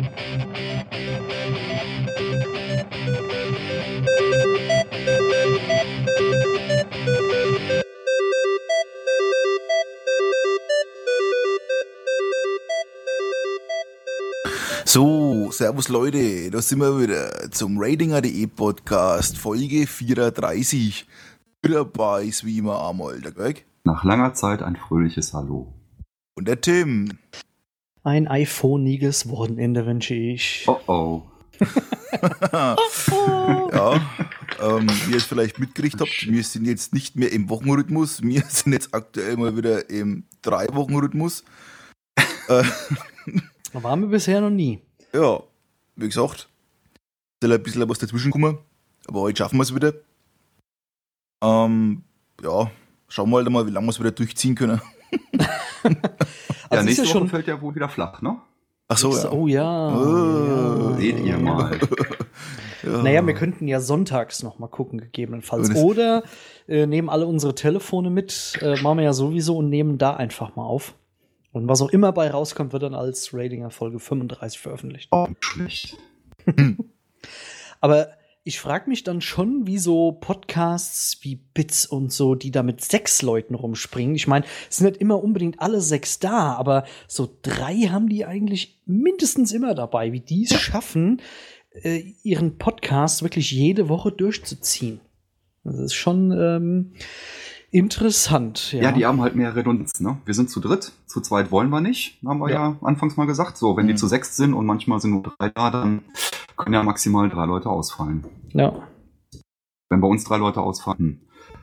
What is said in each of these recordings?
So, servus Leute, da sind wir wieder zum Ratinger.de Podcast, Folge 34. Dabei ist wie immer einmal der Greg. Nach langer Zeit ein fröhliches Hallo. Und der Tim. Ein iPhone-iges Wochenende wünsche ich. Oh oh. Ja, wie ihr es vielleicht mitgekriegt habt, wir sind jetzt nicht mehr im Wochenrhythmus, wir sind jetzt aktuell mal wieder im 3-Wochen-Rhythmus. Da waren wir bisher noch nie. Ja, wie gesagt, ist ein bisschen was dazwischen gekommen, aber heute schaffen wir es wieder. Ja, schauen wir halt mal, wie lange wir es wieder durchziehen können. Ja, nächste Woche fällt ja wohl wieder flach, ne? Ach so, ja. Oh ja. Seht ihr mal. Ja. Naja, wir könnten ja sonntags noch mal gucken, gegebenenfalls. Oder nehmen alle unsere Telefone mit, machen wir ja sowieso und nehmen da einfach mal auf. Und was auch immer bei rauskommt, wird dann als Ratinger Folge 35 veröffentlicht. Oh, schlecht. Aber ich frage mich dann schon, wie so Podcasts wie Bits und so, die da mit 6 Leuten rumspringen. Ich meine, es sind nicht immer unbedingt alle 6 da, aber so 3 haben die eigentlich mindestens immer dabei, wie die es schaffen, ihren Podcast wirklich jede Woche durchzuziehen. Das ist schon interessant. Ja, die haben halt mehr Redundanz, ne? Wir sind zu dritt, zu zweit wollen wir nicht, haben wir ja anfangs mal gesagt. So, wenn die zu 6 sind und manchmal sind nur 3 da, dann können ja maximal 3 Leute ausfallen. Ja. Wenn bei uns 3 Leute ausfallen,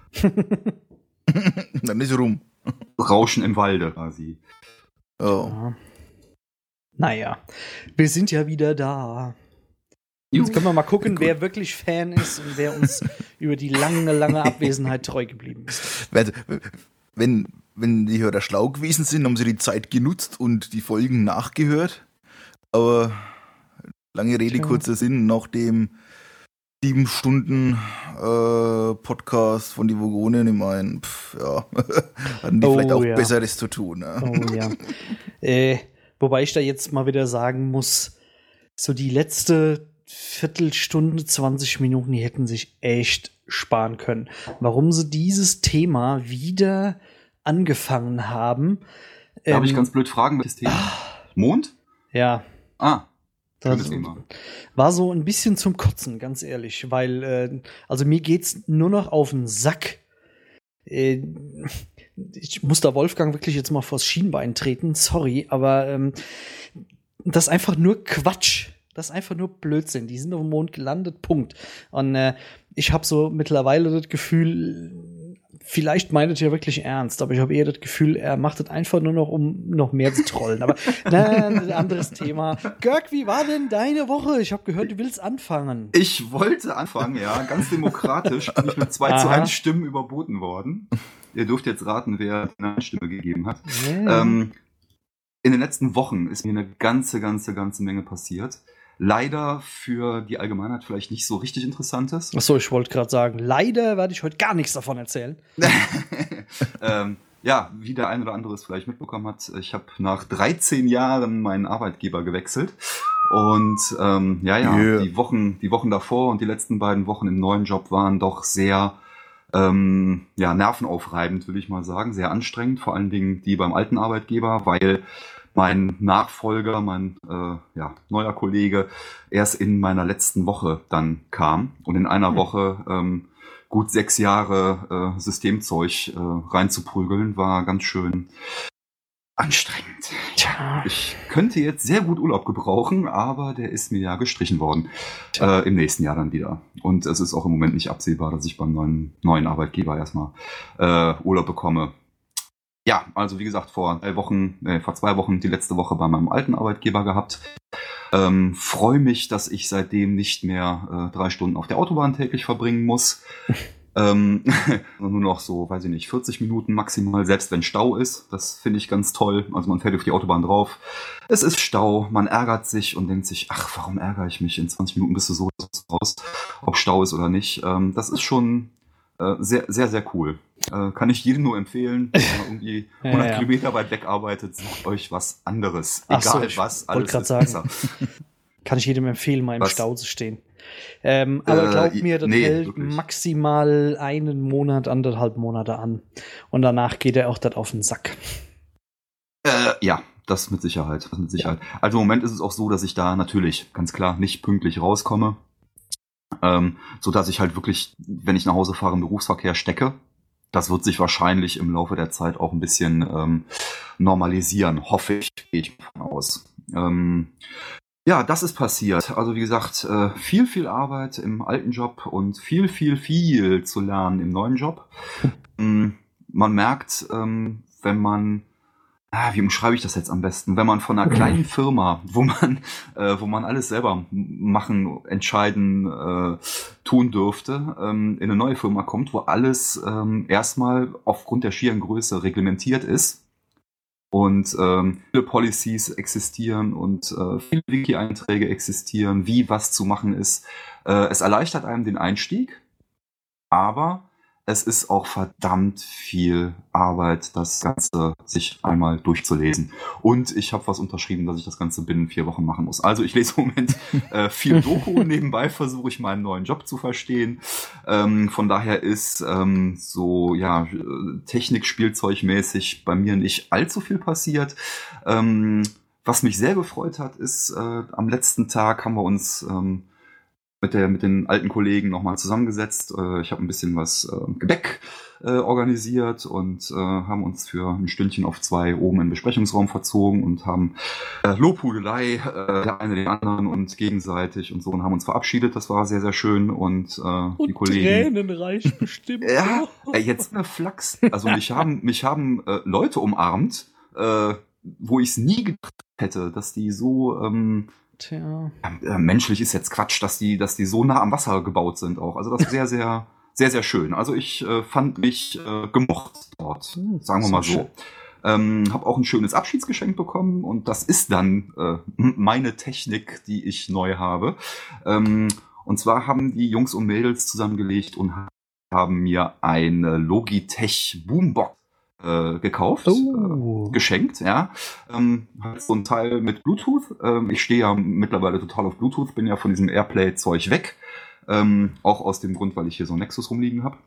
Dann ist rum. Rauschen im Walde quasi. Oh. Ja. Naja, wir sind ja wieder da. Jetzt können wir mal gucken, wer wirklich Fan ist und wer uns über die lange Abwesenheit treu geblieben ist. Wenn die Hörer schlau gewesen sind, haben sie die Zeit genutzt und die Folgen nachgehört. Aber lange Rede, kurzer Sinn, nach dem 7 Stunden Podcast von die Vogonen, ich meine, hatten die vielleicht auch Besseres zu tun. Ne? Oh ja. Wobei ich da jetzt mal wieder sagen muss, so die letzte Viertelstunde, 20 Minuten, die hätten sich echt sparen können. Warum sie dieses Thema wieder angefangen haben. Darf ich ganz blöd fragen, welches Thema? Mond? Ja. Schönes Thema. War so ein bisschen zum Kotzen, ganz ehrlich, weil, also mir geht's nur noch auf den Sack. Ich muss da Wolfgang wirklich jetzt mal vors Schienbein treten, sorry, aber das ist einfach nur Quatsch. Das ist einfach nur Blödsinn. Die sind auf dem Mond gelandet, Punkt. Und ich habe so mittlerweile das Gefühl, vielleicht meint es ja wirklich ernst, aber ich habe eher das Gefühl, er macht es einfach nur noch, um noch mehr zu trollen. Aber ein anderes Thema. Görg, wie war denn deine Woche? Ich habe gehört, du willst anfangen. Ich wollte anfangen, ja. Ganz demokratisch bin ich mit 2:1 Stimmen überboten worden. Ihr dürft jetzt raten, wer eine Stimme gegeben hat. Yeah. In den letzten Wochen ist mir eine ganze Menge passiert. Leider für die Allgemeinheit vielleicht nicht so richtig Interessantes. Achso, ich wollte gerade sagen, leider werde ich heute gar nichts davon erzählen. Ja, wie der eine oder andere es vielleicht mitbekommen hat, ich habe nach 13 Jahren meinen Arbeitgeber gewechselt. Und die Wochen davor und die letzten beiden Wochen im neuen Job waren doch sehr nervenaufreibend, würde ich mal sagen. Sehr anstrengend, vor allen Dingen die beim alten Arbeitgeber, weil mein Nachfolger, mein neuer Kollege erst in meiner letzten Woche dann kam und in einer Woche gut 6 Jahre Systemzeug reinzuprügeln, war ganz schön anstrengend. Tja, ich könnte jetzt sehr gut Urlaub gebrauchen, aber der ist mir ja gestrichen worden. Im nächsten Jahr dann wieder. Und es ist auch im Moment nicht absehbar, dass ich beim neuen Arbeitgeber erstmal Urlaub bekomme. Ja, also wie gesagt, vor 2 Wochen die letzte Woche bei meinem alten Arbeitgeber gehabt. Freue mich, dass ich seitdem nicht mehr 3 Stunden auf der Autobahn täglich verbringen muss. Nur noch so, 40 Minuten maximal, selbst wenn Stau ist. Das finde ich ganz toll. Also man fährt auf die Autobahn drauf. Es ist Stau, man ärgert sich und denkt sich, ach, warum ärgere ich mich? In 20 Minuten bist du so raus, ob Stau ist oder nicht. Das ist schon sehr, sehr, sehr cool. Kann ich jedem nur empfehlen, wenn man irgendwie 100 Kilometer weit weg arbeitet, sucht euch was anderes. Egal was, alles ist besser. Kann ich jedem empfehlen, mal im Was? Stau zu stehen. Aber glaub mir, das hält wirklich. maximal 1 Monat, 1,5 Monate an. Und danach geht er auch das auf den Sack. Ja, das mit Sicherheit. Also im Moment ist es auch so, dass ich da natürlich ganz klar nicht pünktlich rauskomme. So dass ich halt wirklich, wenn ich nach Hause fahre, im Berufsverkehr stecke. Das wird sich wahrscheinlich im Laufe der Zeit auch ein bisschen normalisieren, hoffe ich, gehe ich davon aus. Ja, das ist passiert. Also wie gesagt, viel Arbeit im alten Job und viel zu lernen im neuen Job. Man merkt, wenn man, wie umschreibe ich das jetzt am besten? Wenn man von einer kleinen Firma, wo man alles selber machen, entscheiden, tun dürfte, in eine neue Firma kommt, wo alles erstmal aufgrund der schieren Größe reglementiert ist und viele Policies existieren und viele Wiki-Einträge existieren, wie was zu machen ist. Es erleichtert einem den Einstieg, aber es ist auch verdammt viel Arbeit, das Ganze sich einmal durchzulesen. Und ich habe was unterschrieben, dass ich das Ganze binnen 4 Wochen machen muss. Also ich lese im Moment viel Doku. Nebenbei versuche ich meinen neuen Job zu verstehen. Von daher ist Technik-Spielzeugmäßig bei mir nicht allzu viel passiert. Was mich sehr gefreut hat, ist, am letzten Tag haben wir uns mit den alten Kollegen nochmal zusammengesetzt. Ich habe ein bisschen was Gebäck organisiert und haben uns für ein Stündchen auf 2 oben im Besprechungsraum verzogen und haben Lobhudelei, der eine den anderen und gegenseitig und so, und haben uns verabschiedet. Das war sehr, sehr schön und die Kollegen... Tränenreich bestimmt. Ja, jetzt eine Flachs. Also mich haben Leute umarmt, wo ich es nie gedacht hätte, dass die so... Tja. menschlich ist jetzt Quatsch, dass die so nah am Wasser gebaut sind auch. Also das ist sehr, sehr, sehr, sehr schön. Also ich fand mich gemocht dort, sagen wir mal so. Habe auch ein schönes Abschiedsgeschenk bekommen und das ist dann meine Technik, die ich neu habe. Und zwar haben die Jungs und Mädels zusammengelegt und haben mir eine Logitech Boombox gekauft, geschenkt, ja. Halt so ein Teil mit Bluetooth. Ich stehe ja mittlerweile total auf Bluetooth, bin ja von diesem Airplay-Zeug weg. Auch aus dem Grund, weil ich hier so ein Nexus rumliegen habe.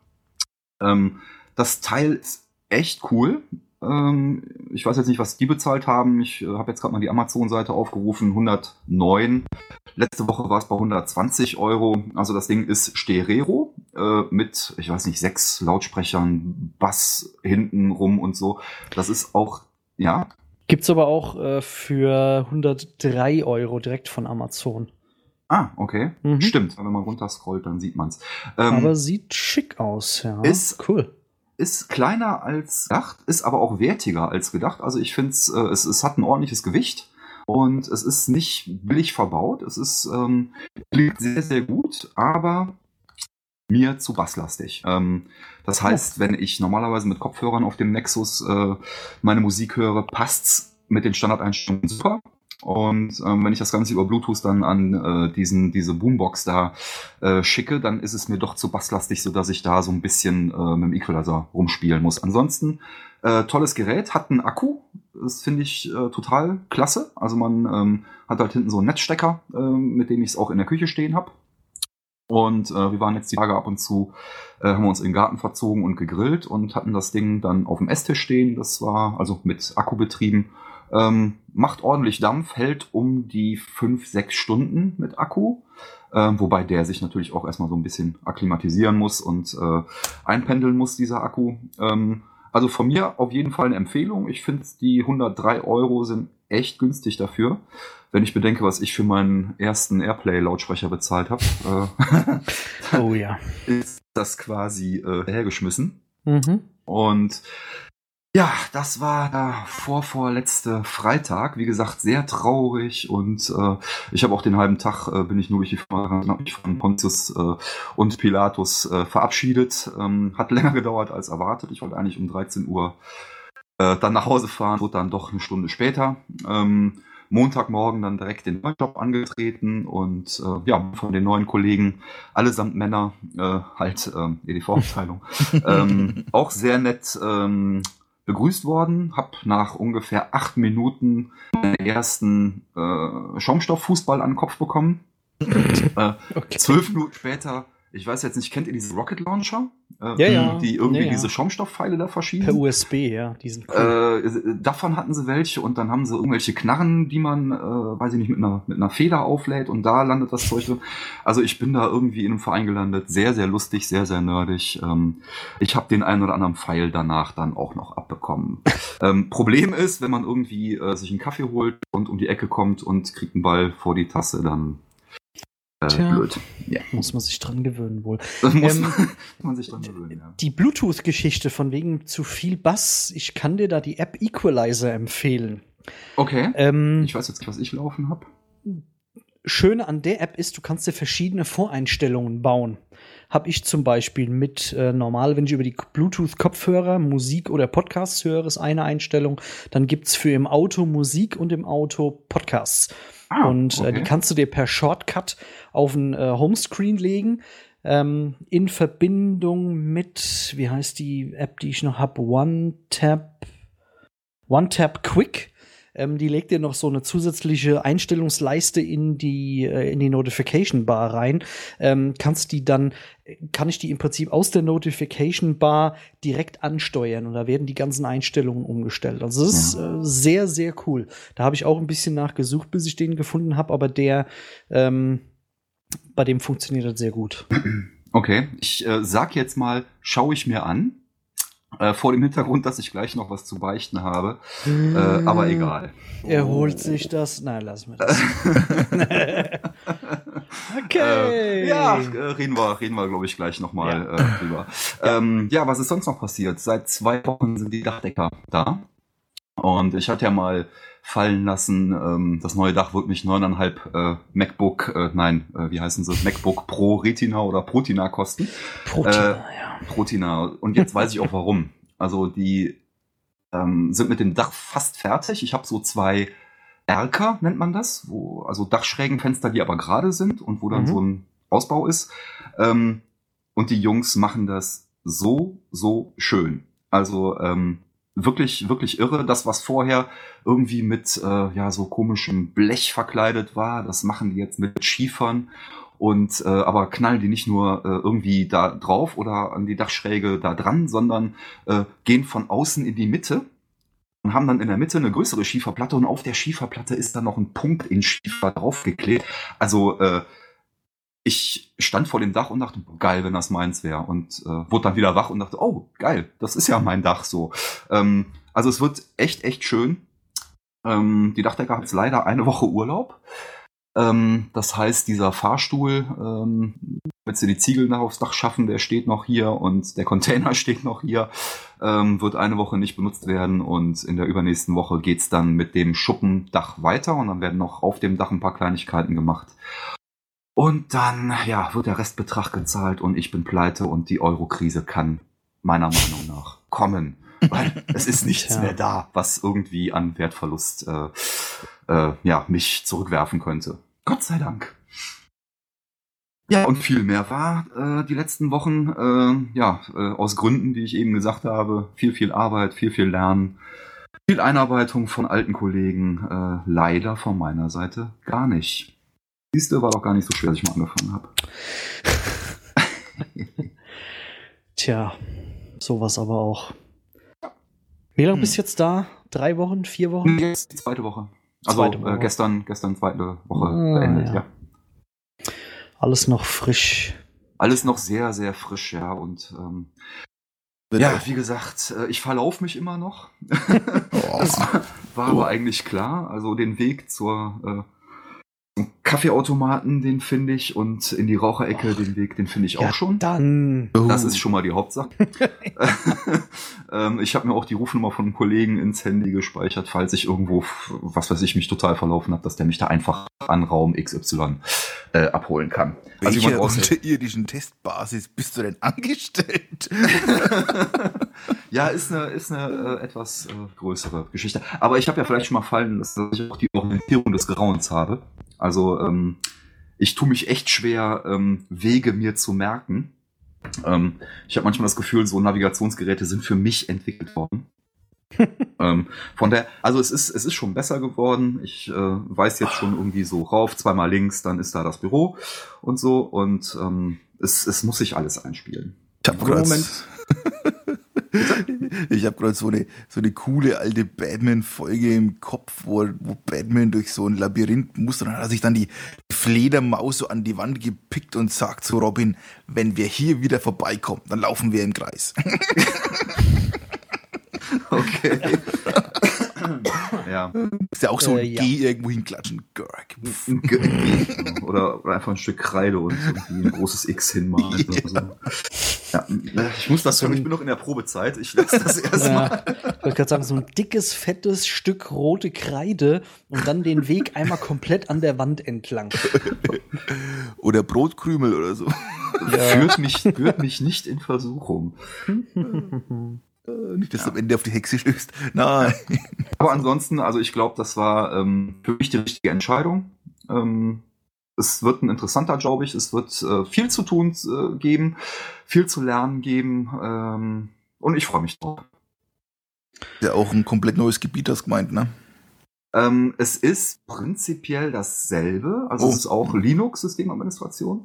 Das Teil ist echt cool. Ich weiß jetzt nicht, was die bezahlt haben. Ich habe jetzt gerade mal die Amazon-Seite aufgerufen, 109. Letzte Woche war es bei 120 €. Also das Ding ist Stereo mit, ich weiß nicht, 6 Lautsprechern, Bass hinten rum und so. Das ist auch, ja. Gibt's aber auch für 103 € direkt von Amazon. Ah, okay. Stimmt. Wenn man runterscrollt, dann sieht man's. Aber sieht schick aus, ja. Ist cool. Ist kleiner als gedacht, ist aber auch wertiger als gedacht. Also ich finde es hat ein ordentliches Gewicht und es ist nicht billig verbaut. Es ist klingt sehr, sehr gut, aber mir zu basslastig. Das heißt, wenn ich normalerweise mit Kopfhörern auf dem Nexus meine Musik höre, passt's mit den Standardeinstellungen super. Und wenn ich das Ganze über Bluetooth dann an diese Boombox da schicke, dann ist es mir doch zu basslastig, sodass ich da so ein bisschen mit dem Equalizer rumspielen muss. Ansonsten tolles Gerät, hat einen Akku, das finde ich total klasse. Also man hat halt hinten so einen Netzstecker, mit dem ich es auch in der Küche stehen habe. Und wir waren jetzt die Tage ab und zu, haben wir uns in den Garten verzogen und gegrillt und hatten das Ding dann auf dem Esstisch stehen. Das war also mit Akku betrieben. Macht ordentlich Dampf, hält um die 5-6 Stunden mit Akku, wobei der sich natürlich auch erstmal so ein bisschen akklimatisieren muss und einpendeln muss, dieser Akku. Also von mir auf jeden Fall eine Empfehlung. Ich finde, die 103 € sind echt günstig dafür, wenn ich bedenke, was ich für meinen ersten Airplay-Lautsprecher bezahlt habe. Oh ja. Ist das quasi hergeschmissen. Mhm. Und ja, das war der vorletzte Freitag. Wie gesagt, sehr traurig und ich habe auch den halben Tag bin ich nur durch die Firma gerannt und habe mich von Pontius und Pilatus verabschiedet. Hat länger gedauert als erwartet. Ich wollte eigentlich um 13 Uhr dann nach Hause fahren, wurde dann doch eine Stunde später. Montagmorgen dann direkt den neuen Job angetreten und ja, von den neuen Kollegen, allesamt Männer, EDV-Abteilung, auch sehr nett begrüßt worden, habe nach ungefähr 8 Minuten den ersten Schaumstofffußball an den Kopf bekommen. Okay. 12 Minuten später, ich weiß jetzt nicht, kennt ihr diese Rocket Launcher? Die irgendwie diese Schaumstoffpfeile da verschieben? Per USB, ja. Die sind cool. Davon hatten sie welche und dann haben sie irgendwelche Knarren, die man, weiß ich nicht, mit einer Feder auflädt und da landet das Zeug drin. Also ich bin da irgendwie in einem Verein gelandet. Sehr, sehr lustig, sehr, sehr nerdig. Ich habe den einen oder anderen Pfeil danach dann auch noch abbekommen. Problem ist, wenn man irgendwie sich einen Kaffee holt und um die Ecke kommt und kriegt einen Ball vor die Tasse, dann blöd. Ja. Muss man sich dran gewöhnen wohl. Muss man sich dran gewöhnen, ja. Die Bluetooth-Geschichte von wegen zu viel Bass, ich kann dir da die App Equalizer empfehlen. Okay. Ich weiß jetzt nicht, was ich laufen habe. Schöne an der App ist, du kannst dir verschiedene Voreinstellungen bauen. Habe ich zum Beispiel mit normal, wenn ich über die Bluetooth-Kopfhörer Musik oder Podcasts höre, ist eine Einstellung. Dann gibt's für im Auto Musik und im Auto Podcasts. Und die kannst du dir per Shortcut auf den Homescreen legen, in Verbindung mit, wie heißt die App, die ich noch habe? OneTap Quick. Die legt dir noch so eine zusätzliche Einstellungsleiste in die Notification Bar rein. Kann ich die im Prinzip aus der Notification Bar direkt ansteuern und da werden die ganzen Einstellungen umgestellt. Also das ist sehr, sehr cool. Da habe ich auch ein bisschen nachgesucht, bis ich den gefunden habe, aber bei dem funktioniert das sehr gut. Okay, ich sag jetzt mal, schaue ich mir an. Vor dem Hintergrund, dass ich gleich noch was zu beichten habe. Aber egal. Er holt sich das. Nein, lassen wir das. Okay. Reden wir, glaube ich, gleich nochmal drüber. Was ist sonst noch passiert? Seit 2 Wochen sind die Dachdecker da. Und ich hatte ja mal fallen lassen, das neue Dach wird mich 9,5 MacBook Pro Retina oder Protina kosten. Protina. Und jetzt weiß ich auch warum. Also die sind mit dem Dach fast fertig. Ich habe so 2 Erker, nennt man das, also Dachschrägenfenster, die aber gerade sind und wo dann so ein Ausbau ist. Und die Jungs machen das so schön. Also wirklich, wirklich irre. Das, was vorher irgendwie mit so komischem Blech verkleidet war, das machen die jetzt mit Schiefern. Und aber knallen die nicht nur irgendwie da drauf oder an die Dachschräge da dran, sondern gehen von außen in die Mitte und haben dann in der Mitte eine größere Schieferplatte und auf der Schieferplatte ist dann noch ein Punkt in Schiefer draufgeklebt. Also ich stand vor dem Dach und dachte, geil, wenn das meins wäre. Und wurde dann wieder wach und dachte, oh, geil, das ist ja mein Dach so. Also es wird echt, echt schön. Die Dachdecker hat jetzt leider eine Woche Urlaub. Das heißt, dieser Fahrstuhl, wenn sie die Ziegel nach aufs Dach schaffen, der steht noch hier und der Container steht noch hier, wird eine Woche nicht benutzt werden und in der übernächsten Woche geht's dann mit dem Schuppendach weiter und dann werden noch auf dem Dach ein paar Kleinigkeiten gemacht. Und dann, wird der Restbetrag gezahlt und ich bin pleite und die Euro-Krise kann meiner Meinung nach kommen. Weil es ist nichts mehr da, was irgendwie an Wertverlust mich zurückwerfen könnte. Gott sei Dank. Ja, und viel mehr war die letzten Wochen, aus Gründen, die ich eben gesagt habe, viel Arbeit, viel Lernen, viel Einarbeitung von alten Kollegen, leider von meiner Seite gar nicht. Siehste, war doch gar nicht so schwer, als ich mal angefangen habe. Tja, sowas aber auch. Wie lange bist du jetzt da? 3 Wochen, 4 Wochen? Jetzt die 2. Woche. Also gestern 2. Woche beendet, ja. Alles noch frisch. Alles noch sehr, sehr frisch, ja. Und wie gesagt, ich verlaufe mich immer noch. Das war aber eigentlich klar. Also den Weg zum Kaffeeautomaten, den finde ich, und in die Raucherecke, den Weg, den finde ich auch schon. Dann. Das ist schon mal die Hauptsache. Ich habe mir auch die Rufnummer von einem Kollegen ins Handy gespeichert, falls ich irgendwo, was weiß ich, mich total verlaufen habe, dass der mich da einfach an Raum XY abholen kann. Welcher unterirdischen Testbasis bist du denn angestellt? Ja, ist eine etwas größere Geschichte. Aber ich habe ja vielleicht schon mal fallen lassen, dass ich auch die Orientierung des Grauens habe. Also ich tue mich echt schwer, Wege mir zu merken. Ich habe manchmal das Gefühl, so Navigationsgeräte sind für mich entwickelt worden. Von der, also es ist schon besser geworden. Ich weiß jetzt schon irgendwie so rauf, zweimal links, dann ist da das Büro und so. Und es muss sich alles einspielen. Ich habe gerade so eine coole alte Batman-Folge im Kopf, wo Batman durch so ein Labyrinth muss, und dann hat sich dann die Fledermaus so an die Wand gepickt und sagt zu Robin, wenn wir hier wieder vorbeikommen, dann laufen wir im Kreis. Okay. Ja. Ist ja auch so ein G irgendwo hinklatschen. Görg. Oder einfach ein Stück Kreide und irgendwie ein großes X hinmalen. Ja. Ja, ich muss das hören, ich bin noch in der Probezeit. Ich lasse das erstmal. Ich wollte gerade sagen, so ein dickes, fettes Stück rote Kreide und dann den Weg einmal komplett an der Wand entlang. Oder Brotkrümel oder so. Ja. Führt mich nicht in Versuchung. Nicht, dass du am Ende auf die Hexe stößt. Nein. Aber ansonsten, also ich glaube, das war für mich die richtige Entscheidung. Es wird ein interessanter Job. Es wird viel zu tun geben, viel zu lernen geben. Und ich freue mich drauf. Ja, auch ein komplett neues Gebiet, das gemeint, ne? Es ist prinzipiell dasselbe. Also es ist auch Linux-Systemadministration.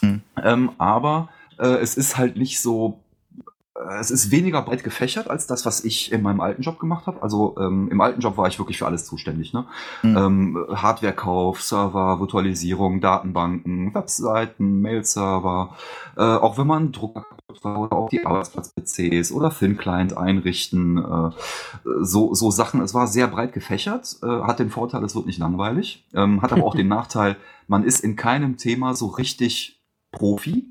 Aber es ist halt nicht so. Es ist weniger breit gefächert als das, was ich in meinem alten Job gemacht habe. Also im alten Job war ich wirklich für alles zuständig. Ne? Hardwarekauf, Server, Virtualisierung, Datenbanken, Webseiten, Mail-Server. Auch wenn man Drucker war oder auch die Arbeitsplatz-PCs oder Thin-Client einrichten. So Sachen. Es war sehr breit gefächert. Hat den Vorteil, es wird nicht langweilig. Hat aber auch den Nachteil, man ist in keinem Thema so richtig Profi.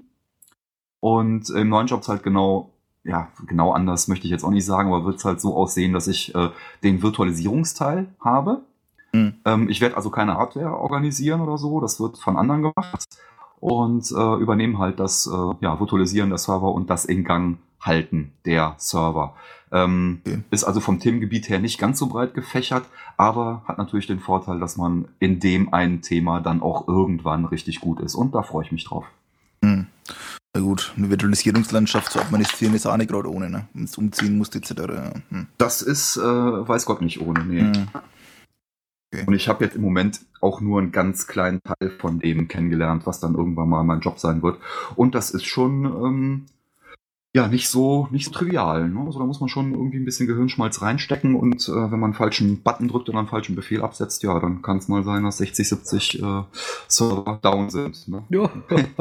Und im neuen Job ist halt genau anders möchte ich jetzt auch nicht sagen, aber wird es halt so aussehen, dass ich den Virtualisierungsteil habe. Ich werde also keine Hardware organisieren oder so, das wird von anderen gemacht und übernehme halt das Virtualisieren der Server und das in Gang halten der Server. Ist also vom Themengebiet her nicht ganz so breit gefächert, aber hat natürlich den Vorteil, dass man in dem einen Thema dann auch irgendwann richtig gut ist und da freue ich mich drauf. Na gut, eine Virtualisierungslandschaft zu administrieren ist auch nicht gerade ohne, ne? Wenn es umziehen musst, etc. Das ist, weiß Gott nicht ohne, nee. Okay. Und ich habe jetzt im Moment auch nur einen ganz kleinen Teil von dem kennengelernt, was dann irgendwann mal mein Job sein wird. Und das ist schon, nicht so trivial. Ne? Also da muss man schon irgendwie ein bisschen Gehirnschmalz reinstecken und wenn man einen falschen Button drückt oder einen falschen Befehl absetzt, ja, dann kann es mal sein, dass 60, 70 Server down sind. Ne? Ja.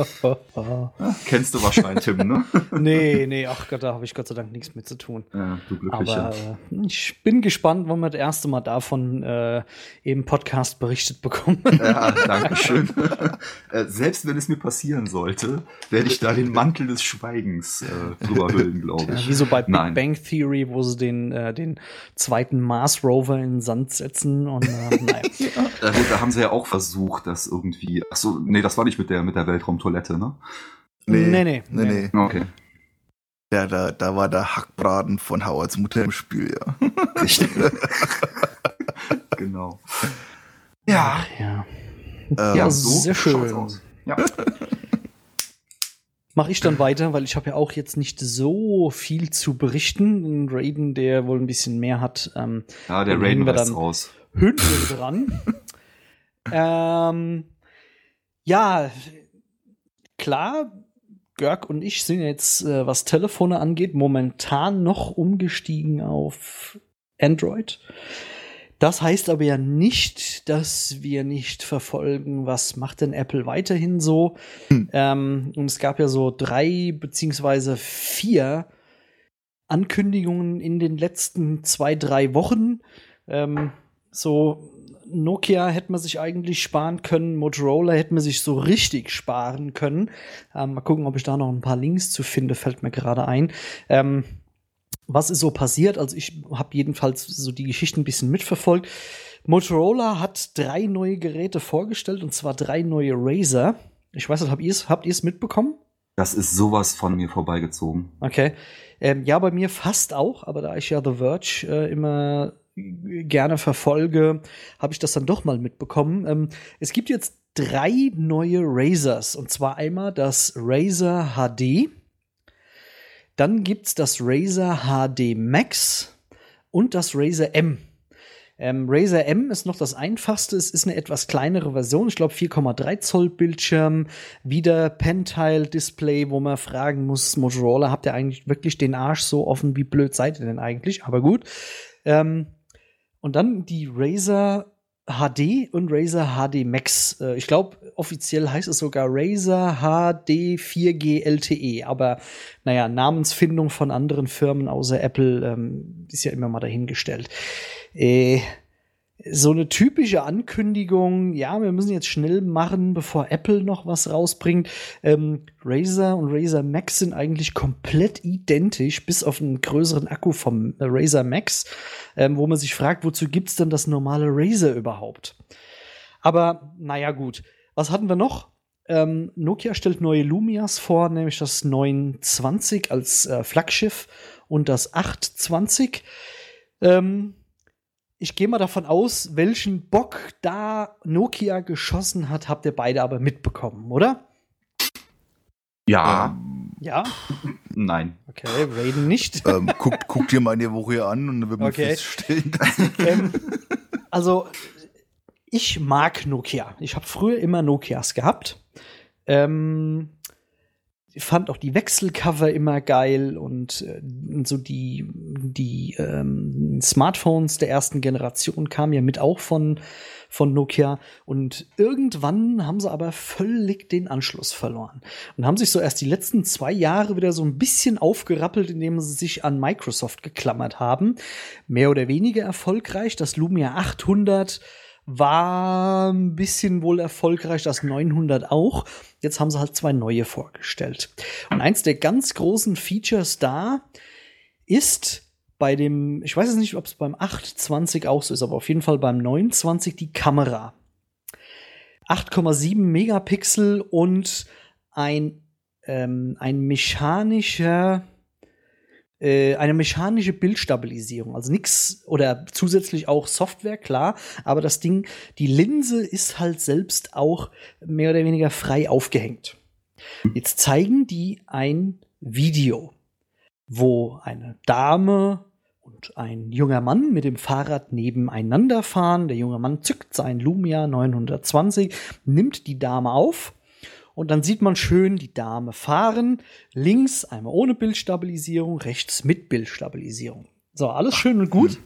Kennst du wahrscheinlich, Tim, ne? Nee, ach Gott, da habe ich Gott sei Dank nichts mit zu tun. Ja, du Glücklicher. Aber ich bin gespannt, wann wir das erste Mal davon im Podcast berichtet bekommen. Ja, danke schön. Selbst wenn es mir passieren sollte, werde ich da den Mantel des Schweigens drüber hüllen, glaube ich. Ja, wie so bei Big Bang Theory, wo sie den zweiten Mars Rover in den Sand setzen und nein. Da haben sie ja auch versucht, das irgendwie. Achso, nee, das war nicht mit der Weltraumtoilette, ne? Nee. Okay. Ja, da war der Hackbraten von Howards Mutter im Spiel, ja. Richtig. Genau. Ja, so sehr schön. Aus. Ja. Mache ich dann weiter, weil ich habe ja auch jetzt nicht so viel zu berichten. Raiden, der wohl ein bisschen mehr hat. Der Raiden ist raus. Hünde dran. Klar, Görg und ich sind jetzt, was Telefone angeht, momentan noch umgestiegen auf Android. Das heißt aber ja nicht, dass wir nicht verfolgen, was macht denn Apple weiterhin so. Und es gab ja so 3 beziehungsweise 4 Ankündigungen in den letzten 2-3 Wochen. So Nokia hätte man sich eigentlich sparen können, Motorola hätte man sich so richtig sparen können. Mal gucken, ob ich da noch ein paar Links zu finde, fällt mir gerade ein. Was ist so passiert? Also ich habe jedenfalls so die Geschichte ein bisschen mitverfolgt. Motorola hat 3 neue Geräte vorgestellt, und zwar 3 neue Razer. Ich weiß nicht, habt ihr es mitbekommen? Das ist sowas von mir vorbeigezogen. Okay. Ja, bei mir fast auch, aber da ich ja The Verge immer gerne verfolge, habe ich das dann doch mal mitbekommen. Es gibt jetzt 3 neue Razers, und zwar einmal das Razer HD. Dann gibt's das Razer HD Max und das Razer M. Razer M ist noch das einfachste. Es ist eine etwas kleinere Version. Ich glaube 4,3 Zoll Bildschirm, wieder Pentile-Display, wo man fragen muss, Motorola, habt ihr eigentlich wirklich den Arsch so offen? Wie blöd seid ihr denn eigentlich? Aber gut. Und dann die Razer HD und Razer HD Max. Ich glaube, offiziell heißt es sogar Razer HD 4G LTE. Aber naja, Namensfindung von anderen Firmen außer Apple ist ja immer mal dahingestellt. So eine typische Ankündigung, ja, wir müssen jetzt schnell machen, bevor Apple noch was rausbringt. Razer und Razer Max sind eigentlich komplett identisch, bis auf einen größeren Akku vom Razer Max, wo man sich fragt, wozu gibt's denn das normale Razer überhaupt? Aber naja, gut. Was hatten wir noch? Nokia stellt neue Lumias vor, nämlich das 920 als Flaggschiff und das 820. Ich gehe mal davon aus, welchen Bock da Nokia geschossen hat, habt ihr beide aber mitbekommen, oder? Ja. Ja? Nein. Okay, Raiden nicht. Guck dir meine Woche an und dann wird man feststellen, dass also, ich mag Nokia. Ich habe früher immer Nokias gehabt. Ich fand auch die Wechselcover immer geil und so die Smartphones der ersten Generation kamen ja mit auch von Nokia und irgendwann haben sie aber völlig den Anschluss verloren und haben sich so erst die letzten 2 Jahre wieder so ein bisschen aufgerappelt, indem sie sich an Microsoft geklammert haben. Mehr oder weniger erfolgreich. Das Lumia 800 war ein bisschen wohl erfolgreich, das 900 auch. Jetzt haben sie halt 2 neue vorgestellt. Und eins der ganz großen Features da ist bei dem, ich weiß jetzt nicht, ob es beim 820 auch so ist, aber auf jeden Fall beim 920 die Kamera. 8,7 Megapixel und eine mechanische Bildstabilisierung, also nix oder zusätzlich auch Software, klar, aber das Ding, die Linse ist halt selbst auch mehr oder weniger frei aufgehängt. Jetzt zeigen die ein Video, wo eine Dame und ein junger Mann mit dem Fahrrad nebeneinander fahren. Der junge Mann zückt sein Lumia 920, nimmt die Dame auf. Und dann sieht man schön die Dame fahren. Links einmal ohne Bildstabilisierung, rechts mit Bildstabilisierung. So, alles schön und gut.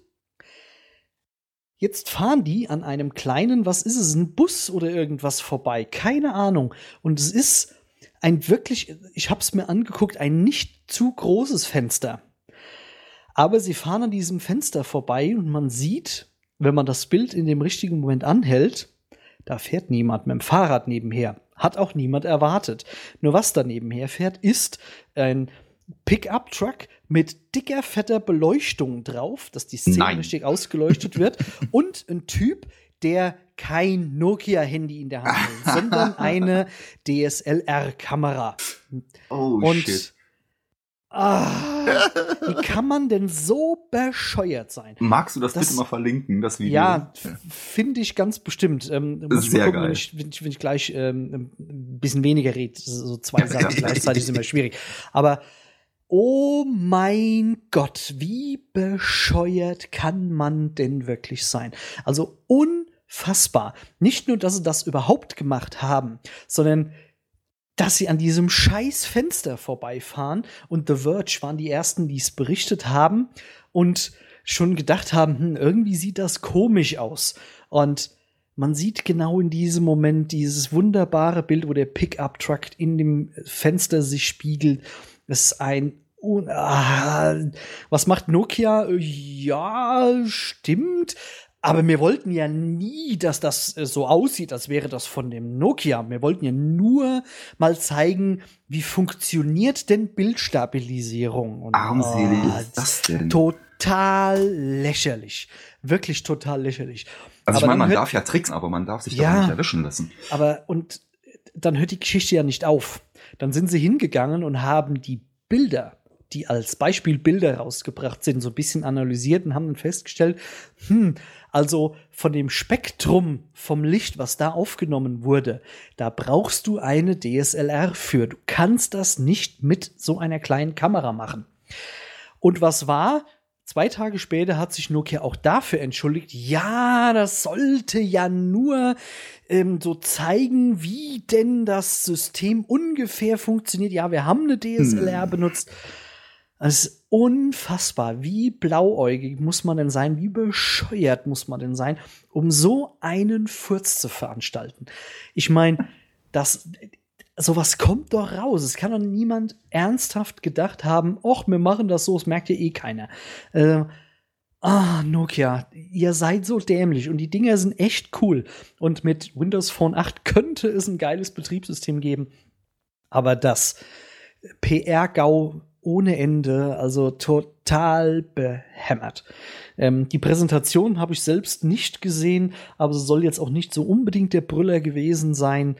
Jetzt fahren die an einem kleinen, was ist es, ein Bus oder irgendwas vorbei? Keine Ahnung. Und es ist ein wirklich, ich habe es mir angeguckt, ein nicht zu großes Fenster. Aber sie fahren an diesem Fenster vorbei und man sieht, wenn man das Bild in dem richtigen Moment anhält, da fährt niemand mit dem Fahrrad nebenher. Hat auch niemand erwartet. Nur was da nebenher fährt, ist ein Pickup-Truck mit dicker, fetter Beleuchtung drauf, dass die Szene richtig ausgeleuchtet wird. Und ein Typ, der kein Nokia-Handy in der Hand hält, sondern eine DSLR-Kamera. Shit. Wie kann man denn so bescheuert sein? Magst du das bitte mal verlinken, das Video? Ja, finde ich ganz bestimmt. Muss ich sehr gucken, geil. wenn ich gleich ein bisschen weniger rede. So 2 Sachen gleichzeitig ist immer schwierig. Aber oh mein Gott, wie bescheuert kann man denn wirklich sein? Also unfassbar. Nicht nur, dass sie das überhaupt gemacht haben, sondern dass sie an diesem scheiß Fenster vorbeifahren und The Verge waren die ersten, die es berichtet haben und schon gedacht haben, irgendwie sieht das komisch aus. Und man sieht genau in diesem Moment dieses wunderbare Bild, wo der Pickup-Truck in dem Fenster sich spiegelt. Das ist ein was macht Nokia? Ja, stimmt. Aber wir wollten ja nie, dass das so aussieht, als wäre das von dem Nokia. Wir wollten ja nur mal zeigen, wie funktioniert denn Bildstabilisierung. Und, armselig ist das denn? Total lächerlich. Wirklich total lächerlich. Also ich Aber meine, man dann darf ja tricksen, aber man darf sich doch nicht erwischen lassen. Aber und dann hört die Geschichte ja nicht auf. Dann sind sie hingegangen und haben die Bilder, die als Beispielbilder rausgebracht sind, so ein bisschen analysiert und haben dann festgestellt, also von dem Spektrum vom Licht, was da aufgenommen wurde, da brauchst du eine DSLR für. Du kannst das nicht mit so einer kleinen Kamera machen. Und was war? 2 Tage später hat sich Nokia auch dafür entschuldigt. Ja, das sollte ja nur so zeigen, wie denn das System ungefähr funktioniert. Ja, wir haben eine DSLR benutzt. Es ist unfassbar. Wie blauäugig muss man denn sein? Wie bescheuert muss man denn sein, um so einen Furz zu veranstalten? Ich meine, sowas kommt doch raus. Es kann doch niemand ernsthaft gedacht haben, ach, wir machen das so, das merkt ja eh keiner. Nokia, ihr seid so dämlich und die Dinger sind echt cool. Und mit Windows Phone 8 könnte es ein geiles Betriebssystem geben. Aber das PR-GAU ohne Ende, also total behämmert. Die Präsentation habe ich selbst nicht gesehen, aber es soll jetzt auch nicht so unbedingt der Brüller gewesen sein.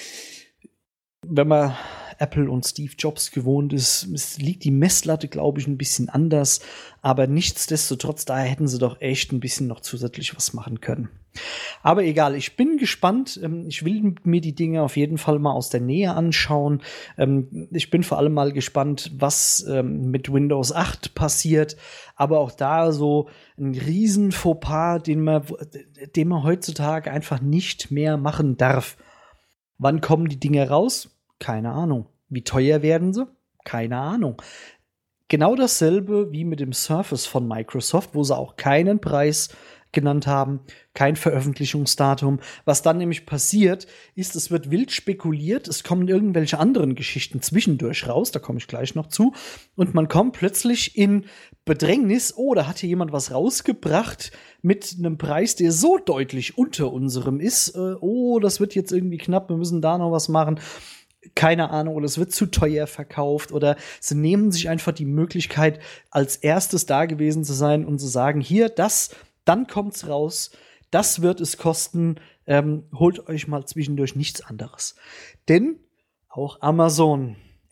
Wenn man Apple und Steve Jobs gewohnt ist, liegt die Messlatte, glaube ich, ein bisschen anders. Aber nichtsdestotrotz, da hätten sie doch echt ein bisschen noch zusätzlich was machen können. Aber egal, ich bin gespannt. Ich will mir die Dinge auf jeden Fall mal aus der Nähe anschauen. Ich bin vor allem mal gespannt, was mit Windows 8 passiert. Aber auch da so ein riesen Fauxpas, den man heutzutage einfach nicht mehr machen darf. Wann kommen die Dinge raus? Keine Ahnung. Wie teuer werden sie? Keine Ahnung. Genau dasselbe wie mit dem Surface von Microsoft, wo sie auch keinen Preis genannt haben, kein Veröffentlichungsdatum. Was dann nämlich passiert, ist, es wird wild spekuliert, es kommen irgendwelche anderen Geschichten zwischendurch raus, da komme ich gleich noch zu, und man kommt plötzlich in Bedrängnis, da hat hier jemand was rausgebracht mit einem Preis, der so deutlich unter unserem ist, das wird jetzt irgendwie knapp, wir müssen da noch was machen. Keine Ahnung, oder es wird zu teuer verkauft, oder sie nehmen sich einfach die Möglichkeit, als erstes da gewesen zu sein und zu sagen, hier, dann kommt's raus, das wird es kosten, holt euch mal zwischendurch nichts anderes. Denn auch Amazon,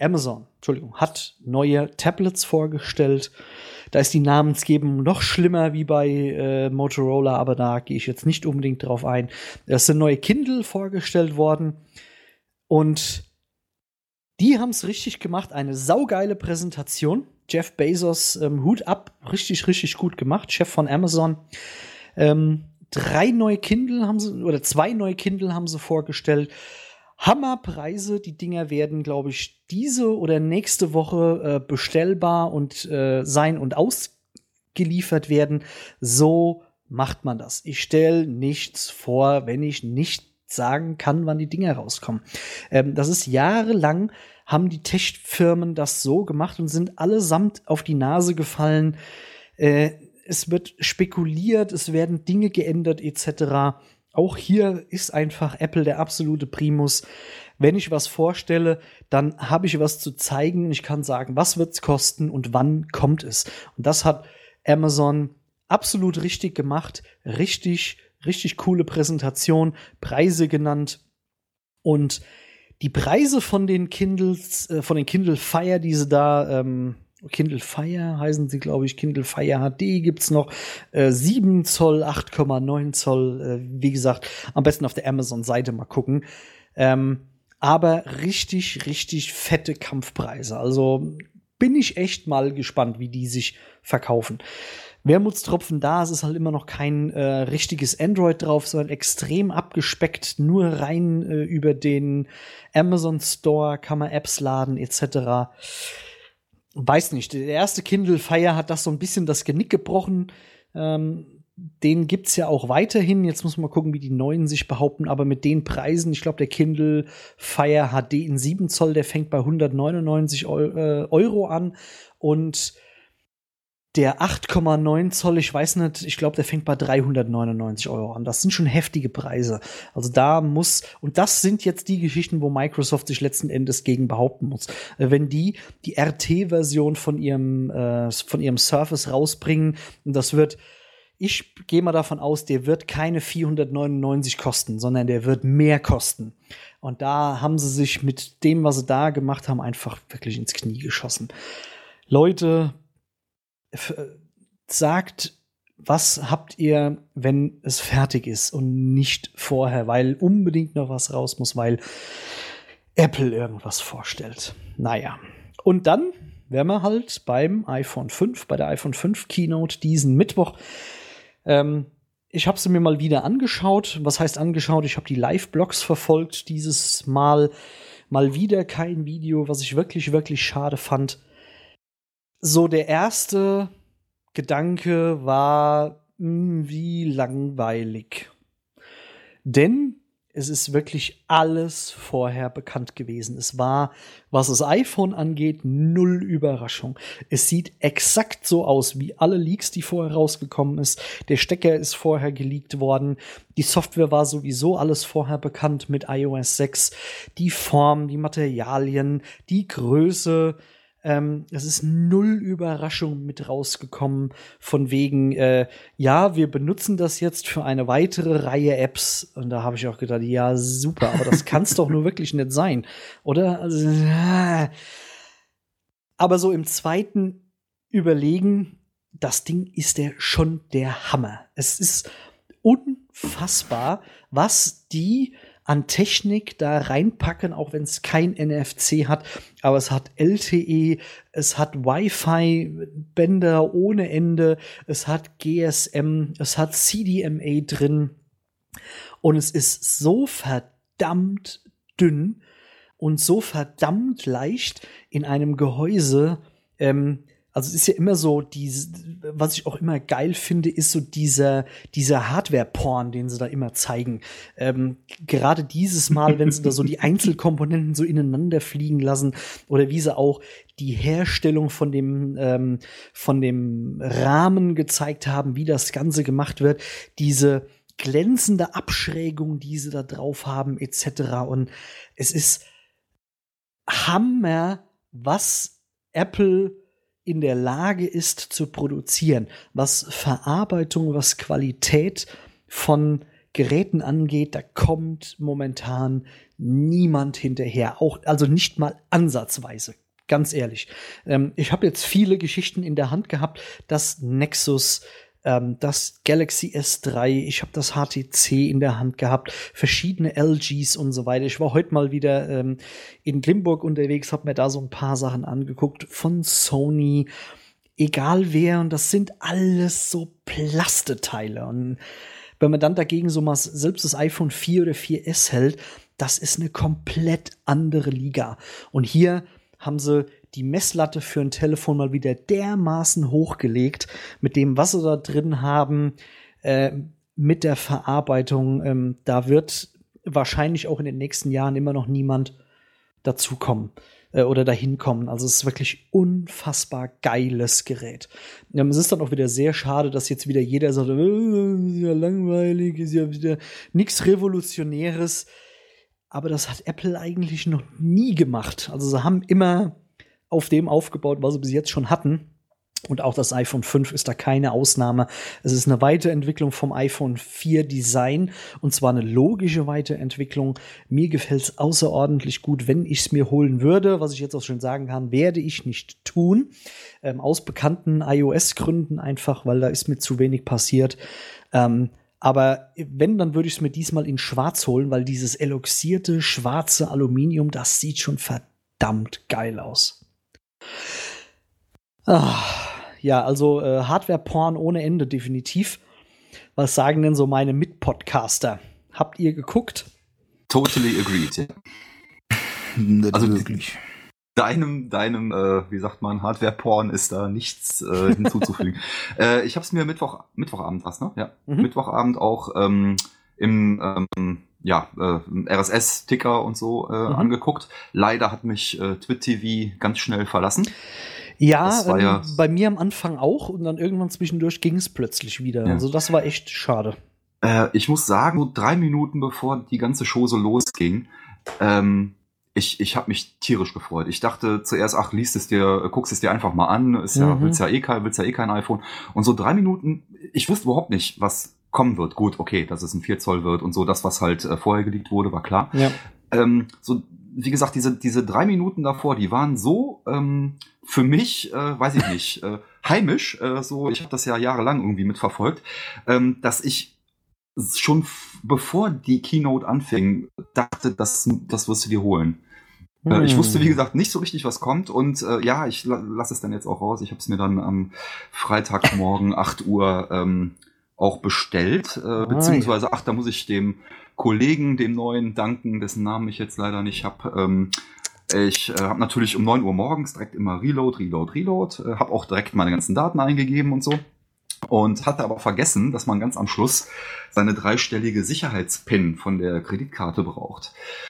hat neue Tablets vorgestellt. Da ist die Namensgebung noch schlimmer wie bei Motorola, aber da gehe ich jetzt nicht unbedingt drauf ein. Es sind neue Kindle vorgestellt worden und die haben es richtig gemacht, eine saugeile Präsentation. Jeff Bezos, Hut ab, richtig, richtig gut gemacht, Chef von Amazon. 2 neue Kindle haben sie vorgestellt. Hammerpreise, die Dinger werden, glaube ich, diese oder nächste Woche bestellbar und sein und ausgeliefert werden. So macht man das. Ich stelle nichts vor, wenn ich nicht sagen kann, wann die Dinger rauskommen. Das ist jahrelang, haben die Tech-Firmen das so gemacht und sind allesamt auf die Nase gefallen. Es wird spekuliert, es werden Dinge geändert etc. Auch hier ist einfach Apple der absolute Primus. Wenn ich was vorstelle, dann habe ich was zu zeigen und ich kann sagen, was wird's kosten und wann kommt es. Und das hat Amazon absolut richtig gemacht. Richtig, richtig coole Präsentation, Preise genannt. Und die Preise von den Kindles, von den Kindle Fire, die sie da, Kindle Fire heißen sie, glaube ich, Kindle Fire HD gibt's noch, 7 Zoll, 8,9 Zoll, wie gesagt, am besten auf der Amazon-Seite mal gucken. Aber richtig, richtig fette Kampfpreise. Also bin ich echt mal gespannt, wie die sich verkaufen. Wermutstropfen da, es ist halt immer noch kein richtiges Android drauf, sondern extrem abgespeckt, nur rein über den Amazon Store, kann man Apps laden etc. Weiß nicht, der erste Kindle Fire hat das so ein bisschen das Genick gebrochen. Den gibt's ja auch weiterhin. Jetzt muss man mal gucken, wie die neuen sich behaupten. Aber mit den Preisen, ich glaube, der Kindle Fire HD in 7 Zoll, der fängt bei 199 Euro an. Und der 8,9 Zoll, ich weiß nicht, ich glaube, der fängt bei 399 Euro an. Das sind schon heftige Preise. Also und das sind jetzt die Geschichten, wo Microsoft sich letzten Endes gegen behaupten muss. Wenn die RT-Version von ihrem Surface rausbringen, und ich gehe mal davon aus, der wird keine 499 kosten, sondern der wird mehr kosten. Und da haben sie sich mit dem, was sie da gemacht haben, einfach wirklich ins Knie geschossen. Leute, sagt, was habt ihr, wenn es fertig ist und nicht vorher, weil unbedingt noch was raus muss, weil Apple irgendwas vorstellt. Naja. Und dann wären wir halt beim iPhone 5, bei der iPhone 5 Keynote diesen Mittwoch. Ich habe sie mir mal wieder angeschaut. Was heißt angeschaut? Ich habe die Live-Blogs verfolgt. Dieses Mal wieder kein Video, was ich wirklich, wirklich schade fand. So, der erste Gedanke war, wie langweilig. Denn es ist wirklich alles vorher bekannt gewesen. Es war, was das iPhone angeht, null Überraschung. Es sieht exakt so aus wie alle Leaks, die vorher rausgekommen ist. Der Stecker ist vorher geleakt worden. Die Software war sowieso alles vorher bekannt mit iOS 6. Die Form, die Materialien, die Größe. Es ist null Überraschung mit rausgekommen von wegen, ja, wir benutzen das jetzt für eine weitere Reihe Apps. Und da habe ich auch gedacht, ja, super, aber das kann es doch nur wirklich nicht sein, oder? Also, aber so im zweiten Überlegen, das Ding ist schon der Hammer. Es ist unfassbar, was die an Technik da reinpacken, auch wenn es kein NFC hat. Aber es hat LTE, es hat Wi-Fi-Bänder ohne Ende, es hat GSM, es hat CDMA drin. Und es ist so verdammt dünn und so verdammt leicht in einem Gehäuse. Also es ist ja immer so, was ich auch immer geil finde, ist so dieser Hardware-Porn, den sie da immer zeigen. Gerade dieses Mal, wenn sie da so die Einzelkomponenten so ineinander fliegen lassen oder wie sie auch die Herstellung von dem Rahmen gezeigt haben, wie das Ganze gemacht wird, diese glänzende Abschrägung, die sie da drauf haben, etc. Und es ist Hammer, was Apple in der Lage ist zu produzieren, was Verarbeitung, was Qualität von Geräten angeht. Da kommt momentan niemand hinterher, auch also nicht mal ansatzweise, ganz ehrlich. Ich habe jetzt viele Geschichten in der Hand gehabt, das Nexus, das Galaxy S3, ich habe das HTC in der Hand gehabt, verschiedene LGs und so weiter. Ich war heute mal wieder in Limburg unterwegs, habe mir da so ein paar Sachen angeguckt von Sony, egal wer, und das sind alles so Plasteteile. Und wenn man dann dagegen so mal selbst das iPhone 4 oder 4S hält, das ist eine komplett andere Liga. Und hier haben sie die Messlatte für ein Telefon mal wieder dermaßen hochgelegt, mit dem, was sie da drin haben, mit der Verarbeitung. Da wird wahrscheinlich auch in den nächsten Jahren immer noch niemand dazukommen oder dahin kommen. Also es ist wirklich unfassbar geiles Gerät. Es ist dann auch wieder sehr schade, dass jetzt wieder jeder sagt, ist ja langweilig, ist ja wieder nichts Revolutionäres. Aber das hat Apple eigentlich noch nie gemacht. Also sie haben immer auf dem aufgebaut, was sie bis jetzt schon hatten. Und auch das iPhone 5 ist da keine Ausnahme. Es ist eine Weiterentwicklung vom iPhone 4 Design. Und zwar eine logische Weiterentwicklung. Mir gefällt es außerordentlich gut, wenn ich es mir holen würde. Was ich jetzt auch schon sagen kann, werde ich nicht tun. Aus bekannten iOS-Gründen einfach, weil da ist mir zu wenig passiert. Aber wenn, dann würde ich es mir diesmal in schwarz holen, weil dieses eloxierte, schwarze Aluminium, das sieht schon verdammt geil aus. Ja, also Hardware-Porn ohne Ende definitiv. Was sagen denn so meine Mitpodcaster? Habt ihr geguckt? Totally agreed, ja. Also wirklich. Deinem, wie sagt man, Hardware-Porn ist da nichts hinzuzufügen. Ich habe es mir Mittwochabend was, ne? Ja. Mittwochabend auch im RSS-Ticker und so angeguckt. Leider hat mich TwitTV ganz schnell verlassen. Ja, bei mir am Anfang auch und dann irgendwann zwischendurch ging es plötzlich wieder. Ja. Also das war echt schade. Ich muss sagen, so 3 Minuten bevor die ganze Show so losging, ich habe mich tierisch gefreut. Ich dachte zuerst, guckst es dir einfach mal an, willst ja eh kein iPhone. Und so 3 Minuten, ich wusste überhaupt nicht, was kommen wird. Gut, okay, dass es ein 4 Zoll wird und so, das, was halt vorher geleakt wurde, war klar. Ja. So, wie gesagt, diese 3 Minuten davor, die waren so für mich, weiß ich nicht, heimisch. So, ich habe das ja jahrelang irgendwie mitverfolgt, dass ich schon bevor die Keynote anfing, dachte, das wirst du dir holen. Ich wusste, wie gesagt, nicht so richtig, was kommt. Und ja, ich lasse es dann jetzt auch raus. Ich habe es mir dann am Freitagmorgen 8 Uhr auch bestellt. Beziehungsweise, da muss ich dem Kollegen, dem Neuen, danken, dessen Namen ich jetzt leider nicht habe. Ich habe natürlich um 9 Uhr morgens direkt immer Reload. Habe auch direkt meine ganzen Daten eingegeben und so. Und hatte aber vergessen, dass man ganz am Schluss seine 3-stellige Sicherheitspin von der Kreditkarte braucht.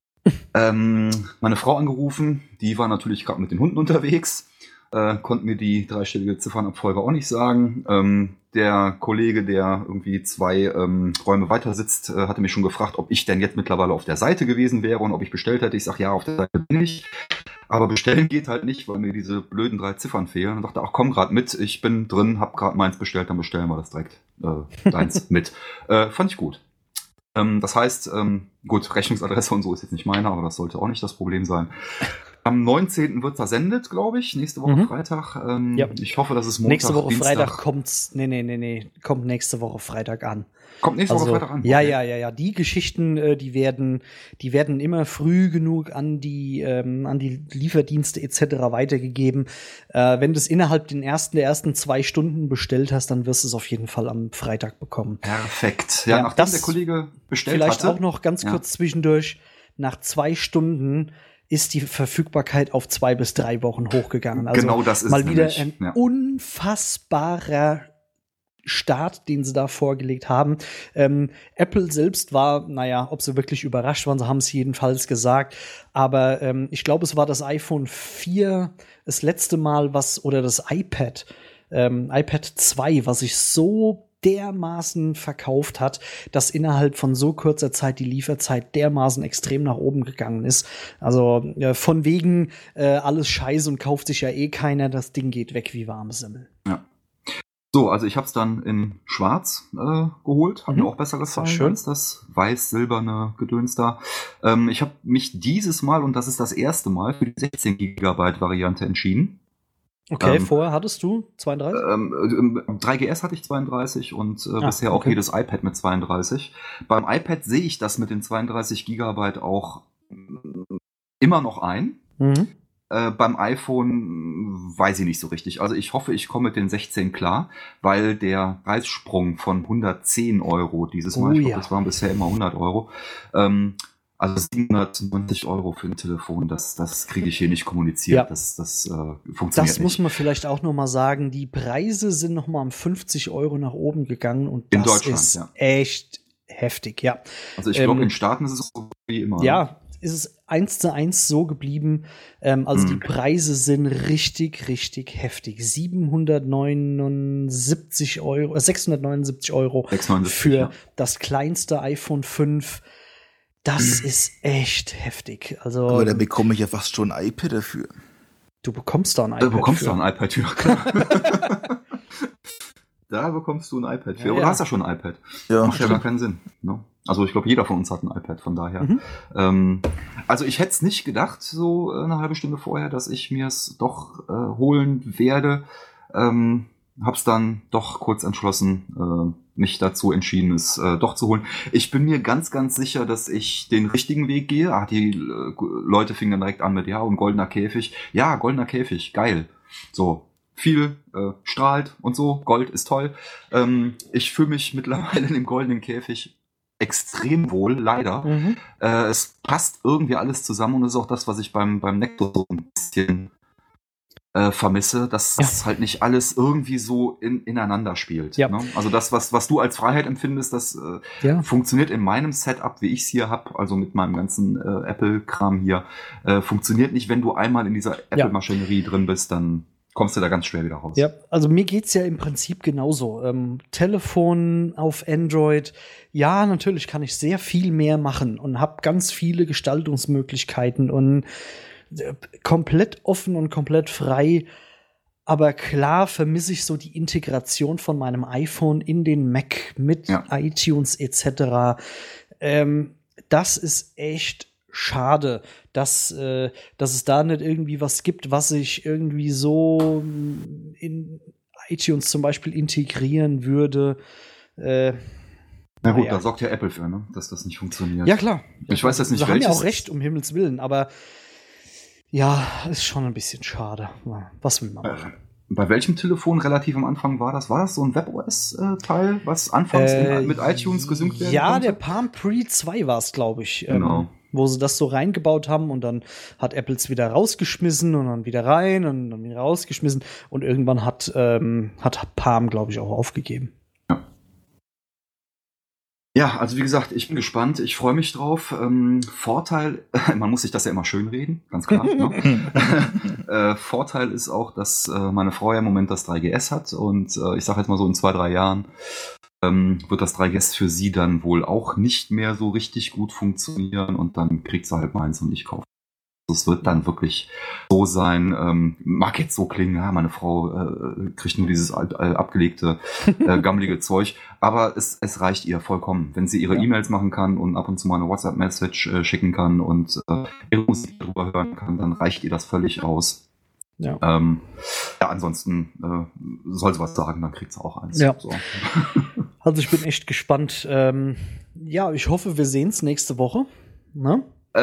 Meine Frau angerufen, die war natürlich gerade mit den Hunden unterwegs, konnte mir die 3-stellige Ziffernabfolge auch nicht sagen. Der Kollege, der irgendwie 2 Räume weiter sitzt, hatte mich schon gefragt, ob ich denn jetzt mittlerweile auf der Seite gewesen wäre und ob ich bestellt hätte. Ich sage, ja, auf der Seite bin ich. Aber bestellen geht halt nicht, weil mir diese blöden 3 Ziffern fehlen. Und dachte, ach komm grad mit, ich bin drin, hab grad meins bestellt, dann bestellen wir das direkt deins mit. Fand ich gut. Das heißt, gut, Rechnungsadresse und so ist jetzt nicht meine, aber das sollte auch nicht das Problem sein. Am 19. wird versendet, glaube ich, nächste Woche Freitag. Ja. Ich hoffe, dass es Montag, nächste Woche Dienstag Freitag kommt's. Nee, kommt nächste Woche Freitag an. Kommt nächste Woche Freitag an? Ja, okay. Ja. Die Geschichten, die werden immer früh genug an die Lieferdienste etc. weitergegeben. Wenn du es innerhalb der ersten 2 Stunden bestellt hast, dann wirst du es auf jeden Fall am Freitag bekommen. Perfekt. Ja, nachdem der Kollege bestellt vielleicht hatte. Auch noch ganz kurz zwischendurch. Nach 2 Stunden ist die Verfügbarkeit auf 2 bis 3 Wochen hochgegangen. Also genau, das ist mal wieder ein unfassbarer Start, den sie da vorgelegt haben. Apple selbst war, ob sie wirklich überrascht waren, sie haben es jedenfalls gesagt, aber ich glaube, es war das iPhone 4 das letzte Mal, oder das iPad 2, was sich so dermaßen verkauft hat, dass innerhalb von so kurzer Zeit die Lieferzeit dermaßen extrem nach oben gegangen ist. Also von wegen alles Scheiße und kauft sich ja eh keiner, das Ding geht weg wie warme Semmel. Ja. So, also ich habe es dann in Schwarz geholt, hat mir auch besser gefallen als das weiß-silberne Gedöns da. Ich habe mich dieses Mal, und das ist das erste Mal, für die 16 GB Variante entschieden. Okay, vorher hattest du 32? 3GS hatte ich 32 und bisher auch jedes iPad mit 32. Beim iPad sehe ich das mit den 32 GB auch immer noch ein. Beim iPhone weiß ich nicht so richtig. Also ich hoffe, ich komme mit den 16 klar, weil der Preissprung von 110 € dieses Mal, ich glaube, das waren bisher immer 100 €, also 790 € für ein Telefon, das kriege ich hier nicht kommuniziert. Ja. Das funktioniert nicht. Das muss man vielleicht auch noch mal sagen. Die Preise sind noch mal um 50 € nach oben gegangen und in das Deutschland, ist echt heftig, ja. Also ich glaube, in Staaten ist es so wie immer. Ja, ist es 1:1 so geblieben. Also die Preise sind richtig, richtig heftig. 679 € für das kleinste iPhone 5. Das ist echt heftig. Also, aber da bekomme ich ja fast schon ein iPad dafür. Du bekommst da ein iPad für. Klar. Da bekommst du ein iPad für. Ja, oder hast ja schon ein iPad. Ja, macht ja gar keinen Sinn. Ne? Also ich glaube, jeder von uns hat ein iPad, von daher. Also ich hätte es nicht gedacht, so eine halbe Stunde vorher, dass ich mir es doch holen werde. Hab's dann doch kurz entschlossen, mich dazu entschieden, es doch zu holen. Ich bin mir ganz, ganz sicher, dass ich den richtigen Weg gehe. Die Leute fingen dann direkt an mit, und goldener Käfig. Ja, goldener Käfig, geil. So, viel strahlt und so, Gold ist toll. Ich fühle mich mittlerweile in dem goldenen Käfig extrem wohl, leider. Es passt irgendwie alles zusammen und ist auch das, was ich beim Nexus so ein bisschen vermisse, dass das halt nicht alles irgendwie so ineinander spielt. Ja. Ne? Also das, was du als Freiheit empfindest, das funktioniert in meinem Setup, wie ich es hier habe, also mit meinem ganzen Apple-Kram hier, funktioniert nicht, wenn du einmal in dieser Apple-Maschinerie drin bist, dann kommst du da ganz schwer wieder raus. Ja, also mir geht's ja im Prinzip genauso. Telefon auf Android, ja, natürlich kann ich sehr viel mehr machen und habe ganz viele Gestaltungsmöglichkeiten und komplett offen und komplett frei. Aber klar vermisse ich so die Integration von meinem iPhone in den Mac mit iTunes etc. Das ist echt schade, dass es da nicht irgendwie was gibt, was ich irgendwie so in iTunes zum Beispiel integrieren würde. Na gut, da sorgt ja Apple für, ne? Dass das nicht funktioniert. Ja, klar. Ich weiß jetzt nicht, Sie haben ja auch recht, um Himmels Willen, aber Ja, ist schon ein bisschen schade. Was will man machen? Bei welchem Telefon relativ am Anfang war das? War das so ein WebOS-Teil, was anfangs mit iTunes gesynkt werden Ja, konnte? der Palm Pre 2 war es, glaube ich. Genau. Wo sie das so reingebaut haben und dann hat Apple es wieder rausgeschmissen und dann wieder rein und dann wieder rausgeschmissen und irgendwann hat Palm, glaube ich, auch aufgegeben. Ja, also wie gesagt, ich bin gespannt, ich freue mich drauf. Vorteil, man muss sich das ja immer schön reden, ganz klar. Ne? Vorteil ist auch, dass meine Frau ja im Moment das 3GS hat und ich sage jetzt mal so in 2-3 Jahren wird das 3GS für sie dann wohl auch nicht mehr so richtig gut funktionieren und dann kriegt sie halt meins und ich kaufe. Es wird dann wirklich so sein, mag jetzt so klingen, ja, meine Frau kriegt nur dieses abgelegte, gammelige Zeug, aber es reicht ihr vollkommen, wenn sie ihre E-Mails machen kann und ab und zu mal eine WhatsApp-Message schicken kann und ihre Musik drüber hören kann, dann reicht ihr das völlig aus. Ja, ansonsten soll sie was sagen, dann kriegt sie auch eins. Ja. So. Also ich bin echt gespannt. Ja, ich hoffe, wir sehen es nächste Woche. Ne?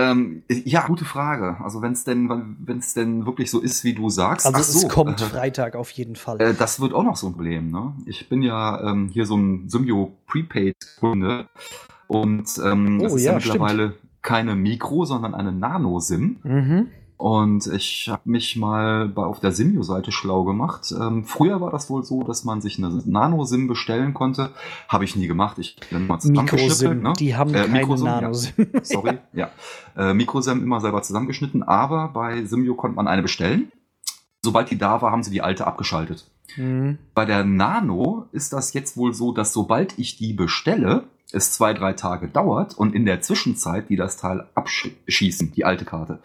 Ja, gute Frage. Also wenn es denn wirklich so ist, wie du sagst. Also es kommt Freitag auf jeden Fall. Das wird auch noch so ein Problem, ne? Ich bin ja hier so ein Symbio Prepaid-Kunde und das ist ja mittlerweile keine Mikro, sondern eine Nano-SIM. Mhm. Und ich habe mich mal auf der Symbio-Seite schlau gemacht. Früher war das wohl so, dass man sich eine Nano-SIM bestellen konnte. Habe ich nie gemacht. Ich bin mal Mikro-SIM, ne? Die haben keine Nano-SIM. Ja. Sorry, ja. Mikro-SIM immer selber zusammengeschnitten, aber bei Symbio konnte man eine bestellen. Sobald die da war, haben sie die alte abgeschaltet. Mhm. Bei der Nano ist das jetzt wohl so, dass sobald ich die bestelle, es 2-3 Tage dauert und in der Zwischenzeit die das Teil abschießen, die alte Karte.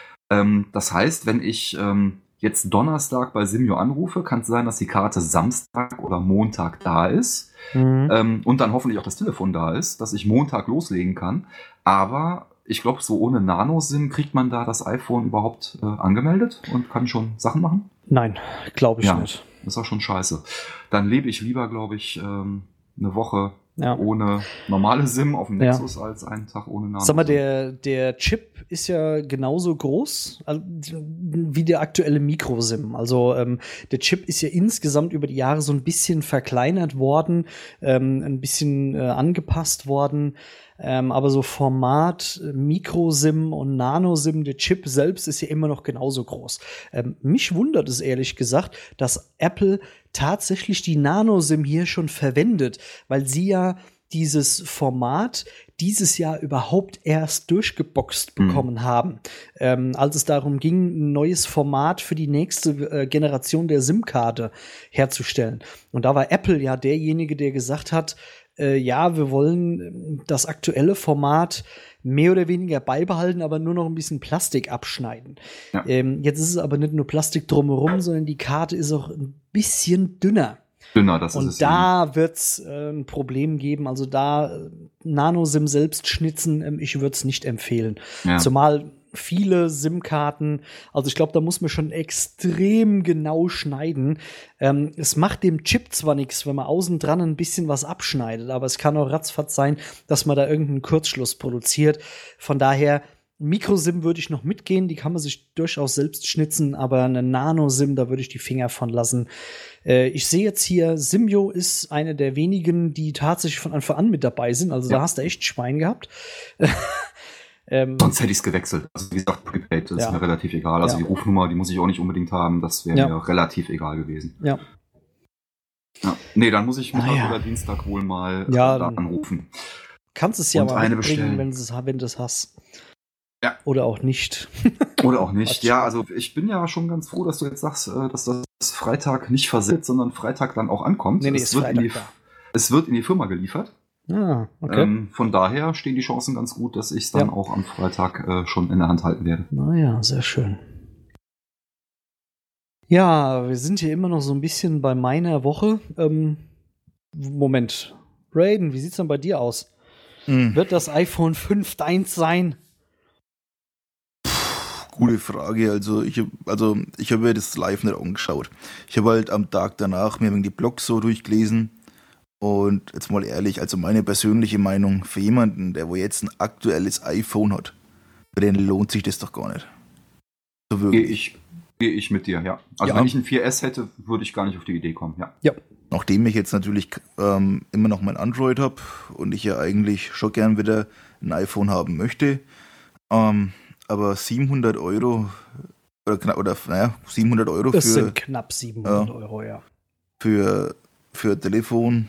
Das heißt, wenn ich jetzt Donnerstag bei Symbio anrufe, kann es sein, dass die Karte Samstag oder Montag da ist und dann hoffentlich auch das Telefon da ist, dass ich Montag loslegen kann. Aber ich glaube, so ohne Nano-SIM kriegt man da das iPhone überhaupt angemeldet und kann schon Sachen machen? Nein, glaube ich nicht. Das ist auch schon scheiße. Dann lebe ich lieber, glaube ich, eine Woche ohne normale SIM auf dem Nexus als einen Tag ohne Nano. Sag mal, der Chip ist ja genauso groß wie der aktuelle Micro-SIM. Also der Chip ist ja insgesamt über die Jahre so ein bisschen verkleinert worden, ein bisschen angepasst worden. Aber so Format Micro-SIM und Nano-SIM, der Chip selbst ist ja immer noch genauso groß. Mich wundert es ehrlich gesagt, dass Apple tatsächlich die Nano-SIM hier schon verwendet, weil sie ja dieses Format dieses Jahr überhaupt erst durchgeboxt bekommen haben, als es darum ging, ein neues Format für die nächste Generation der SIM-Karte herzustellen. Und da war Apple ja derjenige, der gesagt hat, ja, wir wollen das aktuelle Format mehr oder weniger beibehalten, aber nur noch ein bisschen Plastik abschneiden. Ja. Jetzt ist es aber nicht nur Plastik drumherum, sondern die Karte ist auch ein bisschen dünner. Das ist es. Und da wird es ein Problem geben. Also da Nano-SIM selbst schnitzen, ich würde es nicht empfehlen. Ja. Zumal viele SIM-Karten, also ich glaube, da muss man schon extrem genau schneiden. Es macht dem Chip zwar nichts, wenn man außen dran ein bisschen was abschneidet, aber es kann auch ratzfatz sein, dass man da irgendeinen Kurzschluss produziert. Von daher, Micro-SIM würde ich noch mitgehen, die kann man sich durchaus selbst schnitzen, aber eine Nano-SIM, da würde ich die Finger von lassen. Ich sehe jetzt hier, Symbio ist eine der wenigen, die tatsächlich von Anfang an mit dabei sind, also da hast du echt Schwein gehabt. Sonst hätte ich es gewechselt. Also wie gesagt, Prepaid ist mir relativ egal. Also die Rufnummer, die muss ich auch nicht unbedingt haben. Das wäre mir relativ egal gewesen. Ja. Nee, dann muss ich Mittwoch oder Dienstag wohl mal da anrufen. Kannst es ja mal mitbringen, wenn du es hast. Ja. Oder auch nicht. Oder auch nicht. Ja, also ich bin ja schon ganz froh, dass du jetzt sagst, dass das Freitag nicht versetzt, sondern Freitag dann auch ankommt. Nee, es wird in die Firma geliefert. Ah, okay. Von daher stehen die Chancen ganz gut, dass ich es dann auch am Freitag schon in der Hand halten werde. Naja, sehr schön. Ja, wir sind hier immer noch so ein bisschen bei meiner Woche. Moment. Raiden, wie sieht's denn bei dir aus? Wird das iPhone 5 deins sein? Gute Frage. Also ich habe mir das live nicht angeschaut. Ich habe halt am Tag danach mir die Blogs so durchgelesen. Und jetzt mal ehrlich, also meine persönliche Meinung, für jemanden, der wo jetzt ein aktuelles iPhone hat, für den lohnt sich das doch gar nicht. So Gehe wirklich. ich mit dir, ja. Also Ja. wenn ich ein 4S hätte, würde ich gar nicht auf die Idee kommen, ja. Ja. Nachdem ich jetzt natürlich immer noch mein Android habe und ich ja eigentlich schon gern wieder ein iPhone haben möchte, aber 700 Euro oder 700 Euro Das für, sind knapp 700 Euro, ja. für Telefon,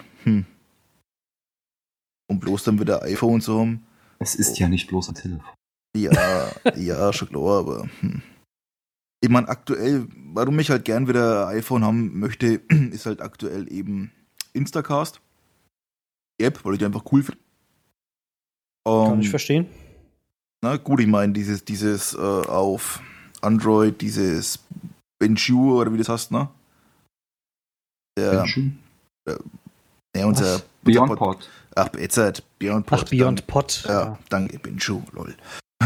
um bloß dann wieder iPhone zu haben. Es ist ja nicht bloß ein Telefon. Ja, schon klar, aber ich meine, aktuell, warum ich halt gern wieder ein iPhone haben möchte, ist halt aktuell eben Instacast. App, weil ich die einfach cool finde. Kann ich verstehen. Na gut, ich meine, dieses auf Android, dieses Benju oder wie das heißt, ne? Ja, unser BeyondPod. Ach, jetzt halt BeyondPod. Ach, BeyondPod. Ja, danke, Benju, lol.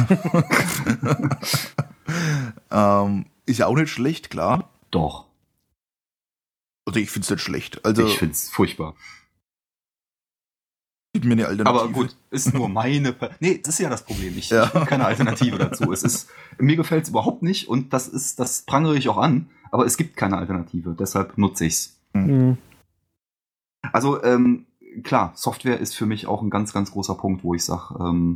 Ist ja auch nicht schlecht, klar. Doch. Also ich find's nicht schlecht. Also Ich find's furchtbar. gibt mir eine Alternative. Aber gut, ist nur meine. Nee, das ist ja das Problem. Ich Ja. habe keine Alternative dazu. Mir gefällt es überhaupt nicht und das prangere ich auch an, aber es gibt keine Alternative. Deshalb nutze ich's. Mhm. Also, klar, Software ist für mich auch ein ganz, ganz großer Punkt, wo ich sage,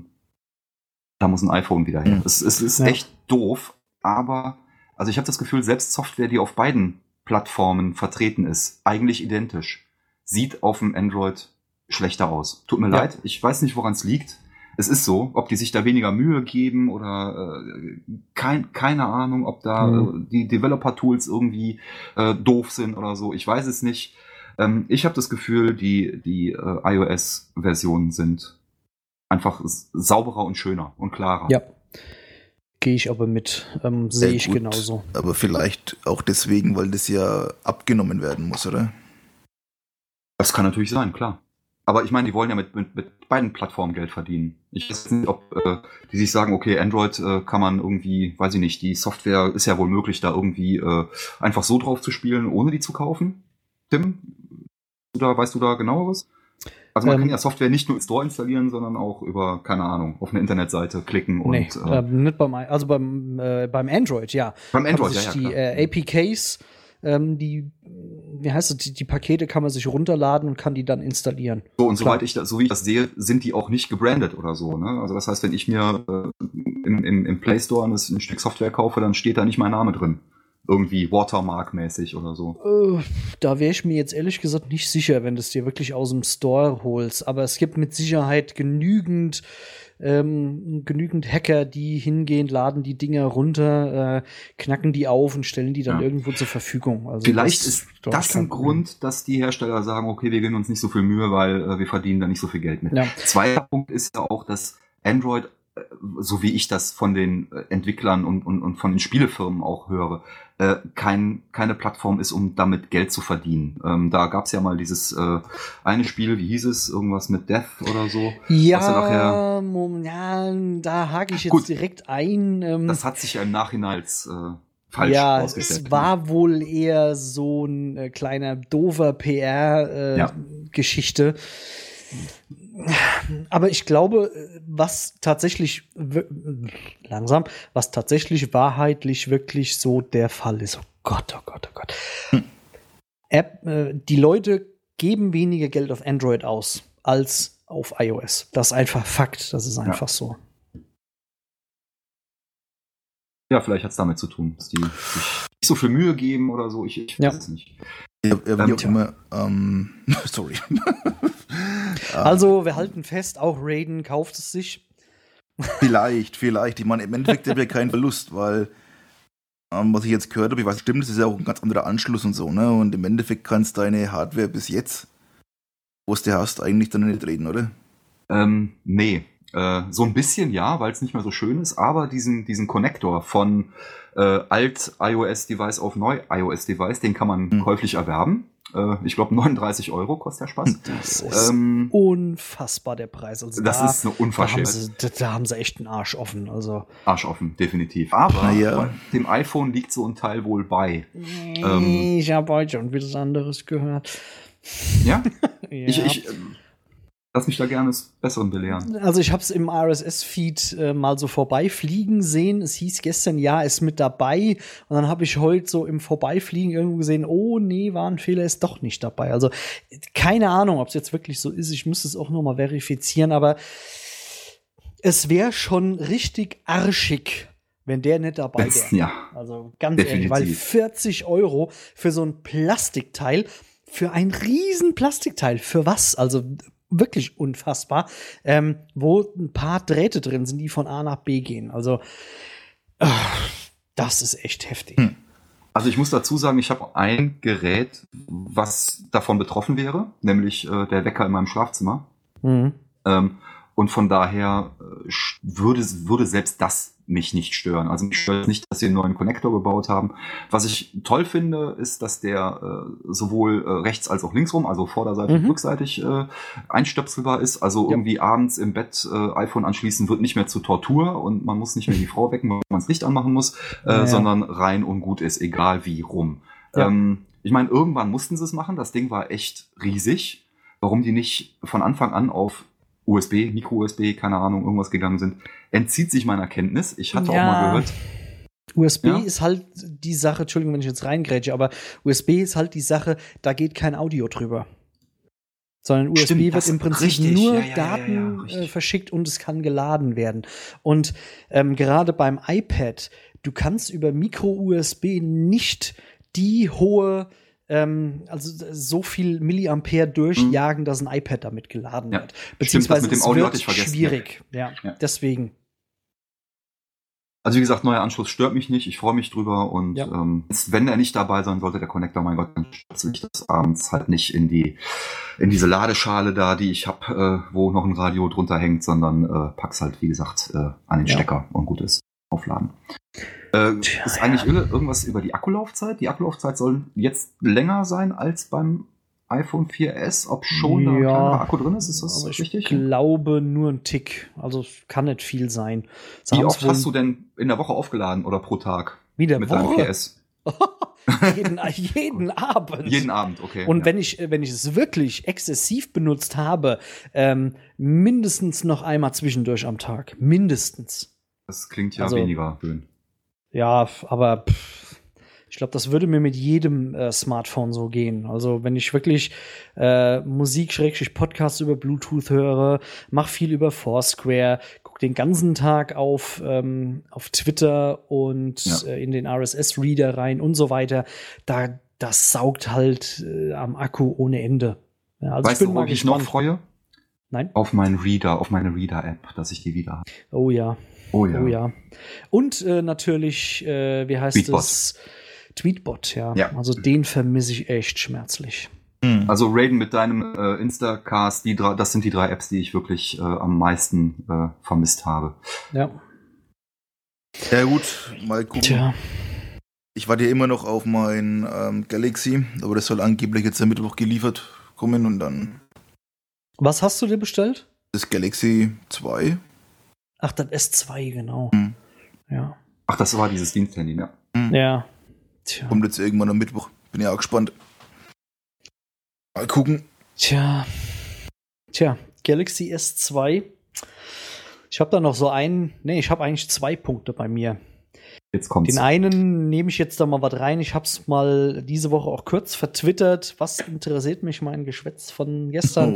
da muss ein iPhone wieder her. Mhm. Es ist Ja. echt doof, aber also ich habe das Gefühl, selbst Software, die auf beiden Plattformen vertreten ist, eigentlich identisch, sieht auf dem Android schlechter aus. Tut mir Ja. leid, ich weiß nicht, woran es liegt. Es ist so, ob die sich da weniger Mühe geben oder keine Ahnung, ob da die Developer-Tools irgendwie doof sind oder so. Ich weiß es nicht. Ich habe das Gefühl, die iOS-Versionen sind einfach sauberer und schöner und klarer. Ja. Gehe ich aber mit. Sehe ich gut, genauso. Aber vielleicht auch deswegen, weil das ja abgenommen werden muss, oder? Das kann natürlich sein, klar. Aber ich meine, die wollen ja mit beiden Plattformen Geld verdienen. Ich weiß nicht, ob die sich sagen, okay, Android kann man irgendwie, weiß ich nicht, die Software ist ja wohl möglich, da irgendwie einfach so drauf zu spielen, ohne die zu kaufen. Tim, weißt du da genaueres? Also man kann ja Software nicht nur im Store installieren, sondern auch über, keine Ahnung, auf eine Internetseite klicken und Nee, nicht beim Android, ja. beim Android, Kann man sich ja, die APKs, wie heißt es, die Pakete kann man sich runterladen und kann die dann installieren. So, und Klar. so wie ich das sehe, sind die auch nicht gebrandet oder so. Ne? Also das heißt, wenn ich mir im Play Store ein Stück Software kaufe, dann steht da nicht mein Name drin. Irgendwie Watermark-mäßig oder so. Da wäre ich mir jetzt ehrlich gesagt nicht sicher, wenn du es dir wirklich aus dem Store holst. Aber es gibt mit Sicherheit genügend Hacker, die hingehen, laden die Dinger runter, knacken die auf und stellen die dann irgendwo zur Verfügung. Also Vielleicht ist glaub ich, das kein ein Problem. Grund, dass die Hersteller sagen, okay, wir geben uns nicht so viel Mühe, weil wir verdienen da nicht so viel Geld mit. Ja. Zweiter Punkt ist ja auch, dass Android, so wie ich das von den Entwicklern und von den Spielefirmen auch höre, keine Plattform ist, um damit Geld zu verdienen. Da gab es ja mal dieses eine Spiel, wie hieß es, irgendwas mit Death oder so. Ja, da hake ich jetzt Gut. direkt ein. Das hat sich ja im Nachhinein als falsch Ja, ausgestellt. es war wohl eher so ein kleiner doofer PR-Geschichte. Aber ich glaube, was tatsächlich wahrheitlich wirklich so der Fall ist. Oh Gott, oh Gott, oh Gott. Die Leute geben weniger Geld auf Android aus als auf iOS. Das ist einfach Fakt. Das ist einfach so. Ja, vielleicht hat es damit zu tun, dass die sich nicht so viel Mühe geben oder so. Ich weiß es nicht. Ja, wie auch immer. Sorry. Also, wir halten fest, auch Raiden kauft es sich. Vielleicht. Ich meine, im Endeffekt habe ich ja keinen Verlust, weil, was ich jetzt gehört habe, ich weiß, stimmt, das ist ja auch ein ganz anderer Anschluss und so, ne? Und im Endeffekt kannst deine Hardware bis jetzt, wo es dir hast, eigentlich dann nicht reden, oder? Nee. So ein bisschen ja, weil es nicht mehr so schön ist, aber diesen Connector von Alt-iOS-Device auf Neu-iOS-Device, den kann man käuflich erwerben. Ich glaube 39 € kostet der Spaß. Das ist unfassbar, der Preis. Also das ist eine Unverschämtheit. Da haben sie echt einen Arsch offen. Also. Arsch offen, definitiv. Aber dem iPhone liegt so ein Teil wohl bei. Ich habe heute schon wieder was anderes gehört. Ja? Ja. Lass mich da gerne des Besseren belehren. Also ich habe es im RSS-Feed mal so vorbeifliegen sehen. Es hieß gestern, ja, ist mit dabei. Und dann habe ich heute so im Vorbeifliegen irgendwo gesehen, oh nee, war ein Fehler, ist doch nicht dabei. Also keine Ahnung, ob es jetzt wirklich so ist. Ich müsste es auch noch mal verifizieren. Aber es wäre schon richtig arschig, wenn der nicht dabei wäre. Ja, also ganz definitiv. ehrlich, weil 40 € für so ein Plastikteil, für ein riesen Plastikteil, für was? Also wirklich unfassbar, wo ein paar Drähte drin sind, die von A nach B gehen. Also das ist echt heftig. Also ich muss dazu sagen, ich habe ein Gerät, was davon betroffen wäre, nämlich der Wecker in meinem Schlafzimmer. Mhm. Und von daher würde selbst das mich nicht stören. Also mich stört nicht, dass sie einen neuen Konnektor gebaut haben. Was ich toll finde, ist, dass der sowohl rechts als auch linksrum, also vorderseitig und rückseitig einstöpselbar ist. Also irgendwie abends im Bett iPhone anschließen wird nicht mehr zur Tortur und man muss nicht mehr die Frau wecken, weil man das Licht anmachen muss, sondern rein und gut ist, egal wie rum. Ja. Ich meine, irgendwann mussten sie es machen. Das Ding war echt riesig. Warum die nicht von Anfang an auf USB, Micro-USB, keine Ahnung, irgendwas gegangen sind, entzieht sich meiner Kenntnis. Ich hatte auch mal gehört. USB ist halt die Sache, Entschuldigung, wenn ich jetzt reingrätsche, aber USB ist halt die Sache, da geht kein Audio drüber. Sondern USB wird im Prinzip nur Daten verschickt und es kann geladen werden. Und gerade beim iPad, du kannst über Micro-USB nicht die hohe also so viel Milliampere durchjagen, dass ein iPad damit geladen wird. Beziehungsweise mit dem Audio hatte es ich wird vergessen. schwierig. Ja, deswegen. Also wie gesagt, neuer Anschluss stört mich nicht. Ich freue mich drüber. Und wenn er nicht dabei sein sollte, der Connector, mein Gott, dann stöpsel ich das abends halt nicht in diese Ladeschale da, die ich habe, wo noch ein Radio drunter hängt, sondern pack's halt, wie gesagt, an den Stecker und gut ist. Aufladen. Ist eigentlich irgendwas über die Akkulaufzeit? Die Akkulaufzeit soll jetzt länger sein als beim iPhone 4S, ob schon da ein kleinerer Akku drin ist. Ist das richtig? Ich glaube nur ein Tick. Also es kann nicht viel sein. Wie oft hast du denn in der Woche aufgeladen oder pro Tag? Mit deinem 4S? jeden Abend. Jeden Abend, okay. Und wenn ich es wirklich exzessiv benutzt habe, mindestens noch einmal zwischendurch am Tag. Mindestens. Das klingt ja weniger schön. Ja, aber ich glaube, das würde mir mit jedem Smartphone so gehen. Also wenn ich wirklich Musik-Podcasts über Bluetooth höre, mach viel über Foursquare, guck den ganzen Tag auf Twitter und in den RSS-Reader rein und so weiter, das saugt halt am Akku ohne Ende. Ja, also weißt du, worauf ich noch freue? Nein? Auf meine Reader-App, dass ich die wieder habe. Oh ja. Oh ja. Oh ja. Und natürlich, wie heißt Tweetbot. es? Tweetbot, ja. Also den vermisse ich echt schmerzlich. Also Raiden mit deinem Instacast, das sind die 3 Apps, die ich wirklich am meisten vermisst habe. Ja. Ja gut, mal gucken. Tja. Ich warte ja immer noch auf mein Galaxy, aber das soll angeblich jetzt am Mittwoch geliefert kommen und dann. Was hast du dir bestellt? Das Galaxy 2. Ach, das S2, genau. Ja. Ach, das war dieses Diensthandy, ja. Ja. Tja. Kommt jetzt irgendwann am Mittwoch. Bin ja auch gespannt. Mal gucken. Tja, Galaxy S2. Ich habe da noch so ich habe eigentlich 2 Punkte bei mir. Jetzt kommt's. Den einen nehme ich jetzt da mal was rein. Ich habe es mal diese Woche auch kurz vertwittert. Was interessiert mich mein Geschwätz von gestern?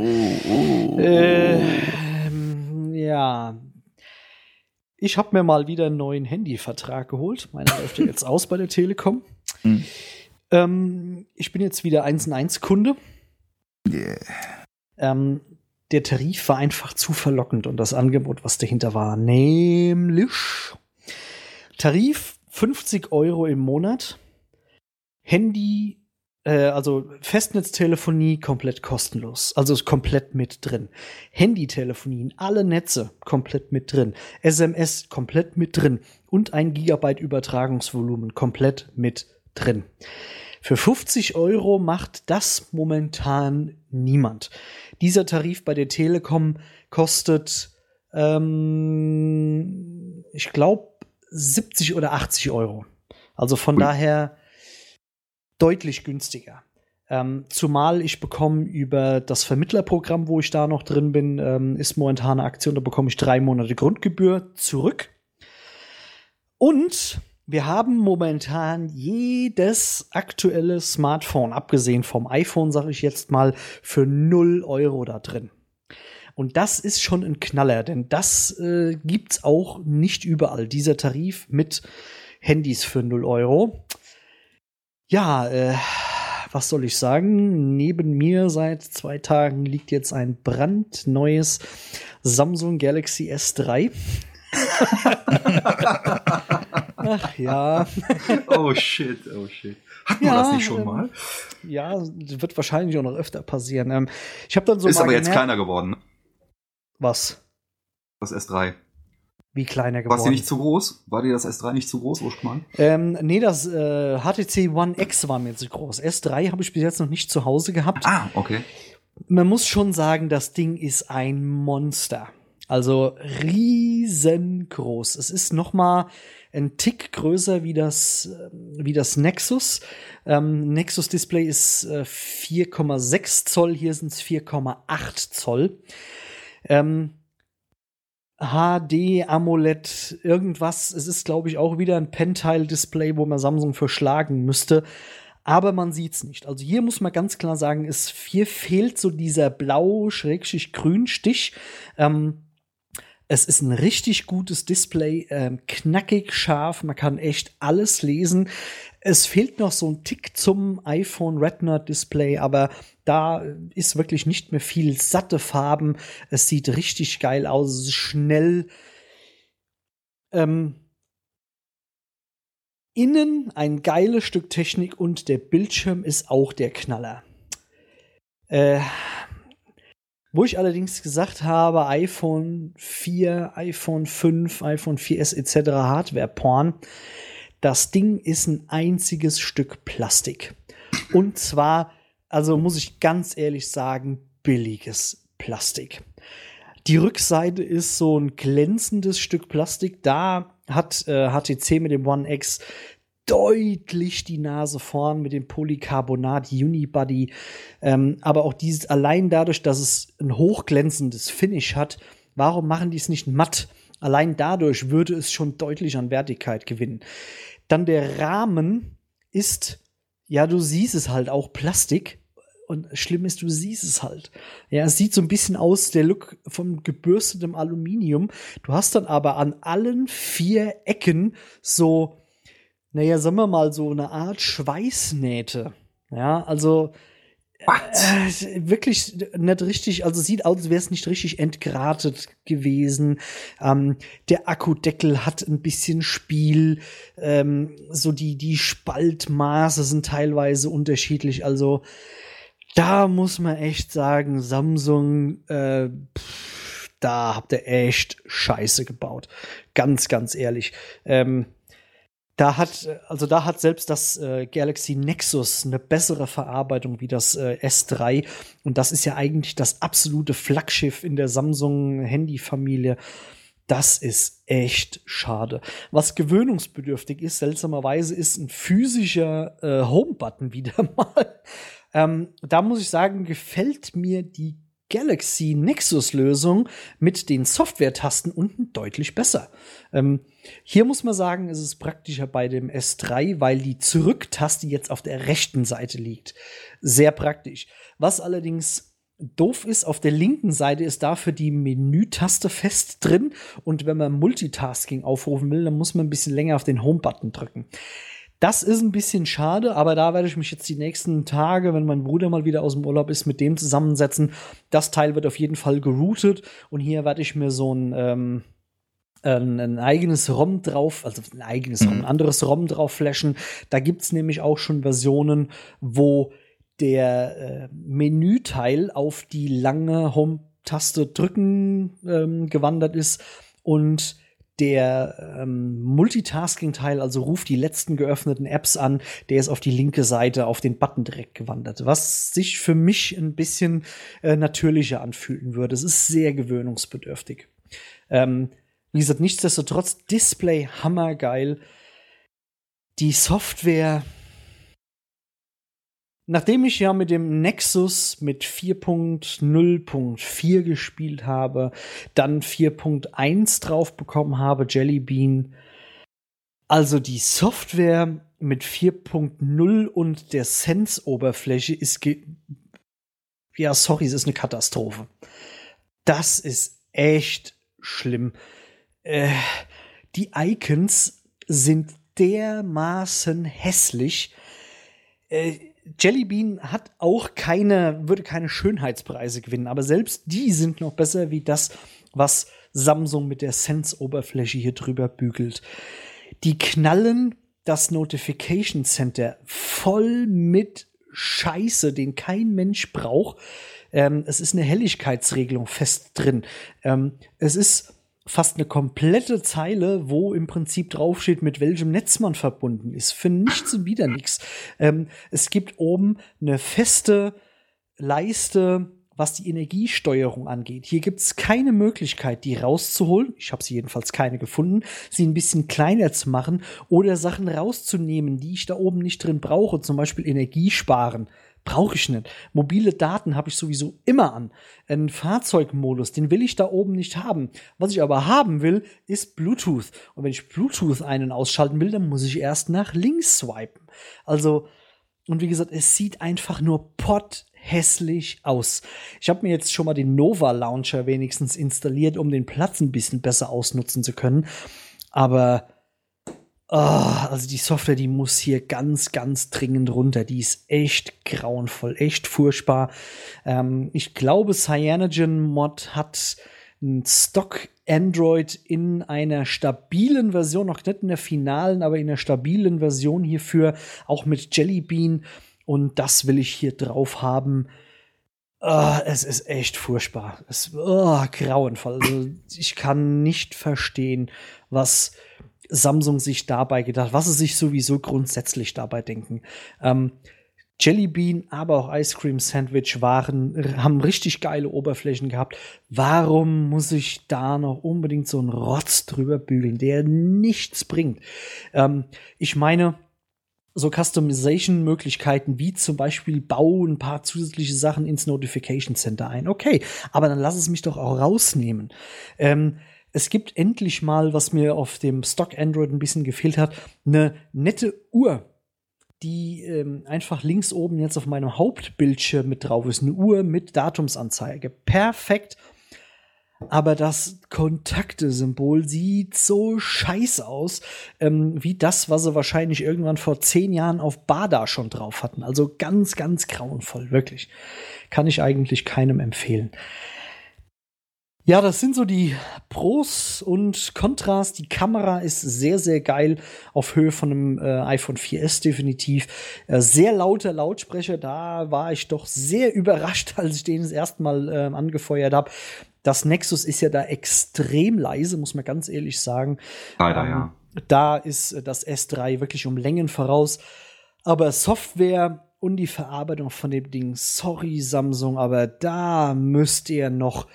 Ja. Ich habe mir mal wieder einen neuen Handyvertrag geholt. Meiner läuft ja jetzt aus bei der Telekom. Ich bin jetzt wieder 1&1 Kunde. Yeah. Der Tarif war einfach zu verlockend und das Angebot, was dahinter war, nämlich Tarif 50 € im Monat, Handy, also Festnetztelefonie komplett kostenlos, also ist komplett mit drin. Handytelefonie, alle Netze komplett mit drin, SMS komplett mit drin und 1 GB Übertragungsvolumen komplett mit drin. Für 50 € macht das momentan niemand. Dieser Tarif bei der Telekom kostet, ich glaube, 70 oder 80 €. Also von daher deutlich günstiger. Zumal ich bekomme über das Vermittlerprogramm, wo ich da noch drin bin, ist momentan eine Aktion, da bekomme ich 3 Monate Grundgebühr zurück. Und wir haben momentan jedes aktuelle Smartphone, abgesehen vom iPhone, sage ich jetzt mal, für 0 Euro da drin. Und das ist schon ein Knaller, denn das gibt's auch nicht überall, dieser Tarif mit Handys für 0 Euro. Ja, was soll ich sagen? Neben mir seit 2 Tagen liegt jetzt ein brandneues Samsung Galaxy S3. Ach ja. Oh shit. Hatten wir das nicht schon mal? Ja, wird wahrscheinlich auch noch öfter passieren. Ich habe dann so ist mal aber jetzt gemerkt, kleiner geworden, ne? Was? Das S3. Wie kleiner geworden? War dir nicht zu groß? War dir das S3 nicht zu groß ursprünglich? Nee, das HTC One X war mir zu groß. S3 habe ich bis jetzt noch nicht zu Hause gehabt. Ah, okay. Man muss schon sagen, das Ding ist ein Monster. Also riesengroß. Es ist noch mal ein Tick größer wie das Nexus. Nexus Display ist 4,6 Zoll, hier sind es 4,8 Zoll. HD, AMOLED, irgendwas. Es ist, glaube ich, auch wieder ein Pentile-Display, wo man Samsung für schlagen müsste. Aber man sieht's nicht. Also hier muss man ganz klar sagen, hier fehlt so dieser blau-grün Stich. Es ist ein richtig gutes Display, knackig scharf, man kann echt alles lesen. Es fehlt noch so ein Tick zum iPhone Retina Display, aber da ist wirklich nicht mehr viel satte Farben. Es sieht richtig geil aus, es ist schnell. Innen ein geiles Stück Technik und der Bildschirm ist auch der Knaller. Wo ich allerdings gesagt habe, iPhone 4, iPhone 5, iPhone 4S etc. Hardware-Porn, das Ding ist ein einziges Stück Plastik. Und zwar, also muss ich ganz ehrlich sagen, billiges Plastik. Die Rückseite ist so ein glänzendes Stück Plastik. Da hat HTC mit dem One X deutlich die Nase vorn mit dem Polycarbonat Unibody. Aber auch allein dadurch, dass es ein hochglänzendes Finish hat, warum machen die es nicht matt? Allein dadurch würde es schon deutlich an Wertigkeit gewinnen. Dann der Rahmen ist, ja, du siehst es halt auch Plastik. Und schlimm ist, du siehst es halt. Ja, es sieht so ein bisschen aus, der Look von gebürstetem Aluminium. Du hast dann aber an allen 4 Ecken so, naja, sagen wir mal, so eine Art Schweißnähte. Ja, also wirklich nicht richtig, also sieht aus, als wäre es nicht richtig entgratet gewesen. Der Akkudeckel hat ein bisschen Spiel. So die Spaltmaße sind teilweise unterschiedlich. Also da muss man echt sagen, Samsung, da habt ihr echt Scheiße gebaut. Ganz, ganz ehrlich. Da hat selbst das Galaxy Nexus eine bessere Verarbeitung wie das S3. Und das ist ja eigentlich das absolute Flaggschiff in der Samsung-Handy-Familie. Das ist echt schade. Was gewöhnungsbedürftig ist, seltsamerweise, ist ein physischer Home-Button wieder mal. Da muss ich sagen, gefällt mir die Galaxy Nexus-Lösung mit den Software-Tasten unten deutlich besser. Hier muss man sagen, ist es praktischer bei dem S3, weil die Zurück-Taste jetzt auf der rechten Seite liegt. Sehr praktisch. Was allerdings doof ist, auf der linken Seite ist dafür die Menü-Taste fest drin. Und wenn man Multitasking aufrufen will, dann muss man ein bisschen länger auf den Home-Button drücken. Das ist ein bisschen schade, aber da werde ich mich jetzt die nächsten Tage, wenn mein Bruder mal wieder aus dem Urlaub ist, mit dem zusammensetzen. Das Teil wird auf jeden Fall geroutet und hier werde ich mir so ein eigenes ROM drauf, also ein anderes ROM drauf flashen. Da gibt's nämlich auch schon Versionen, wo der Menüteil auf die lange Home-Taste drücken gewandert ist und der Multitasking-Teil, also ruft die letzten geöffneten Apps an, der ist auf die linke Seite auf den Button direkt gewandert, was sich für mich ein bisschen natürlicher anfühlen würde. Es ist sehr gewöhnungsbedürftig. Wie gesagt, nichtsdestotrotz, Display hammergeil. Die Software Nachdem ich ja mit dem Nexus mit 4.0.4 gespielt habe, dann 4.1 drauf bekommen habe, Jelly Bean, also die Software mit 4.0 und der Sense-Oberfläche ist es ist eine Katastrophe. Das ist echt schlimm. Die Icons sind dermaßen hässlich. Jelly Bean hat auch würde keine Schönheitspreise gewinnen, aber selbst die sind noch besser wie das, was Samsung mit der Sense-Oberfläche hier drüber bügelt. Die knallen das Notification Center voll mit Scheiße, den kein Mensch braucht. Es ist eine Helligkeitsregelung fest drin. Es ist fast eine komplette Zeile, wo im Prinzip draufsteht, mit welchem Netz man verbunden ist. Für nichts und wieder nichts. Es gibt oben eine feste Leiste, was die Energiesteuerung angeht. Hier gibt es keine Möglichkeit, die rauszuholen. Ich habe sie jedenfalls keine gefunden, sie ein bisschen kleiner zu machen oder Sachen rauszunehmen, die ich da oben nicht drin brauche. Zum Beispiel Energiesparen. Brauche ich nicht. Mobile Daten habe ich sowieso immer an. Einen Fahrzeugmodus, den will ich da oben nicht haben. Was ich aber haben will, ist Bluetooth. Und wenn ich Bluetooth ein- und ausschalten will, dann muss ich erst nach links swipen. Also, und wie gesagt, es sieht einfach nur potthässlich aus. Ich habe mir jetzt schon mal den Nova Launcher wenigstens installiert, um den Platz ein bisschen besser ausnutzen zu können. Aber also die Software, die muss hier ganz, ganz dringend runter. Die ist echt grauenvoll, echt furchtbar. Ich glaube, CyanogenMod hat ein Stock Android in einer stabilen Version, noch nicht in der finalen, aber in der stabilen Version hierfür, auch mit Jelly Bean. Und das will ich hier drauf haben. Es ist echt furchtbar. Grauenvoll. Also ich kann nicht verstehen, was Samsung sich dabei gedacht, was sie sich sowieso grundsätzlich dabei denken. Jelly Bean, aber auch Ice Cream Sandwich haben richtig geile Oberflächen gehabt. Warum muss ich da noch unbedingt so einen Rotz drüber bügeln, der nichts bringt? Ich meine, so Customization-Möglichkeiten wie zum Beispiel bau ein paar zusätzliche Sachen ins Notification Center ein. Okay, aber dann lass es mich doch auch rausnehmen. Es gibt endlich mal, was mir auf dem Stock Android ein bisschen gefehlt hat, eine nette Uhr, die einfach links oben jetzt auf meinem Hauptbildschirm mit drauf ist. Eine Uhr mit Datumsanzeige. Perfekt. Aber das Kontakte-Symbol sieht so scheiße aus, wie das, was sie wahrscheinlich irgendwann vor 10 Jahren auf Bada schon drauf hatten. Also ganz, ganz grauenvoll, wirklich. Kann ich eigentlich keinem empfehlen. Ja, das sind so die Pros und Kontras. Die Kamera ist sehr, sehr geil auf Höhe von einem iPhone 4S definitiv. Sehr lauter Lautsprecher, da war ich doch sehr überrascht, als ich den das erste Mal angefeuert habe. Das Nexus ist ja da extrem leise, muss man ganz ehrlich sagen. Leider, ja. Da ist das S3 wirklich um Längen voraus. Aber Software und die Verarbeitung von dem Ding, sorry Samsung, aber da müsst ihr noch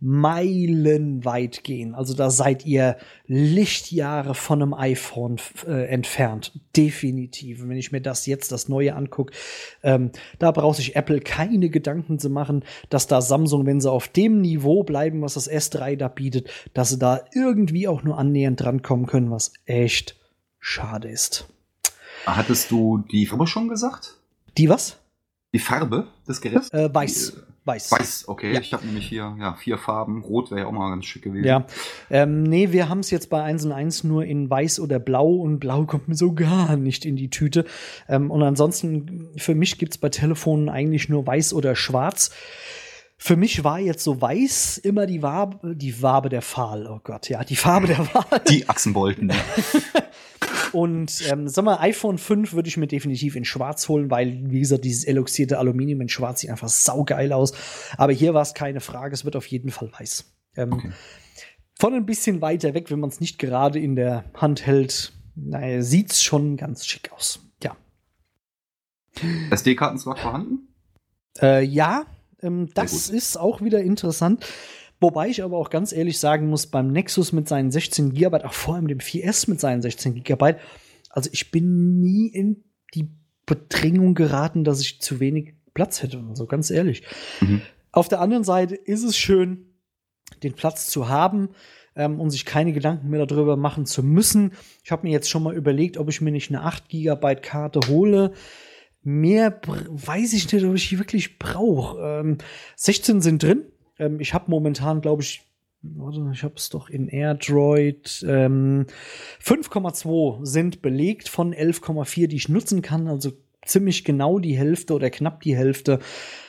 meilenweit gehen. Also da seid ihr Lichtjahre von einem iPhone entfernt. Definitiv. Und wenn ich mir das Neue angucke, da braucht sich Apple keine Gedanken zu machen, dass da Samsung, wenn sie auf dem Niveau bleiben, was das S3 da bietet, dass sie da irgendwie auch nur annähernd drankommen können, was echt schade ist. Hattest du die Farbe schon gesagt? Die was? Die Farbe des Geräts? Weiß. Weiß, okay. Ja. Ich habe nämlich hier 4 Farben. Rot wäre ja auch mal ganz schick gewesen. Ja, nee, wir haben es jetzt bei 1&1 nur in Weiß oder Blau und Blau kommt mir so gar nicht in die Tüte. Und ansonsten, für mich gibt's bei Telefonen eigentlich nur Weiß oder Schwarz. Für mich war jetzt so Weiß immer die Farbe der Wahl. Oh Gott, ja, die Farbe der Wahl. Die Achsenbolten, ja. Und sag mal, iPhone 5 würde ich mir definitiv in Schwarz holen, weil, wie gesagt, dieses eloxierte Aluminium in Schwarz sieht einfach saugeil aus. Aber hier war es keine Frage, es wird auf jeden Fall weiß. Okay. Von ein bisschen weiter weg, wenn man es nicht gerade in der Hand hält, naja, sieht's schon ganz schick aus. Ja. SD-Kartenslot vorhanden? Ja, das ist auch wieder interessant. Wobei ich aber auch ganz ehrlich sagen muss, beim Nexus mit seinen 16 GB, auch vor allem dem 4S mit seinen 16 GB, also ich bin nie in die Bedrängung geraten, dass ich zu wenig Platz hätte, also ganz ehrlich. Auf der anderen Seite ist es schön, den Platz zu haben und sich keine Gedanken mehr darüber machen zu müssen. Ich habe mir jetzt schon mal überlegt, ob ich mir nicht eine 8 GB Karte hole. Mehr weiß ich nicht, ob ich die wirklich brauche. 16 sind drin. Ich habe momentan, glaube ich, ich habe es doch in AirDroid. 5,2 sind belegt von 11,4, die ich nutzen kann. Also ziemlich genau die Hälfte oder knapp die Hälfte.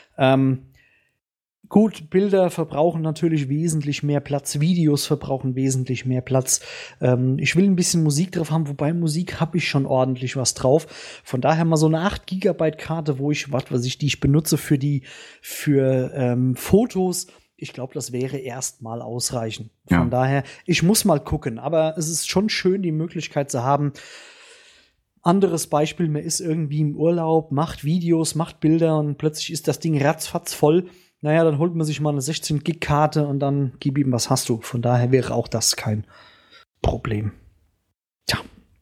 Gut, Bilder verbrauchen natürlich wesentlich mehr Platz, Videos verbrauchen wesentlich mehr Platz. Ich will ein bisschen Musik drauf haben, wobei Musik habe ich schon ordentlich was drauf. Von daher mal so eine 8 GB Karte, wo ich, die ich benutze für Fotos. Ich glaube, das wäre erstmal ausreichend. Von daher, ich muss mal gucken. Aber es ist schon schön, die Möglichkeit zu haben. Anderes Beispiel, man ist irgendwie im Urlaub, macht Videos, macht Bilder und plötzlich ist das Ding ratzfatz voll. Naja, dann holt man sich mal eine 16-Gig-Karte und dann gib ihm, was hast du. Von daher wäre auch das kein Problem. Tja.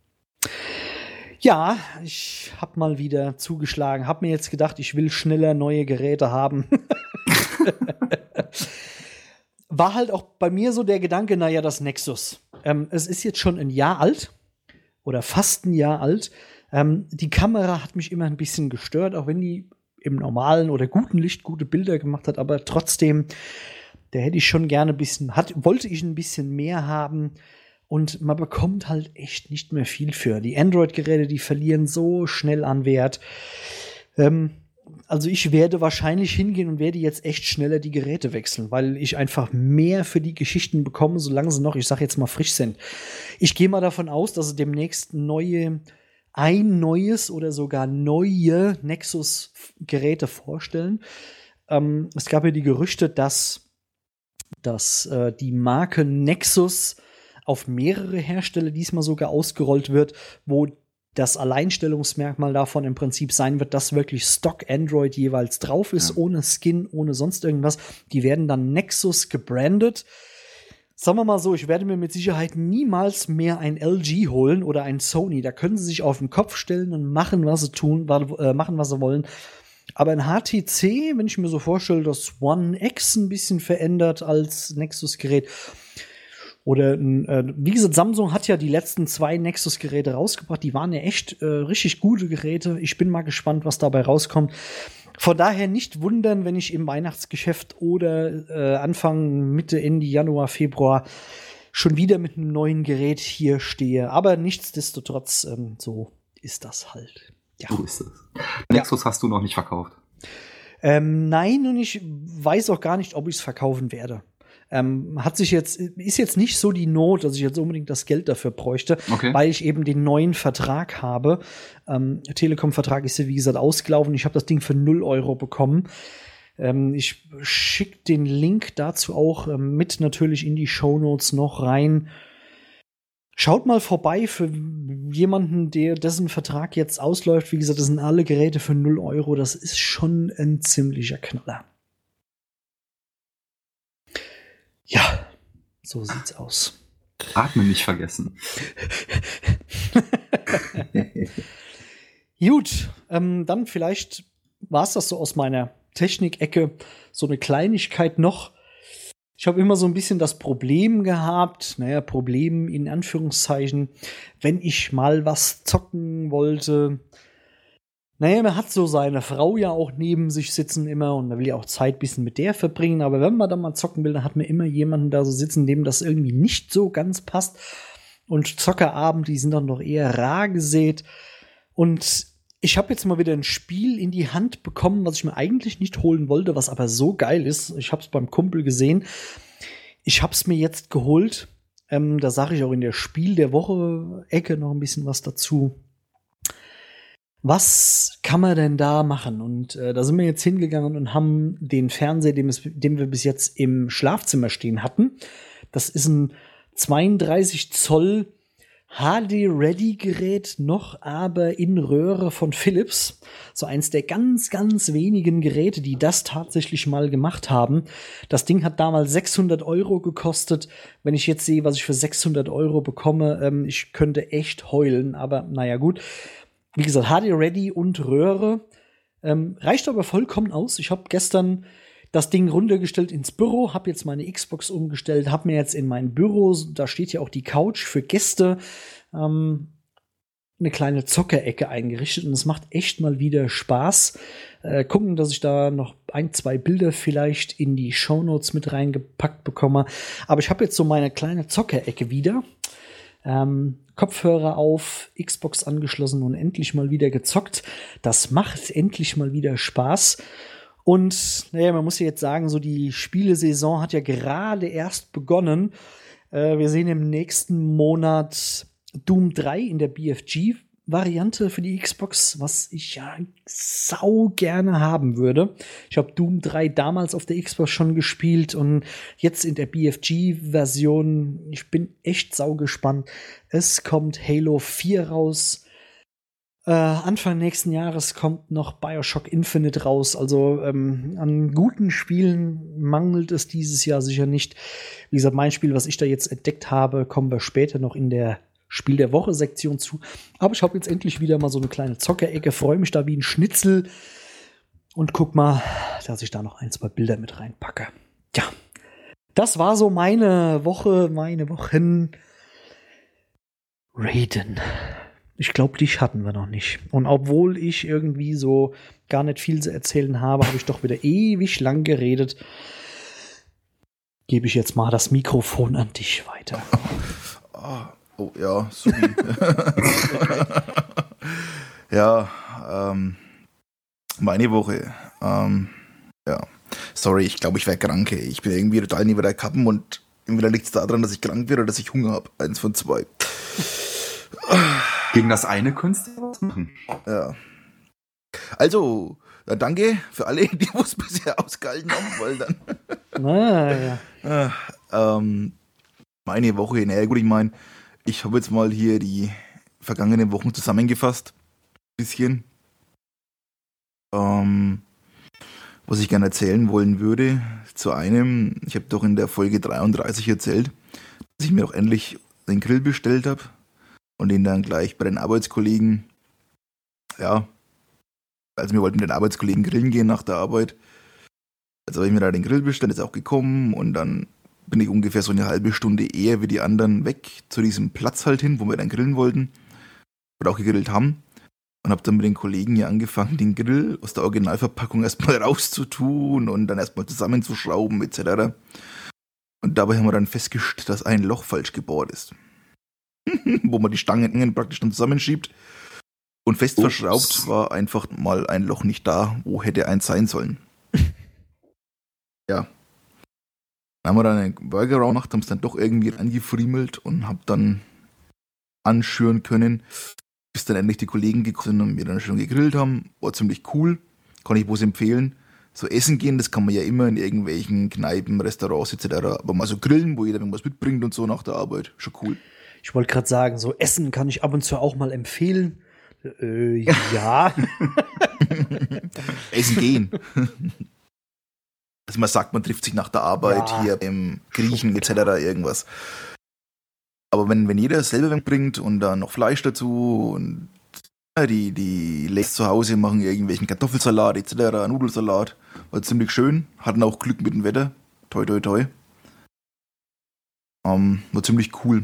Ja, ich habe mal wieder zugeschlagen. Hab mir jetzt gedacht, ich will schneller neue Geräte haben. War halt auch bei mir so der Gedanke, naja, das Nexus. Es ist jetzt schon ein Jahr alt oder fast ein Jahr alt. Die Kamera hat mich immer ein bisschen gestört, auch wenn die im normalen oder guten Licht gute Bilder gemacht hat, aber trotzdem, da hätte ich schon gerne wollte ich ein bisschen mehr haben und man bekommt halt echt nicht mehr viel für. Die Android-Geräte, die verlieren so schnell an Wert. Also ich werde wahrscheinlich hingehen und werde jetzt echt schneller die Geräte wechseln, weil ich einfach mehr für die Geschichten bekomme, solange sie noch, ich sag jetzt mal, frisch sind. Ich gehe mal davon aus, dass sie demnächst ein neues oder sogar neue Nexus-Geräte vorstellen. Es gab ja die Gerüchte, dass die Marke Nexus auf mehrere Hersteller diesmal sogar ausgerollt wird, wo das Alleinstellungsmerkmal davon im Prinzip sein wird, dass wirklich Stock Android jeweils drauf ist, ohne Skin, ohne sonst irgendwas. Die werden dann Nexus gebrandet. Sagen wir mal so, ich werde mir mit Sicherheit niemals mehr ein LG holen oder ein Sony. Da können sie sich auf den Kopf stellen und machen, was sie wollen. Aber ein HTC, wenn ich mir so vorstelle, das One X ein bisschen verändert als Nexus-Gerät. Oder, wie gesagt, Samsung hat ja die letzten 2 Nexus-Geräte rausgebracht. Die waren ja echt richtig gute Geräte. Ich bin mal gespannt, was dabei rauskommt. Von daher nicht wundern, wenn ich im Weihnachtsgeschäft oder Anfang, Mitte, Ende Januar, Februar schon wieder mit einem neuen Gerät hier stehe. Aber nichtsdestotrotz, so ist das halt. Ja. So ist es. Nexus hast du noch nicht verkauft? Nein, und ich weiß auch gar nicht, ob ich es verkaufen werde. Ist jetzt nicht so die Not, dass ich jetzt unbedingt das Geld dafür bräuchte, weil ich eben den neuen Vertrag habe. Der Telekom-Vertrag ist ja, wie gesagt, ausgelaufen. Ich habe das Ding für 0 € bekommen. Ich schicke den Link dazu auch mit natürlich in die Shownotes noch rein. Schaut mal vorbei für jemanden, dessen Vertrag jetzt ausläuft. Wie gesagt, das sind alle Geräte für 0 €. Das ist schon ein ziemlicher Knaller. Ja, so sieht's aus. Atmen nicht vergessen. Gut, dann vielleicht war's das so aus meiner Technik-Ecke. So eine Kleinigkeit noch. Ich habe immer so ein bisschen das Problem gehabt, Problem in Anführungszeichen, wenn ich mal was zocken wollte. Man hat so seine Frau ja auch neben sich sitzen immer und man will ja auch Zeit ein bisschen mit der verbringen. Aber wenn man dann mal zocken will, dann hat man immer jemanden da so sitzen, dem das irgendwie nicht so ganz passt. Und Zockerabend, die sind dann doch eher rar gesät. Und ich habe jetzt mal wieder ein Spiel in die Hand bekommen, was ich mir eigentlich nicht holen wollte, was aber so geil ist. Ich habe es beim Kumpel gesehen. Ich habe es mir jetzt geholt. Da sage ich auch in der Spiel der Woche-Ecke noch ein bisschen was dazu. Was kann man denn da machen? Und da sind wir jetzt hingegangen und haben den Fernseher, den wir bis jetzt im Schlafzimmer stehen hatten. Das ist ein 32 Zoll HD-Ready-Gerät, noch aber in Röhre von Philips. So eins der ganz, ganz wenigen Geräte, die das tatsächlich mal gemacht haben. Das Ding hat damals 600 € gekostet. Wenn ich jetzt sehe, was ich für 600 € bekomme, ich könnte echt heulen. Aber naja, gut. Wie gesagt, HD Ready und Röhre. Reicht aber vollkommen aus. Ich habe gestern das Ding runtergestellt ins Büro, habe jetzt meine Xbox umgestellt, habe mir jetzt in mein Büro, da steht ja auch die Couch für Gäste, eine kleine Zockerecke eingerichtet und es macht echt mal wieder Spaß. Gucken, dass ich da noch 1-2 Bilder vielleicht in die Shownotes mit reingepackt bekomme. Aber ich habe jetzt so meine kleine Zockerecke wieder. Kopfhörer auf, Xbox angeschlossen und endlich mal wieder gezockt. Das macht endlich mal wieder Spaß. Und naja, man muss ja jetzt sagen, so die Spielesaison hat ja gerade erst begonnen. Wir sehen im nächsten Monat Doom 3 in der BFG-Variante für die Xbox, was ich ja sau gerne haben würde. Ich habe Doom 3 damals auf der Xbox schon gespielt und jetzt in der BFG-Version. Ich bin echt sau gespannt. Es kommt Halo 4 raus. Anfang nächsten Jahres kommt noch BioShock Infinite raus. Also an guten Spielen mangelt es dieses Jahr sicher nicht. Wie gesagt, mein Spiel, was ich da jetzt entdeckt habe, kommen wir später noch in der Spiel der Woche-Sektion zu. Aber ich habe jetzt endlich wieder mal so eine kleine Zockerecke, freue mich da wie ein Schnitzel und guck mal, dass ich da noch 1-2 Bilder mit reinpacke. Ja, das war so meine Woche, meine Wochen. Raiden. Ich glaube, dich hatten wir noch nicht. Und obwohl ich irgendwie so gar nicht viel zu erzählen habe, habe ich doch wieder ewig lang geredet. Gebe ich jetzt mal das Mikrofon an dich weiter. Oh ja, super. Ja, meine Woche. Ja, sorry, ich glaube, ich wäre krank. Ich bin irgendwie total neben der Kappen und entweder liegt es daran, dass ich krank werde oder dass ich Hunger habe. 1 von 2. Gegen das eine könntest du was machen. Ja. Also, danke für alle, die es bisher ausgehalten haben, weil dann. Meine Woche, naja gut, ich meine, ich habe jetzt mal hier die vergangenen Wochen zusammengefasst. Bisschen. Was ich gerne erzählen wollen würde. Zu einem, ich habe doch in der Folge 33 erzählt, dass ich mir auch endlich den Grill bestellt habe. Und den dann gleich bei den Arbeitskollegen, ja, also wir wollten mit den Arbeitskollegen grillen gehen nach der Arbeit. Also habe ich mir da den Grill bestellt, ist auch gekommen und dann bin ich ungefähr so eine halbe Stunde eher wie die anderen weg zu diesem Platz halt hin, wo wir dann grillen wollten oder auch gegrillt haben. Und habe dann mit den Kollegen hier angefangen, den Grill aus der Originalverpackung erstmal rauszutun und dann erstmal zusammenzuschrauben etc. Und dabei haben wir dann festgestellt, dass ein Loch falsch gebohrt ist. Wo man die Stangen praktisch dann zusammenschiebt. Und fest verschraubt war einfach mal ein Loch nicht da, wo hätte eins sein sollen. Ja. Dann haben wir dann einen Workaround gemacht, haben es dann doch irgendwie angefriemelt und hab dann anschüren können, bis dann endlich die Kollegen gekommen sind und wir dann schon gegrillt haben. War ziemlich cool. Kann ich bloß empfehlen. So essen gehen, das kann man ja immer in irgendwelchen Kneipen, Restaurants etc. Aber mal so grillen, wo jeder irgendwas mitbringt und so nach der Arbeit, schon cool. Ich wollte gerade sagen, so Essen kann ich ab und zu auch mal empfehlen. Ja. Essen gehen. Also man sagt, man trifft sich nach der Arbeit hier im Griechen etc. irgendwas. Aber wenn jeder selber bringt und dann noch Fleisch dazu und die Leute zu Hause machen irgendwelchen Kartoffelsalat etc., Nudelsalat, war ziemlich schön. Hatten auch Glück mit dem Wetter. Toi, toi, toi. War ziemlich cool.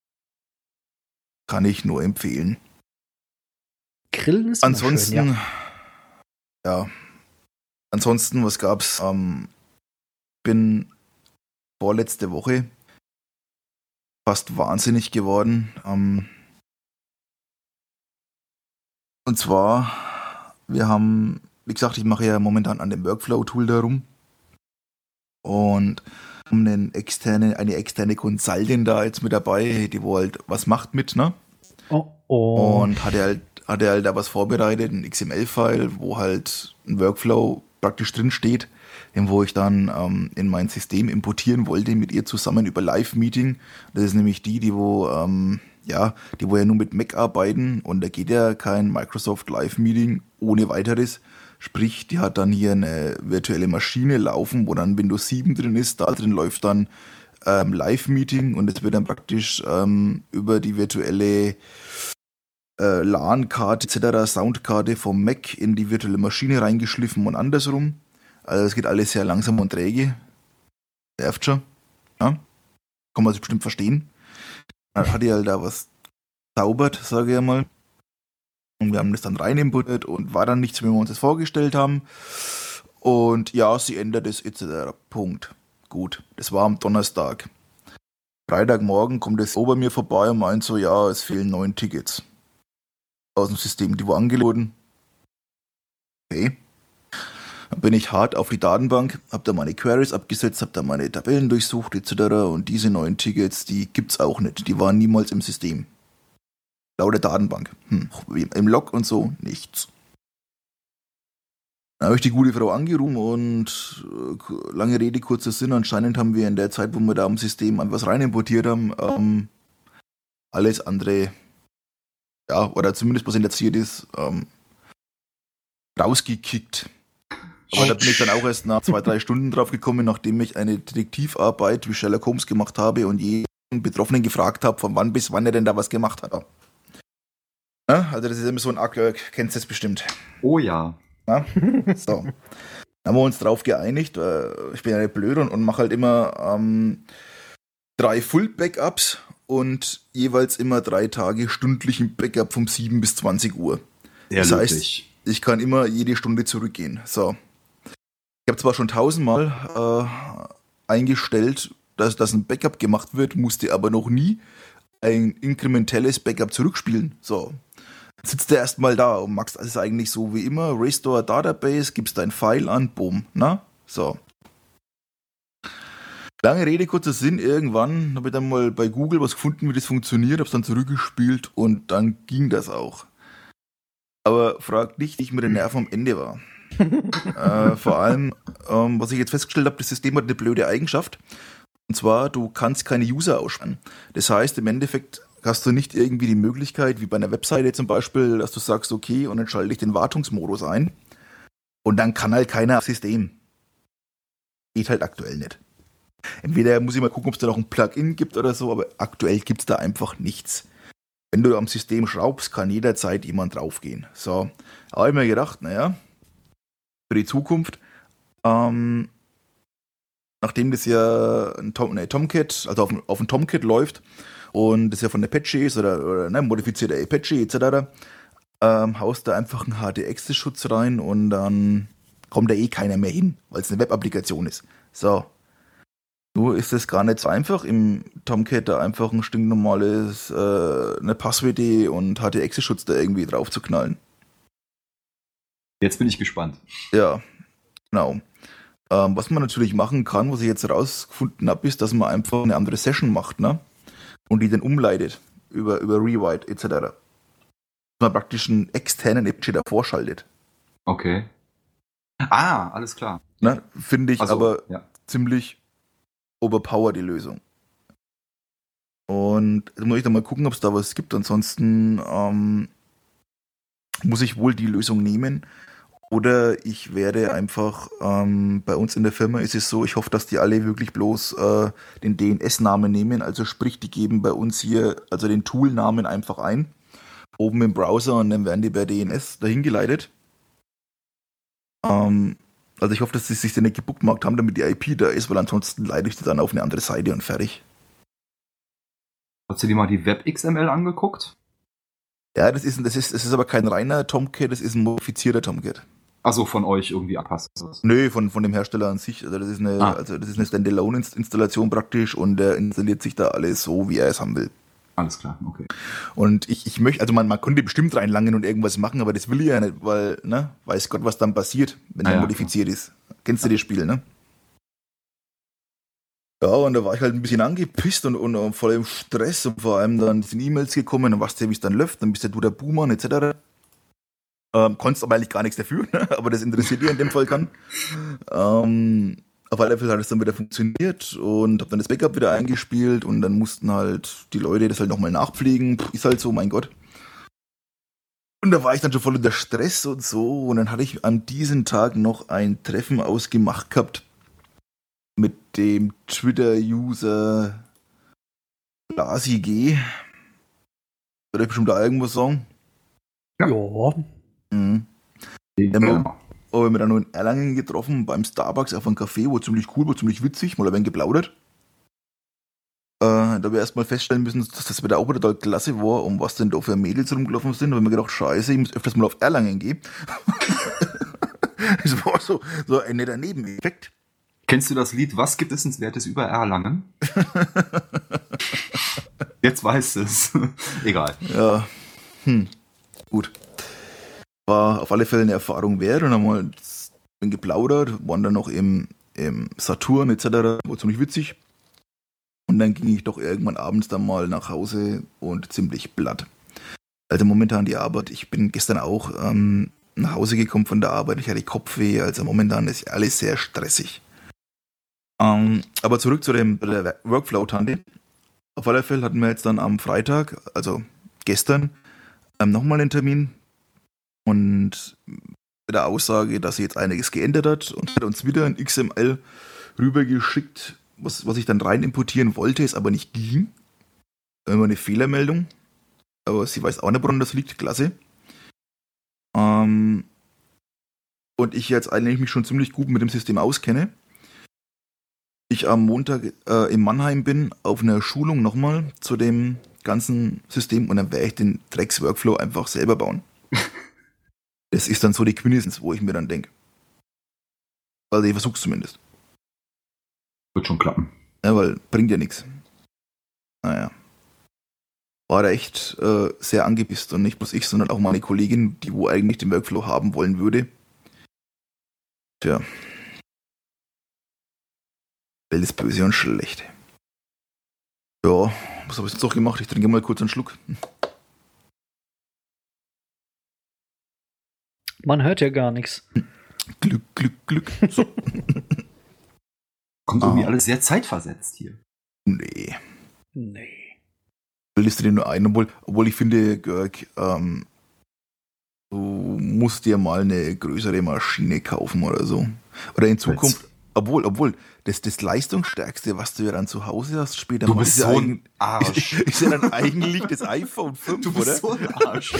Kann ich nur empfehlen. Grillen ist ansonsten schön, ja. Ansonsten, was gab's? Bin vorletzte Woche fast wahnsinnig geworden. Und zwar, wir haben, wie gesagt, ich mache ja momentan an dem Workflow-Tool da rum und haben eine externe Consultin da jetzt mit dabei, die wo halt was macht mit, ne? Und hat er halt da was vorbereitet, ein XML-File, wo halt ein Workflow praktisch drin steht, den wo ich dann in mein System importieren wollte mit ihr zusammen über Live-Meeting. Das ist nämlich die wo ja nur mit Mac arbeiten und da geht ja kein Microsoft Live-Meeting ohne weiteres. Sprich, die hat dann hier eine virtuelle Maschine laufen, wo dann Windows 7 drin ist. Da drin läuft dann Live-Meeting und es wird dann praktisch über die virtuelle LAN-Karte etc., Soundkarte vom Mac in die virtuelle Maschine reingeschliffen und andersrum. Also es geht alles sehr langsam und träge. Nervt schon. Ja? Kann man sich bestimmt verstehen. Dann hat die halt da was zaubert, sage ich mal. Und wir haben das dann rein importiert und war dann nichts, wie wir uns das vorgestellt haben. Und ja, sie ändert es etc. Punkt. Gut, das war am Donnerstag. Freitagmorgen kommt es bei mir vorbei und meint so, ja, es fehlen 9 Tickets aus dem System, die wurden angeladen. Okay. Dann bin ich hart auf die Datenbank, habe da meine Queries abgesetzt, habe da meine Tabellen durchsucht etc. Und diese 9 Tickets, die gibt's auch nicht. Die waren niemals im System. Laut der Datenbank. Im Log und so, nichts. Dann habe ich die gute Frau angerufen und lange Rede, kurzer Sinn, anscheinend haben wir in der Zeit, wo wir da am System was rein importiert haben, alles andere, ja, oder zumindest was interessiert ist, rausgekickt. Aber da bin ich dann auch erst nach 2-3 Stunden drauf gekommen, nachdem ich eine Detektivarbeit wie Sherlock Holmes gemacht habe und jeden Betroffenen gefragt habe, von wann bis wann er denn da was gemacht hat. Ja, also das ist immer so ein Akt, kennst du das bestimmt. Oh ja. Ja? So. Dann haben wir uns drauf geeinigt, ich bin ja nicht blöd und mache halt immer 3 Full-Backups und jeweils immer 3 Tage stündlichen Backup von 7 bis 20 Uhr. Sehr das heißt, löblich. ich kann immer jede Stunde zurückgehen. So. Ich habe zwar schon 1000-mal eingestellt, dass ein Backup gemacht wird, musste aber noch nie ein inkrementelles Backup zurückspielen. So. Sitzt du erstmal da und machst alles eigentlich so wie immer, Restore Database, gibst dein File an, boom, na? So. Lange Rede, kurzer Sinn, irgendwann habe ich dann mal bei Google was gefunden, wie das funktioniert, hab's dann zurückgespielt und dann ging das auch. Aber frag nicht, wie ich mit den Nerven am Ende war. Vor allem, was ich jetzt festgestellt habe, das System hat eine blöde Eigenschaft. Und zwar, du kannst keine User aussperren. Das heißt, im Endeffekt hast du nicht irgendwie die Möglichkeit, wie bei einer Webseite zum Beispiel, dass du sagst, okay, und dann schalte ich den Wartungsmodus ein. Und dann kann halt keiner aufs System. Geht halt aktuell nicht. Entweder muss ich mal gucken, ob es da noch ein Plugin gibt oder so, aber aktuell gibt es da einfach nichts. Wenn du am System schraubst, kann jederzeit jemand draufgehen. So, habe ich mir gedacht, naja, für die Zukunft, nachdem das ja ein Tomcat, also auf ein Tomcat läuft und das ja von Apache ist oder modifizierter Apache etc., haust da einfach einen HT-Access-Schutz rein und dann kommt da eh keiner mehr hin, weil es eine Web-Applikation ist. So. Nur ist es gar nicht so einfach, im Tomcat da einfach ein stinknormales eine Passwd und HT-Access-Schutz da irgendwie drauf zu knallen. Jetzt bin ich gespannt. Ja, genau. Was man natürlich machen kann, was ich jetzt herausgefunden habe, ist, dass man einfach eine andere Session macht, ne? Und die dann umleitet über Rewrite etc. Dass man praktisch einen externen Apache davor schaltet. Okay. Ah, alles klar. Ne? Finde ich Also, aber ja. ziemlich overpowered, die Lösung. Und da muss ich dann mal gucken, ob es da was gibt. Ansonsten muss ich wohl die Lösung nehmen. Oder ich werde einfach, bei uns in der Firma ist es so, ich hoffe, dass die alle wirklich bloß den DNS-Namen nehmen. Also sprich, die geben bei uns hier, also den Tool-Namen einfach ein. Oben im Browser und dann werden die per DNS dahin geleitet. Also ich hoffe, dass sie sich dann nicht gebookmarkt haben, damit die IP da ist, weil ansonsten leite ich die dann auf eine andere Seite und fertig. Hast du dir mal die WebXML angeguckt? Ja, das ist aber kein reiner Tomcat, das ist ein modifizierter Tomcat. Also von euch irgendwie abpasst. Nö, von dem Hersteller an sich. Also das ist eine Standalone-Installation praktisch und der installiert sich da alles so, wie er es haben will. Alles klar, okay. Und ich möchte, also man konnte bestimmt reinlangen und irgendwas machen, aber das will ich ja nicht, weil, ne, weiß Gott, was dann passiert, wenn er modifiziert ist. Kennst du das Spiel, ne? Ja, und da war ich halt ein bisschen angepisst und voll im Stress und vor allem dann sind E-Mails gekommen und weißt du, wie es dann läuft, dann bist du der Boomer etc. Konntest aber eigentlich gar nichts dafür, ne? Aber das interessiert dich in dem Fall kann. Auf alle Fälle hat es dann wieder funktioniert und habe dann das Backup wieder eingespielt und dann mussten halt die Leute das halt nochmal nachpflegen. Ist halt so, mein Gott. Und da war ich dann schon voll unter Stress und so und dann hatte ich an diesem Tag noch ein Treffen ausgemacht gehabt mit dem Twitter-User LasiG. Würde ich bestimmt da irgendwas sagen. Ja. Ja. Mhm. Genau. Aber wir dann noch in Erlangen getroffen, beim Starbucks auf einem Café, wo ziemlich cool, wo ziemlich witzig, mal ein wenig geplaudert. Da wir erstmal feststellen müssen, dass das Wetter auch wieder total klasse war und was denn da für Mädels rumgelaufen sind. Da haben wir gedacht, scheiße, ich muss öfters mal auf Erlangen gehen. Das war so ein netter Nebeneffekt. Kennst du das Lied Was gibt es Wissenswertes über Erlangen? Jetzt weißt du es. Egal. Ja, gut. War auf alle Fälle eine Erfahrung wert und haben mal geplaudert, waren dann noch im Saturn etc. War ziemlich witzig. Und dann ging ich doch irgendwann abends dann mal nach Hause und ziemlich platt. Also momentan die Arbeit. Ich bin gestern auch nach Hause gekommen von der Arbeit. Ich hatte Kopfweh. Also momentan ist alles sehr stressig. Aber zurück zu der Workflow-Tante. Auf alle Fälle hatten wir jetzt dann am Freitag, also gestern, nochmal einen Termin. Und mit der Aussage, dass sie jetzt einiges geändert hat und hat uns wieder ein XML rübergeschickt, was ich dann rein importieren wollte, es aber nicht ging. Immer eine Fehlermeldung. Aber sie weiß auch nicht, woran das liegt. Klasse. Und ich jetzt eigentlich mich schon ziemlich gut mit dem System auskenne. Ich am Montag in Mannheim bin, auf einer Schulung nochmal zu dem ganzen System und dann werde ich den Drecks-Workflow einfach selber bauen. Das ist dann so die Quintessenz, wo ich mir dann denke. Also ich versuch's zumindest. Wird schon klappen. Ja, weil bringt ja nichts. Naja. War da echt sehr angepisst und nicht bloß ich, sondern auch meine Kollegin, die wo eigentlich den Workflow haben wollen würde. Tja. Welt ist böse und schlecht. Ja, was habe ich jetzt noch gemacht? Ich trinke mal kurz einen Schluck. Man hört ja gar nichts. Glück, Glück, Glück. So. Kommt irgendwie alles sehr zeitversetzt hier. Nee. Bildest du dir nur ein, obwohl ich finde, Görg, du musst dir mal eine größere Maschine kaufen oder so. Oder in Zukunft, obwohl, das Leistungsstärkste, was du ja dann zu Hause hast, später Du mal, bist so ein Arsch. ist ja dann eigentlich das iPhone 5, Du bist oder? so ein Arsch.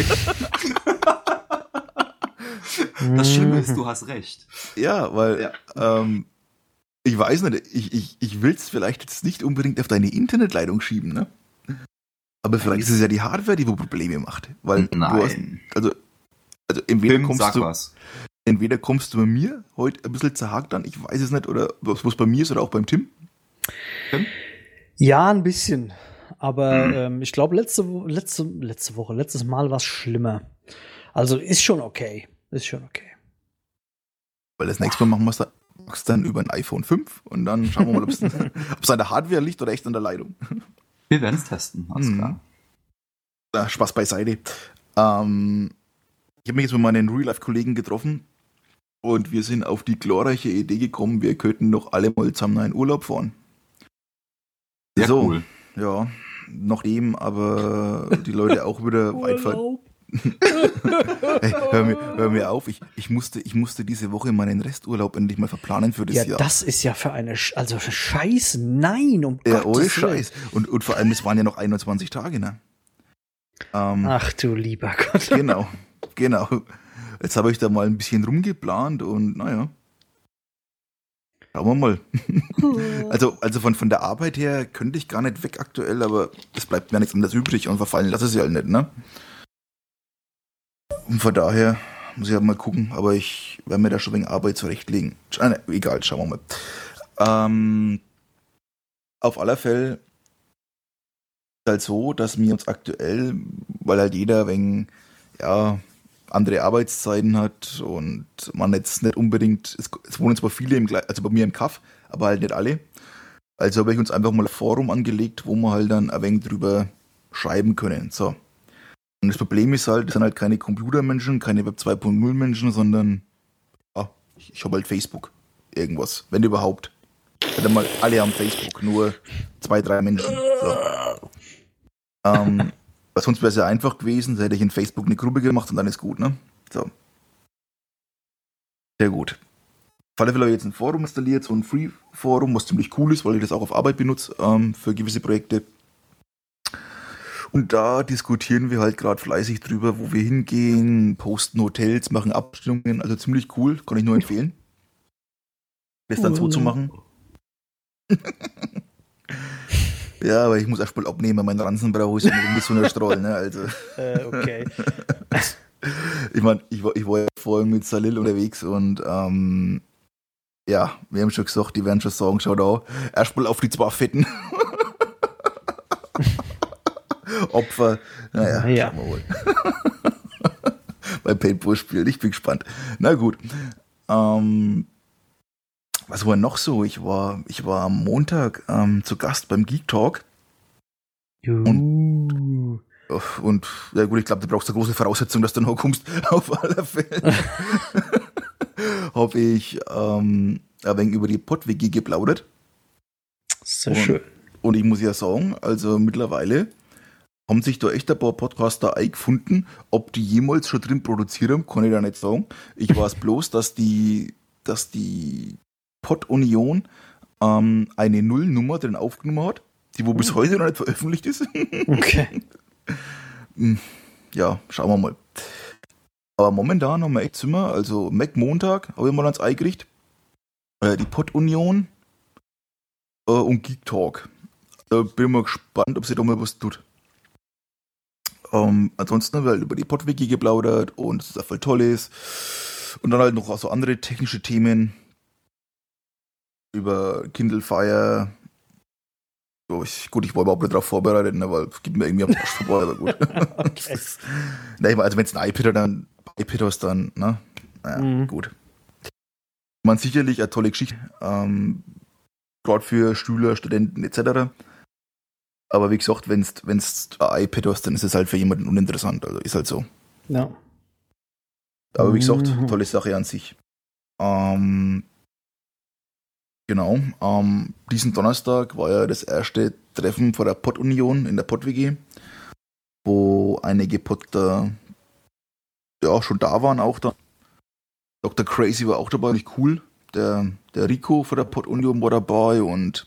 Das Schlimme ist, du hast recht. Ja, weil ich weiß nicht, ich will es vielleicht jetzt nicht unbedingt auf deine Internetleitung schieben, ne? Aber vielleicht ist es ja die Hardware, die wo Probleme macht. Weil Nein. du hast, also entweder Tim, kommst sag du was. entweder kommst du bei mir heute ein bisschen zerhakt an, ich weiß es nicht, oder was bei mir ist oder auch beim Tim. Tim? Ja, ein bisschen. Aber ich glaube, letztes Mal war es schlimmer. Also ist schon okay. Weil das nächste Mal machen wir es dann über ein iPhone 5 und dann schauen wir mal, ob es an der Hardware liegt oder echt an der Leitung. Wir werden es testen, alles klar. Spaß beiseite. Ich habe mich jetzt mit meinen Real-Life-Kollegen getroffen und wir sind auf die glorreiche Idee gekommen, wir könnten doch alle mal zusammen in Urlaub fahren. Sehr so, cool. Ja, nachdem aber die Leute auch wieder weit fahren. Hey, hör mir auf, ich musste diese Woche meinen Resturlaub endlich mal verplanen für das Jahr. Ja, das ist ja für eine Scheiß, nein, um Ja, ohne Gottes Willen. Scheiß. Und vor allem, es waren ja noch 21 Tage, ne? Ach du lieber Gott. Genau. Jetzt habe ich da mal ein bisschen rumgeplant und naja. Schauen wir mal. Also von der Arbeit her könnte ich gar nicht weg aktuell, aber es bleibt mir nichts anderes übrig und verfallen lasse ich es ja halt nicht, ne? Und von daher muss ich halt mal gucken, aber ich werde mir da schon wegen Arbeit zurechtlegen. Egal, schauen wir mal. Auf alle Fälle ist halt so, dass wir uns aktuell, weil halt jeder wegen, andere Arbeitszeiten hat und man jetzt nicht unbedingt, es wohnen zwar viele also bei mir im Kaff, aber halt nicht alle. Also habe ich uns einfach mal ein Forum angelegt, wo wir halt dann ein wenig drüber schreiben können. So. Und das Problem ist halt, das sind halt keine Computermenschen, keine Web 2.0 Menschen, sondern ich habe halt Facebook. Irgendwas, wenn überhaupt. Halt mal alle haben Facebook, nur 2, 3 Menschen. So. Weil sonst wäre es ja einfach gewesen, da hätte ich in Facebook eine Gruppe gemacht und dann ist gut, ne? So. Sehr gut. Auf alle Fälle habe ich jetzt ein Forum installiert, so ein Free-Forum, was ziemlich cool ist, weil ich das auch auf Arbeit benutze, für gewisse Projekte. Und da diskutieren wir halt gerade fleißig drüber, wo wir hingehen, posten Hotels, machen Abstimmungen. Also ziemlich cool, kann ich nur empfehlen. Das dann so zu machen. Ja, aber ich muss erst mal abnehmen, mein Ranzen brauche ich ein bisschen Stroll, ne? Also. Okay. Ich meine, ich war ja vorhin mit Salil unterwegs und ja, wir haben schon gesagt, die werden schon sagen, schau da, erstmal auf die zwei Fetten. Opfer, naja, Ja. schauen wir wohl. Beim Paintball-Spiel, ich bin gespannt. Na gut. Was war noch so? Ich war am Montag zu Gast beim Geek Talk. Und ja gut, ich glaube, du brauchst eine große Voraussetzung, dass du noch kommst. Auf alle Fälle habe ich ein wenig über die Pott-WG geplaudert. Sehr schön. Und ich muss ja sagen, also mittlerweile haben sich da echt ein paar Podcaster eingefunden. Ob die jemals schon drin produziert haben, kann ich da nicht sagen. Ich weiß bloß, dass die Pod-Union eine Nullnummer drin aufgenommen hat, die wo bis heute noch nicht veröffentlicht ist. Okay. Ja, schauen wir mal. Aber momentan haben wir echt Zimmer, also Mac Montag habe ich mal ans Ei gekriegt. Die Pod-Union und Geek Talk. Bin mal gespannt, ob sie da mal was tut. Ansonsten haben wir halt über die Pod-Wiki geplaudert und dass es auch voll toll ist. Und dann halt noch so andere technische Themen über Kindle Fire. So, ich war überhaupt nicht darauf vorbereitet, ne, weil es gibt mir irgendwie am Arsch vorbei, aber gut. Okay. Ne, also wenn es ein iPad hast, dann, ne? Naja, gut. Man sicherlich eine tolle Geschichte, gerade für Schüler, Studenten etc. Aber wie gesagt, wenn es ein iPad hast, dann ist es halt für jemanden uninteressant, also ist halt so. Ja. Aber wie gesagt, tolle Sache an sich. Genau, diesen Donnerstag war ja das erste Treffen vor der Pod-Union in der Pod-WG, wo einige Podder ja schon da waren, auch da. Dr. Crazy war auch dabei, nicht cool. Der Rico von der Pod-Union war dabei und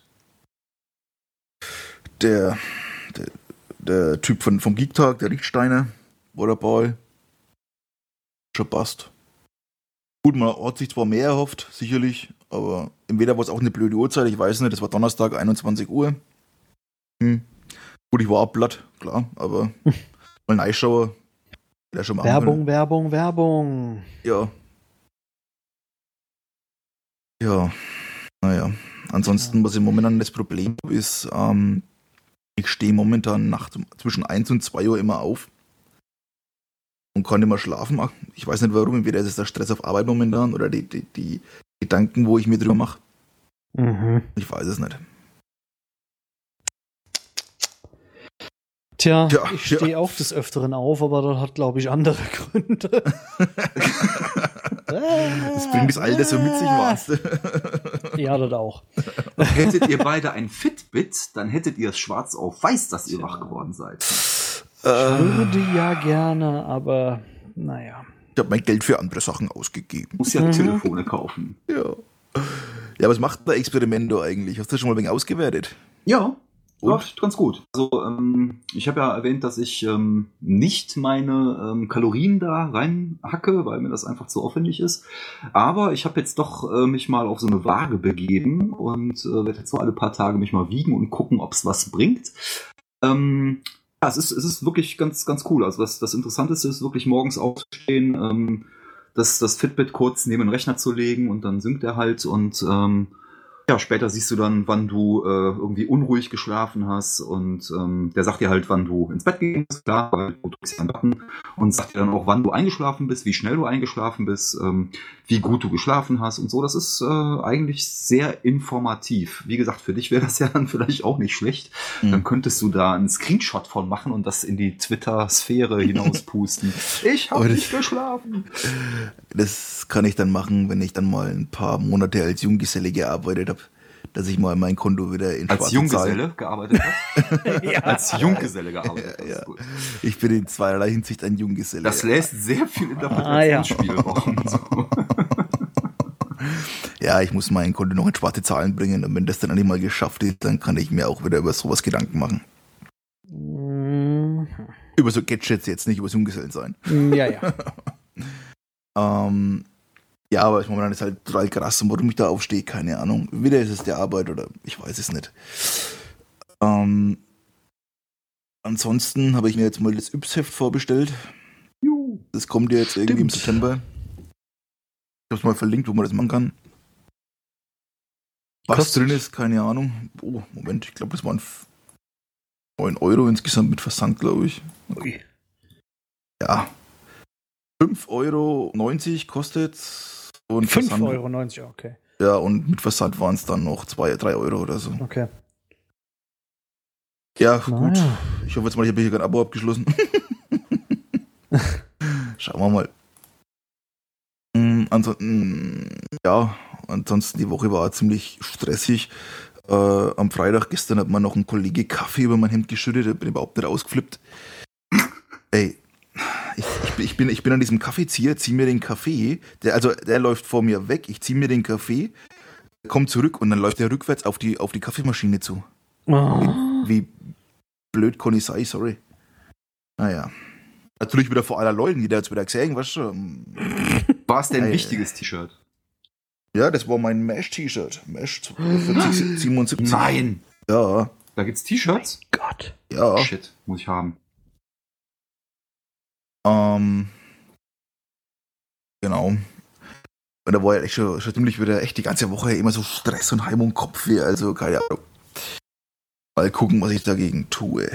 der Typ vom Geek Tag, der Richtsteiner, war dabei. Schon passt. Gut, man hat sich zwar mehr erhofft, sicherlich, aber entweder war es auch eine blöde Uhrzeit, ich weiß nicht, das war Donnerstag, 21 Uhr. Gut, ich war auch platt, klar, aber mal reinschauen, der schon mal Werbung. Ja. Ja, naja. Ansonsten, was ich momentan das Problem habe, ist, ich stehe momentan zwischen 1 und 2 Uhr immer auf und kann immer schlafen. Ich weiß nicht warum, entweder ist es der Stress auf Arbeit momentan oder die Gedanken, wo ich mir drüber mache. Ich weiß es nicht. Tja, ich stehe auch des Öfteren auf, aber das hat, glaube ich, andere Gründe. Das bringt das Alter so mit sich, meinst du? Ja, das auch. Hättet ihr beide ein Fitbit, dann hättet ihr es schwarz auf weiß, dass ihr wach geworden seid. Ich würde ja gerne, aber naja. Ich habe mein Geld für andere Sachen ausgegeben. Muss ja Telefone kaufen. Ja. Ja, was macht der Experimento eigentlich? Hast du das schon mal ein wenig ausgewertet? Ja. Und? Läuft ganz gut. Also ich habe ja erwähnt, dass ich nicht meine Kalorien da reinhacke, weil mir das einfach zu aufwendig ist. Aber ich habe jetzt doch mich mal auf so eine Waage begeben und werde jetzt so alle paar Tage mich mal wiegen und gucken, ob es was bringt. Ja, es ist wirklich ganz, ganz cool. Also das Interessanteste ist wirklich morgens aufstehen, das Fitbit kurz neben den Rechner zu legen und dann synkt er halt und ja, später siehst du dann, wann du irgendwie unruhig geschlafen hast und der sagt dir halt, wann du ins Bett gehen musst, klar, weil du drückst ja einen Button und sagt dir dann auch, wann du eingeschlafen bist, wie schnell du eingeschlafen bist, wie gut du geschlafen hast und so. Das ist eigentlich sehr informativ. Wie gesagt, für dich wäre das ja dann vielleicht auch nicht schlecht. Dann könntest du da einen Screenshot von machen und das in die Twitter-Sphäre hinauspusten. Ich habe nicht geschlafen. Das kann ich dann machen, wenn ich dann mal ein paar Monate als Junggeselle gearbeitet habe, dass ich mal mein Konto wieder in als Junggeselle gearbeitet hast? Ja. Als Junggeselle gearbeitet hast. Ja. Gut. Ich bin in zweierlei Hinsicht ein Junggeselle. Das lässt sehr viel Interpretationsspielraum. So. Ja, ich muss mein Konto noch in schwarze Zahlen bringen und wenn das dann endlich mal geschafft ist, dann kann ich mir auch wieder über sowas Gedanken machen. Über so Gadgets jetzt, nicht über das Junggesellensein. Ja, ja. Ja, aber ich meine, das ist halt total krass. Und warum ich da aufstehe, keine Ahnung. Wieder ist es die Arbeit oder ich weiß es nicht. Ansonsten habe ich mir jetzt mal das Yps-Heft vorbestellt. Das kommt ja jetzt irgendwie im September. Ich habe es mal verlinkt, wo man das machen kann. Was drin ist, keine Ahnung. Oh, Moment, ich glaube, das waren 9 Euro insgesamt mit Versand, glaube ich. Ui. Ja. 5,90 Euro kostet und 5,90 Euro, okay. Ja, und mit Versand waren es dann noch 2, 3 Euro oder so. Okay. Ja, gut. Ich hoffe jetzt mal, ich habe hier kein Abo abgeschlossen. Schauen wir mal. Ansonsten die Woche war ziemlich stressig. Am Freitag gestern hat mir noch ein Kollege Kaffee über mein Hemd geschüttet, ich bin überhaupt nicht ausgeflippt. Ey, ich bin an diesem Kaffeezieher, zieh mir den Kaffee, der läuft vor mir weg, ich zieh mir den Kaffee, komm zurück und dann läuft der rückwärts auf die Kaffeemaschine zu. Wie blöd kann ich sein, sorry. Naja. Natürlich wieder vor aller Leuten, die da jetzt wieder gesehen, weißt du. War es denn ein wichtiges T-Shirt? Ja, das war mein Mesh-T-Shirt. Mesh 4077. Nein! Ja. Da gibt's T-Shirts? Gott. Ja. Shit, muss ich haben. Genau. Und da war ja echt schon ziemlich wieder echt die ganze Woche immer so Stress und Heim und Kopfweh, also keine Ahnung. Mal gucken, was ich dagegen tue.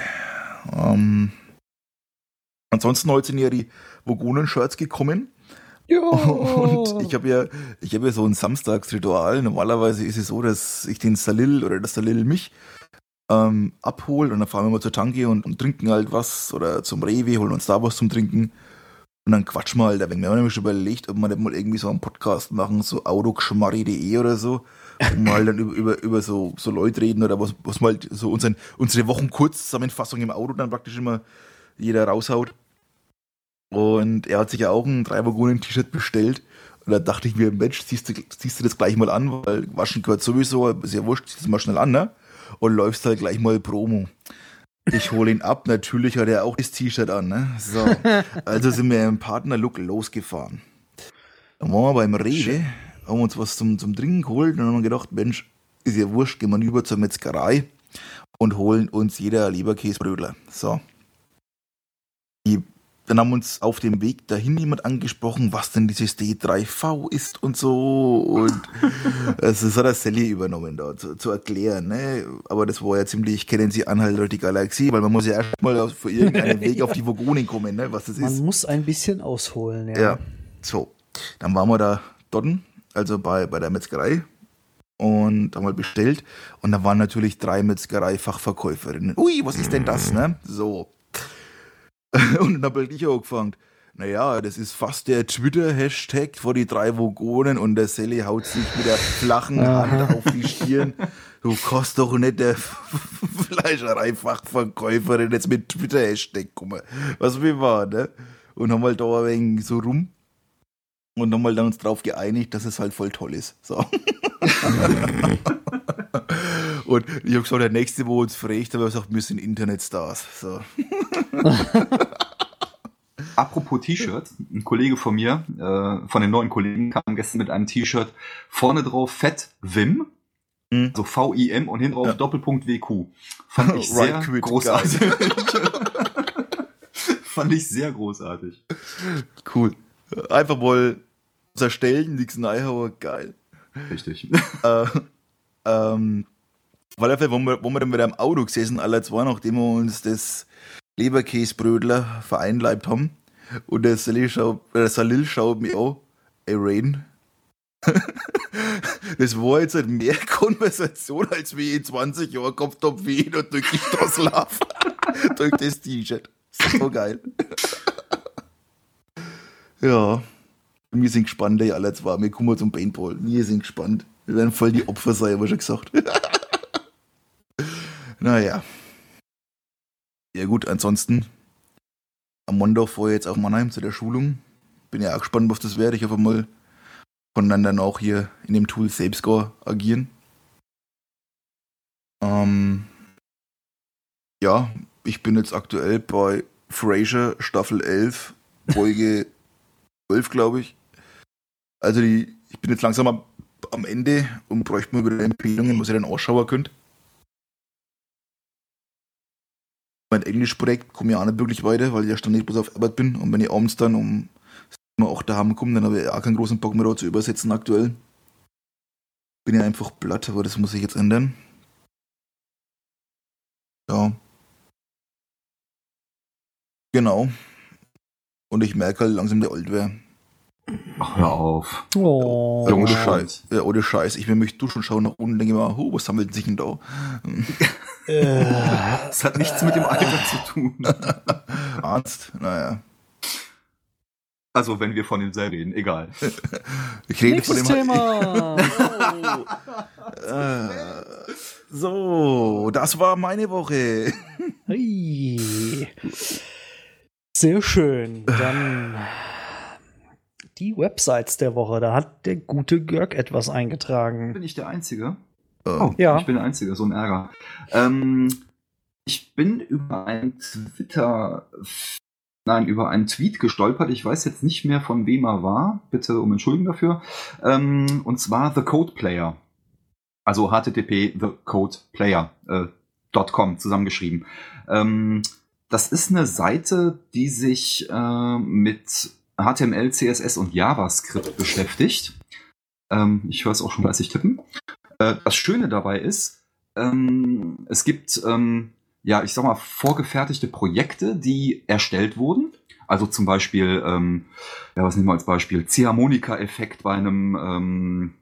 Ansonsten heute sind ja die Vogonen-Shirts gekommen. Ja. Und ich habe ja so ein Samstagsritual. Normalerweise ist es so, dass ich den Salil oder das Salil mich abhole und dann fahren wir mal zur Tanke und trinken halt was oder zum Rewe, holen uns da was zum Trinken und dann quatschen wir halt. Wir haben nämlich schon überlegt, ob wir nicht mal irgendwie so einen Podcast machen, so autogeschmarri.de oder so, wo wir halt dann über so Leute reden oder was wir halt so unsere Wochenkurzzusammenfassung im Auto dann praktisch immer jeder raushaut. Und er hat sich ja auch ein 3-Vagonen-T-Shirt bestellt. Und da dachte ich mir, Mensch, ziehst du das gleich mal an, weil waschen gehört sowieso, ist ja wurscht, ziehst du mal schnell an, ne? Und läufst halt gleich mal Promo. Ich hole ihn ab, natürlich hat er auch das T-Shirt an, ne? So. Also sind wir im Partnerlook losgefahren. Dann waren wir beim Rewe, haben uns was zum Trinken geholt und dann haben wir gedacht, Mensch, ist ja wurscht, gehen wir rüber zur Metzgerei und holen uns jeder Leberkäsebrötler. So. Dann haben uns auf dem Weg dahin jemand angesprochen, was denn dieses D3V ist und so. Und das hat der Sally übernommen, da zu erklären. Ne? Aber das war ja ziemlich, kennen Sie Anhalt oder die Galaxie, weil man muss ja erstmal für irgendeinen Weg auf die Vogonen kommen, ne? Was das ist. Man muss ein bisschen ausholen, ja. Ja, so. Dann waren wir da dort, also bei der Metzgerei und haben mal bestellt. Und da waren natürlich 3 Metzgerei-Fachverkäuferinnen. Ui, was ist denn das, ne? So. Und dann habe ich auch angefangen. Naja, das ist fast der Twitter-Hashtag vor die 3 Vogonen und der Sally haut sich mit der flachen Hand auf die Stirn. Du kannst doch nicht der Fleischerei-Fachverkäuferin jetzt mit Twitter-Hashtag kommen. Was wir waren, ne? Und haben halt da ein wenig so rum und haben halt dann uns drauf geeinigt, dass es halt voll toll ist. So. Und ich habe gesagt, der nächste, wo uns fragt, aber er sagt, wir sind Internetstars. So. Apropos T-Shirt, ein Kollege von mir, von den neuen Kollegen, kam gestern mit einem T-Shirt, vorne drauf fett Wim, also V-I-M und hinten drauf Doppelpunkt WQ. Fand ich sehr großartig. Fand ich sehr großartig. Cool. Einfach mal zerstellen, nichts Neihauer, geil. Richtig. Weil einfach, wo wir dann wieder im Auto gesessen, alle zwei, nachdem wir uns das Leberkäsebrötler vereinleibt haben. Und der Salil schaut mich an, ey Rain. Das war jetzt halt mehr Konversation, als wir in 20 Jahren gehabt haben, wie ich noch durch die Straße laufe. Durch das T-Shirt. So geil. Ja. Wir sind gespannt, ey, alle zwei. Wir kommen zum Paintball. Wir sind gespannt. Wir werden voll die Opfer sein, habe ich schon gesagt. Naja. Ja gut, ansonsten am Montag fahre ich jetzt auf Mannheim zu der Schulung. Bin ja auch gespannt, was das wird. Ich hoffe mal, kann dann auch hier in dem Tool selbst agieren. Ja, ich bin jetzt aktuell bei Frasier Staffel 11, Folge 12, glaube ich. Also ich bin jetzt langsam am Ende und bräuchte mal wieder Empfehlungen, was ihr dann ausschauen könnt. Mein Englischprojekt komme ich auch nicht wirklich weiter, weil ich ja ständig bloß auf Arbeit bin. Und wenn ich abends dann um 8 daheim komme, dann habe ich auch keinen großen Bock mehr da zu übersetzen aktuell. Bin ja einfach platt, aber das muss ich jetzt ändern. Ja. Genau. Und ich merke halt langsam, der alt wäre. Ach, hör auf. Oh. Ja, ohne Scheiß. Ja, ohne Scheiß. Ich will mich duschen, schauen nach unten und denke mal, was sammelt sich denn da? Das hat nichts mit dem Alter zu tun. Arzt? Naja. Also, wenn wir von demselben reden, egal. Ich rede Nächstes von dem Thema. So, das war meine Woche. Hey. Sehr schön. Dann die Websites der Woche. Da hat der gute Görg etwas eingetragen. Bin ich der Einzige? Oh, Ja. Ich bin der Einzige, so ein Ärger. Ich bin über einen Tweet gestolpert. Ich weiß jetzt nicht mehr, von wem er war. Bitte um Entschuldigung dafür. Und zwar The Code Player. Also http thecodeplayer.com zusammengeschrieben. Das ist eine Seite, die sich mit HTML, CSS und JavaScript beschäftigt. Ich höre es auch schon fleißig tippen. Das Schöne dabei ist, es gibt ich sag mal, vorgefertigte Projekte, die erstellt wurden. Also zum Beispiel, was nehmen wir als Beispiel? Ziehharmonika-Effekt bei einem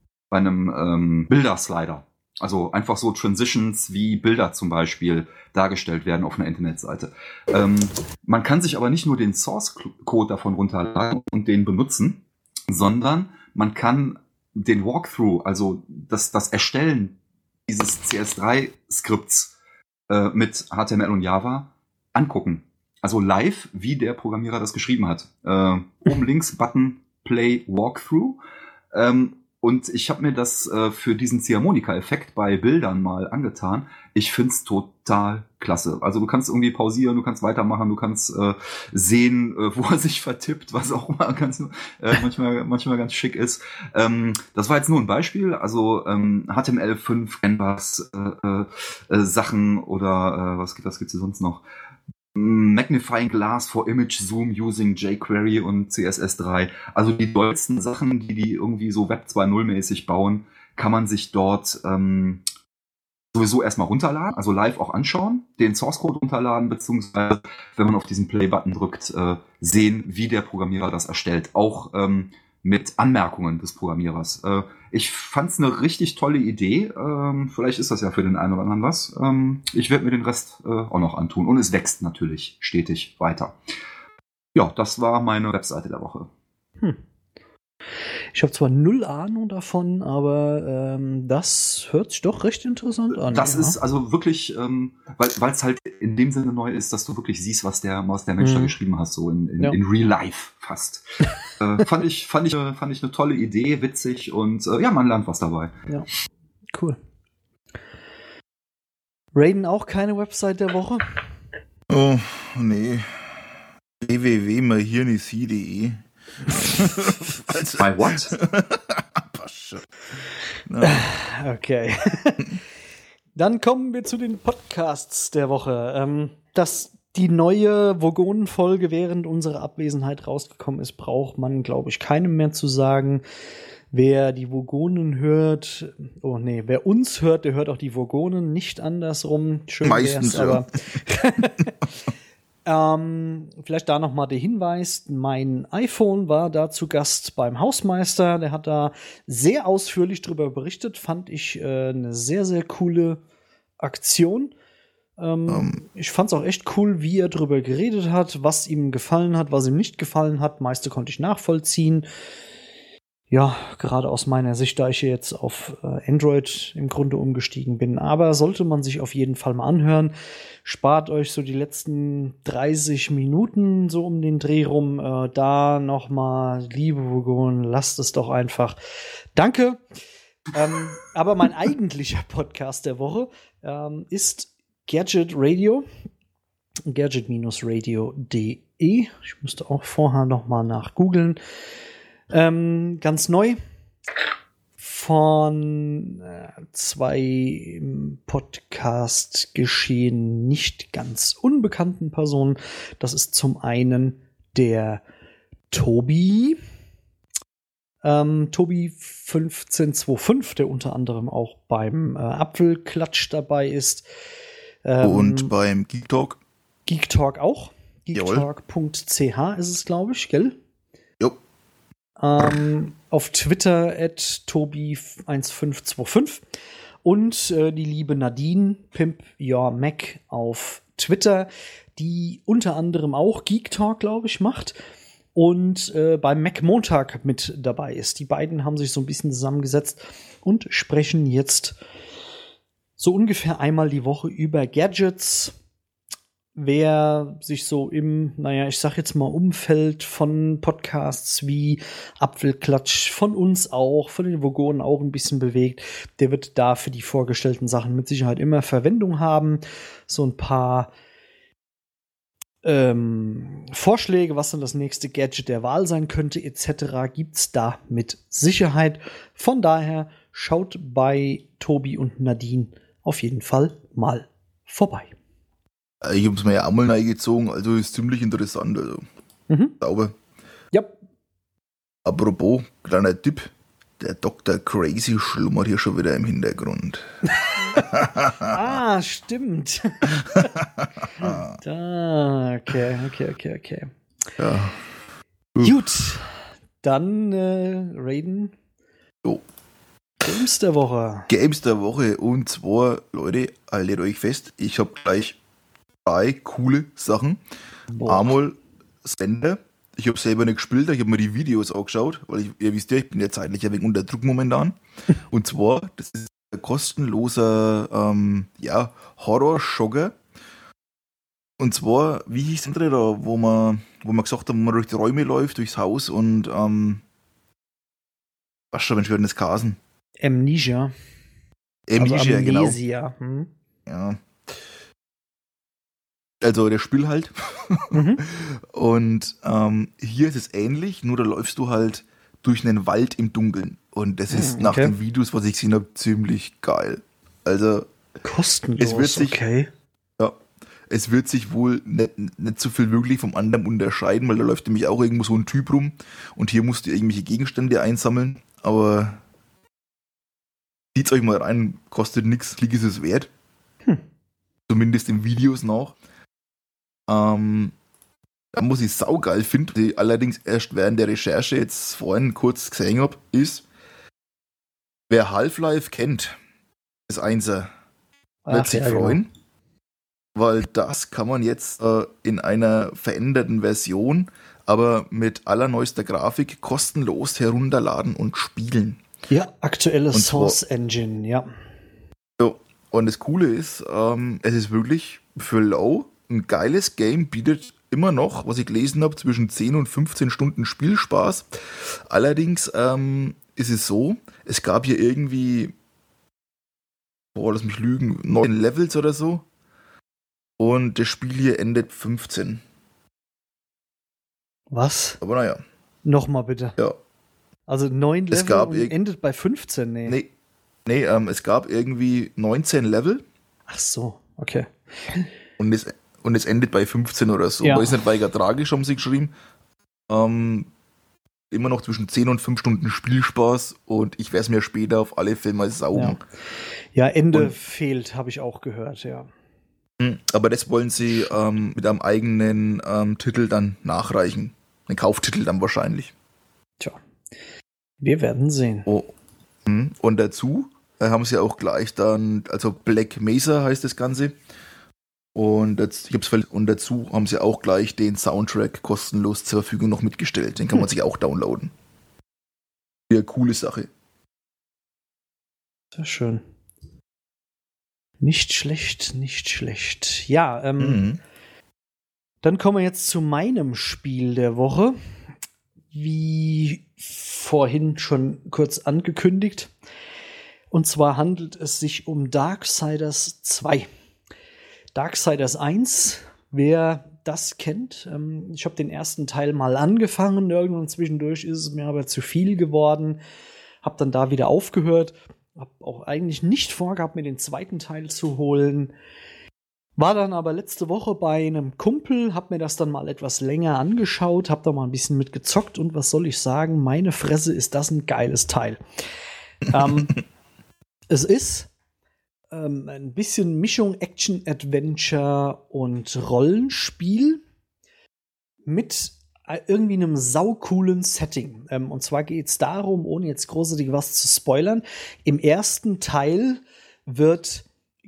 Bilderslider. Also einfach so Transitions wie Bilder zum Beispiel dargestellt werden auf einer Internetseite. Man kann sich aber nicht nur den Source-Code davon runterladen und den benutzen, sondern man kann den Walkthrough, also das Erstellen dieses CS3-Skripts mit HTML und Java angucken. Also live, wie der Programmierer das geschrieben hat. Oben links Button Play Walkthrough. Und ich habe mir das für diesen Ziehharmonika-Effekt bei Bildern mal angetan. Ich find's total klasse. Also du kannst irgendwie pausieren, du kannst weitermachen, du kannst sehen, wo er sich vertippt, was auch immer manchmal ganz schick ist. Das war jetzt nur ein Beispiel. Also HTML5, Canvas, Sachen oder was gibt's hier sonst noch? Magnifying Glass for Image Zoom using jQuery und CSS3. Also die dollsten Sachen, die irgendwie so Web 2.0 mäßig bauen, kann man sich dort sowieso erstmal runterladen, also live auch anschauen, den Source Code runterladen, beziehungsweise, wenn man auf diesen Play-Button drückt, sehen, wie der Programmierer das erstellt. Auch mit Anmerkungen des Programmierers. Ich fand's eine richtig tolle Idee. Vielleicht ist das ja für den einen oder anderen was. Ich werde mir den Rest auch noch antun. Und es wächst natürlich stetig weiter. Ja, das war meine Webseite der Woche. Ich habe zwar null Ahnung davon, aber das hört sich doch recht interessant an. Das ist also wirklich, weil es halt in dem Sinne neu ist, dass du wirklich siehst, was der Mensch da geschrieben hat, so in Real Life fast. Fand ich eine tolle Idee, witzig und man lernt was dabei. Ja, cool. Raiden auch keine Website der Woche? Oh, nee. www.mahirnisi.de By what? Okay. Dann kommen wir zu den Podcasts der Woche. Dass die neue Vogonen-Folge während unserer Abwesenheit rausgekommen ist, braucht man, glaube ich, keinem mehr zu sagen. Wer die Vogonen hört, wer uns hört, der hört auch die Vogonen, nicht andersrum. Schön meistens, aber vielleicht da nochmal der Hinweis, mein iPhone war da zu Gast beim Hausmeister, der hat da sehr ausführlich drüber berichtet, fand ich eine sehr, sehr coole Aktion. Ich fand es auch echt cool, wie er drüber geredet hat, was ihm gefallen hat, was ihm nicht gefallen hat, meiste konnte ich nachvollziehen. Ja, gerade aus meiner Sicht, da ich hier jetzt auf Android im Grunde umgestiegen bin. Aber sollte man sich auf jeden Fall mal anhören. Spart euch so die letzten 30 Minuten so um den Dreh rum. Da nochmal, liebe Vogonen, lasst es doch einfach. Danke. Aber mein eigentlicher Podcast der Woche ist Gadget Radio. gadget-radio.de. Ich musste auch vorher noch mal nachgoogeln. Ganz neu von zwei im Podcast-Geschehen nicht ganz unbekannten Personen. Das ist zum einen der Tobi 1525, der unter anderem auch beim Apfelklatsch dabei ist. Und beim Geek Talk. Geek Talk auch. geektalk.ch ist es, glaube ich, gell? Jo. Auf Twitter @tobi1525 und die liebe Nadine, Pimp Your Mac auf Twitter, die unter anderem auch Geek Talk, glaube ich, macht und beim Mac Montag mit dabei ist. Die beiden haben sich so ein bisschen zusammengesetzt und sprechen jetzt so ungefähr einmal die Woche über Gadgets. Wer sich so im, ich sag jetzt mal, Umfeld von Podcasts wie Apfelklatsch, von uns auch, von den Vogonen auch ein bisschen bewegt, der wird da für die vorgestellten Sachen mit Sicherheit immer Verwendung haben. So ein paar Vorschläge, was dann das nächste Gadget der Wahl sein könnte, etc., gibt's da mit Sicherheit. Von daher schaut bei Tobi und Nadine auf jeden Fall mal vorbei. Ich habe es mir ja auch mal reingezogen, also ist ziemlich interessant. Also. Sauber. Ja. Apropos, kleiner Tipp, der Dr. Crazy schlummert hier schon wieder im Hintergrund. Ah, stimmt. Da, okay. Ja. Gut, dann Raiden. Jo. Games der Woche. Games der Woche. Und zwar, Leute, haltet euch fest, ich habe gleich 3 coole Sachen. Einmal Slender. Ich habe selber nicht gespielt, ich habe mir die Videos angeschaut, weil ihr wisst ja, ich bin ja zeitlich ein wenig unter Druck momentan. Und zwar, das ist ein kostenloser Horror-Jogger. Und zwar, wie hieß der andere da, wo man gesagt hat, wo man durch die Räume läuft, durchs Haus und was schon, Mensch, werden das Kasen? Amnesia. Amnesia, also genau. Amnesia. Ja. Also der Spiel halt. Und hier ist es ähnlich, nur da läufst du halt durch einen Wald im Dunkeln. Und das ist nach den Videos, was ich gesehen habe, ziemlich geil. Also kostenlos, es wird sich wohl nicht so viel wirklich vom anderen unterscheiden, weil da läuft nämlich auch irgendwo so ein Typ rum und hier musst du irgendwelche Gegenstände einsammeln, aber zieht's euch mal rein, kostet nichts, Klick ist es wert. Zumindest in Videos noch. Da muss ich saugeil finden, die allerdings erst während der Recherche jetzt vorhin kurz gesehen habe, ist, wer Half-Life kennt, das Einser, wird sich freuen. Genau. Weil das kann man jetzt in einer veränderten Version, aber mit allerneuester Grafik kostenlos herunterladen und spielen. Ja, aktuelle Source Engine, ja. So, und das Coole ist, es ist wirklich für Low ein geiles Game, bietet immer noch, was ich gelesen habe, zwischen 10 und 15 Stunden Spielspaß. Allerdings ist es so, es gab hier irgendwie, lass mich lügen, 9 Levels oder so. Und das Spiel hier endet 15. Was? Aber naja. Nochmal bitte. Ja. Also 9 Level und endet bei 15? Nee, es gab irgendwie 19 Level. Ach so, okay. Und es endet bei 15 oder so. Ja. Ist nicht weiter tragisch, haben sie geschrieben. Immer noch zwischen 10 und 5 Stunden Spielspaß und ich werde es mir später auf alle Fälle mal saugen. Ja, Ende fehlt, habe ich auch gehört, ja. Aber das wollen sie mit einem eigenen Titel dann nachreichen. Einen Kauftitel dann wahrscheinlich. Tja, wir werden sehen. Oh. Und dazu haben sie auch gleich dann, also Black Mesa heißt das Ganze. Und dazu haben sie auch gleich den Soundtrack kostenlos zur Verfügung noch mitgestellt. Den kann man sich auch downloaden. Eine coole Sache. Sehr schön. Nicht schlecht. Ja, dann kommen wir jetzt zu meinem Spiel der Woche. Wie vorhin schon kurz angekündigt. Und zwar handelt es sich um Darksiders 2. Darksiders 1 wer das kennt. Ich habe den ersten Teil mal angefangen, irgendwann zwischendurch ist es mir aber zu viel geworden. Hab dann da wieder aufgehört. Hab auch eigentlich nicht vorgehabt, mir den zweiten Teil zu holen. War dann aber letzte Woche bei einem Kumpel, hab mir das dann mal etwas länger angeschaut, hab da mal ein bisschen mit gezockt und was soll ich sagen, meine Fresse, ist das ein geiles Teil. Es ist ein bisschen Mischung Action-Adventure und Rollenspiel mit irgendwie einem saucoolen Setting. Und zwar geht es darum, ohne jetzt großartig was zu spoilern, im ersten Teil wird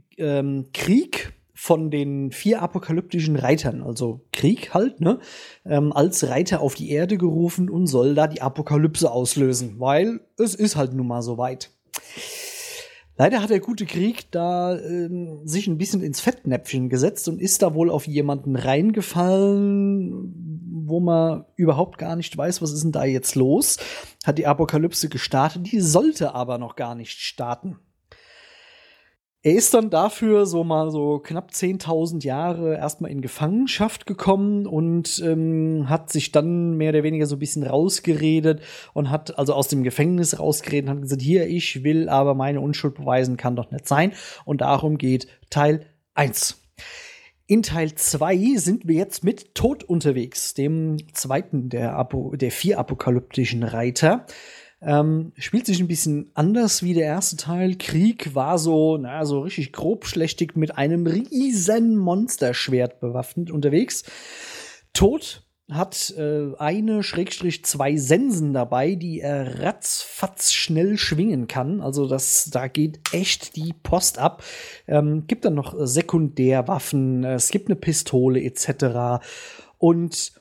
Krieg von den 4 apokalyptischen Reitern, also Krieg halt, ne, als Reiter auf die Erde gerufen und soll da die Apokalypse auslösen, weil es ist halt nun mal so weit. Leider hat der gute Krieg da sich ein bisschen ins Fettnäpfchen gesetzt und ist da wohl auf jemanden reingefallen, wo man überhaupt gar nicht weiß, was ist denn da jetzt los. Hat die Apokalypse gestartet, die sollte aber noch gar nicht starten. Er ist dann dafür so mal so knapp 10.000 Jahre erstmal in Gefangenschaft gekommen und hat sich dann mehr oder weniger so ein bisschen rausgeredet und hat also aus dem Gefängnis rausgeredet und hat gesagt, hier, ich will aber meine Unschuld beweisen, kann doch nicht sein. Und darum geht Teil 1. In Teil 2 sind wir jetzt mit Tod unterwegs, dem zweiten der 4 apokalyptischen Reiter. Spielt sich ein bisschen anders wie der erste Teil. Krieg war so richtig grobschlächtig mit einem riesen Monsterschwert bewaffnet unterwegs. Tod hat 1/2 Sensen dabei, die er ratzfatz schnell schwingen kann. Also da geht echt die Post ab. Gibt dann noch Sekundärwaffen, es gibt eine Pistole etc. Und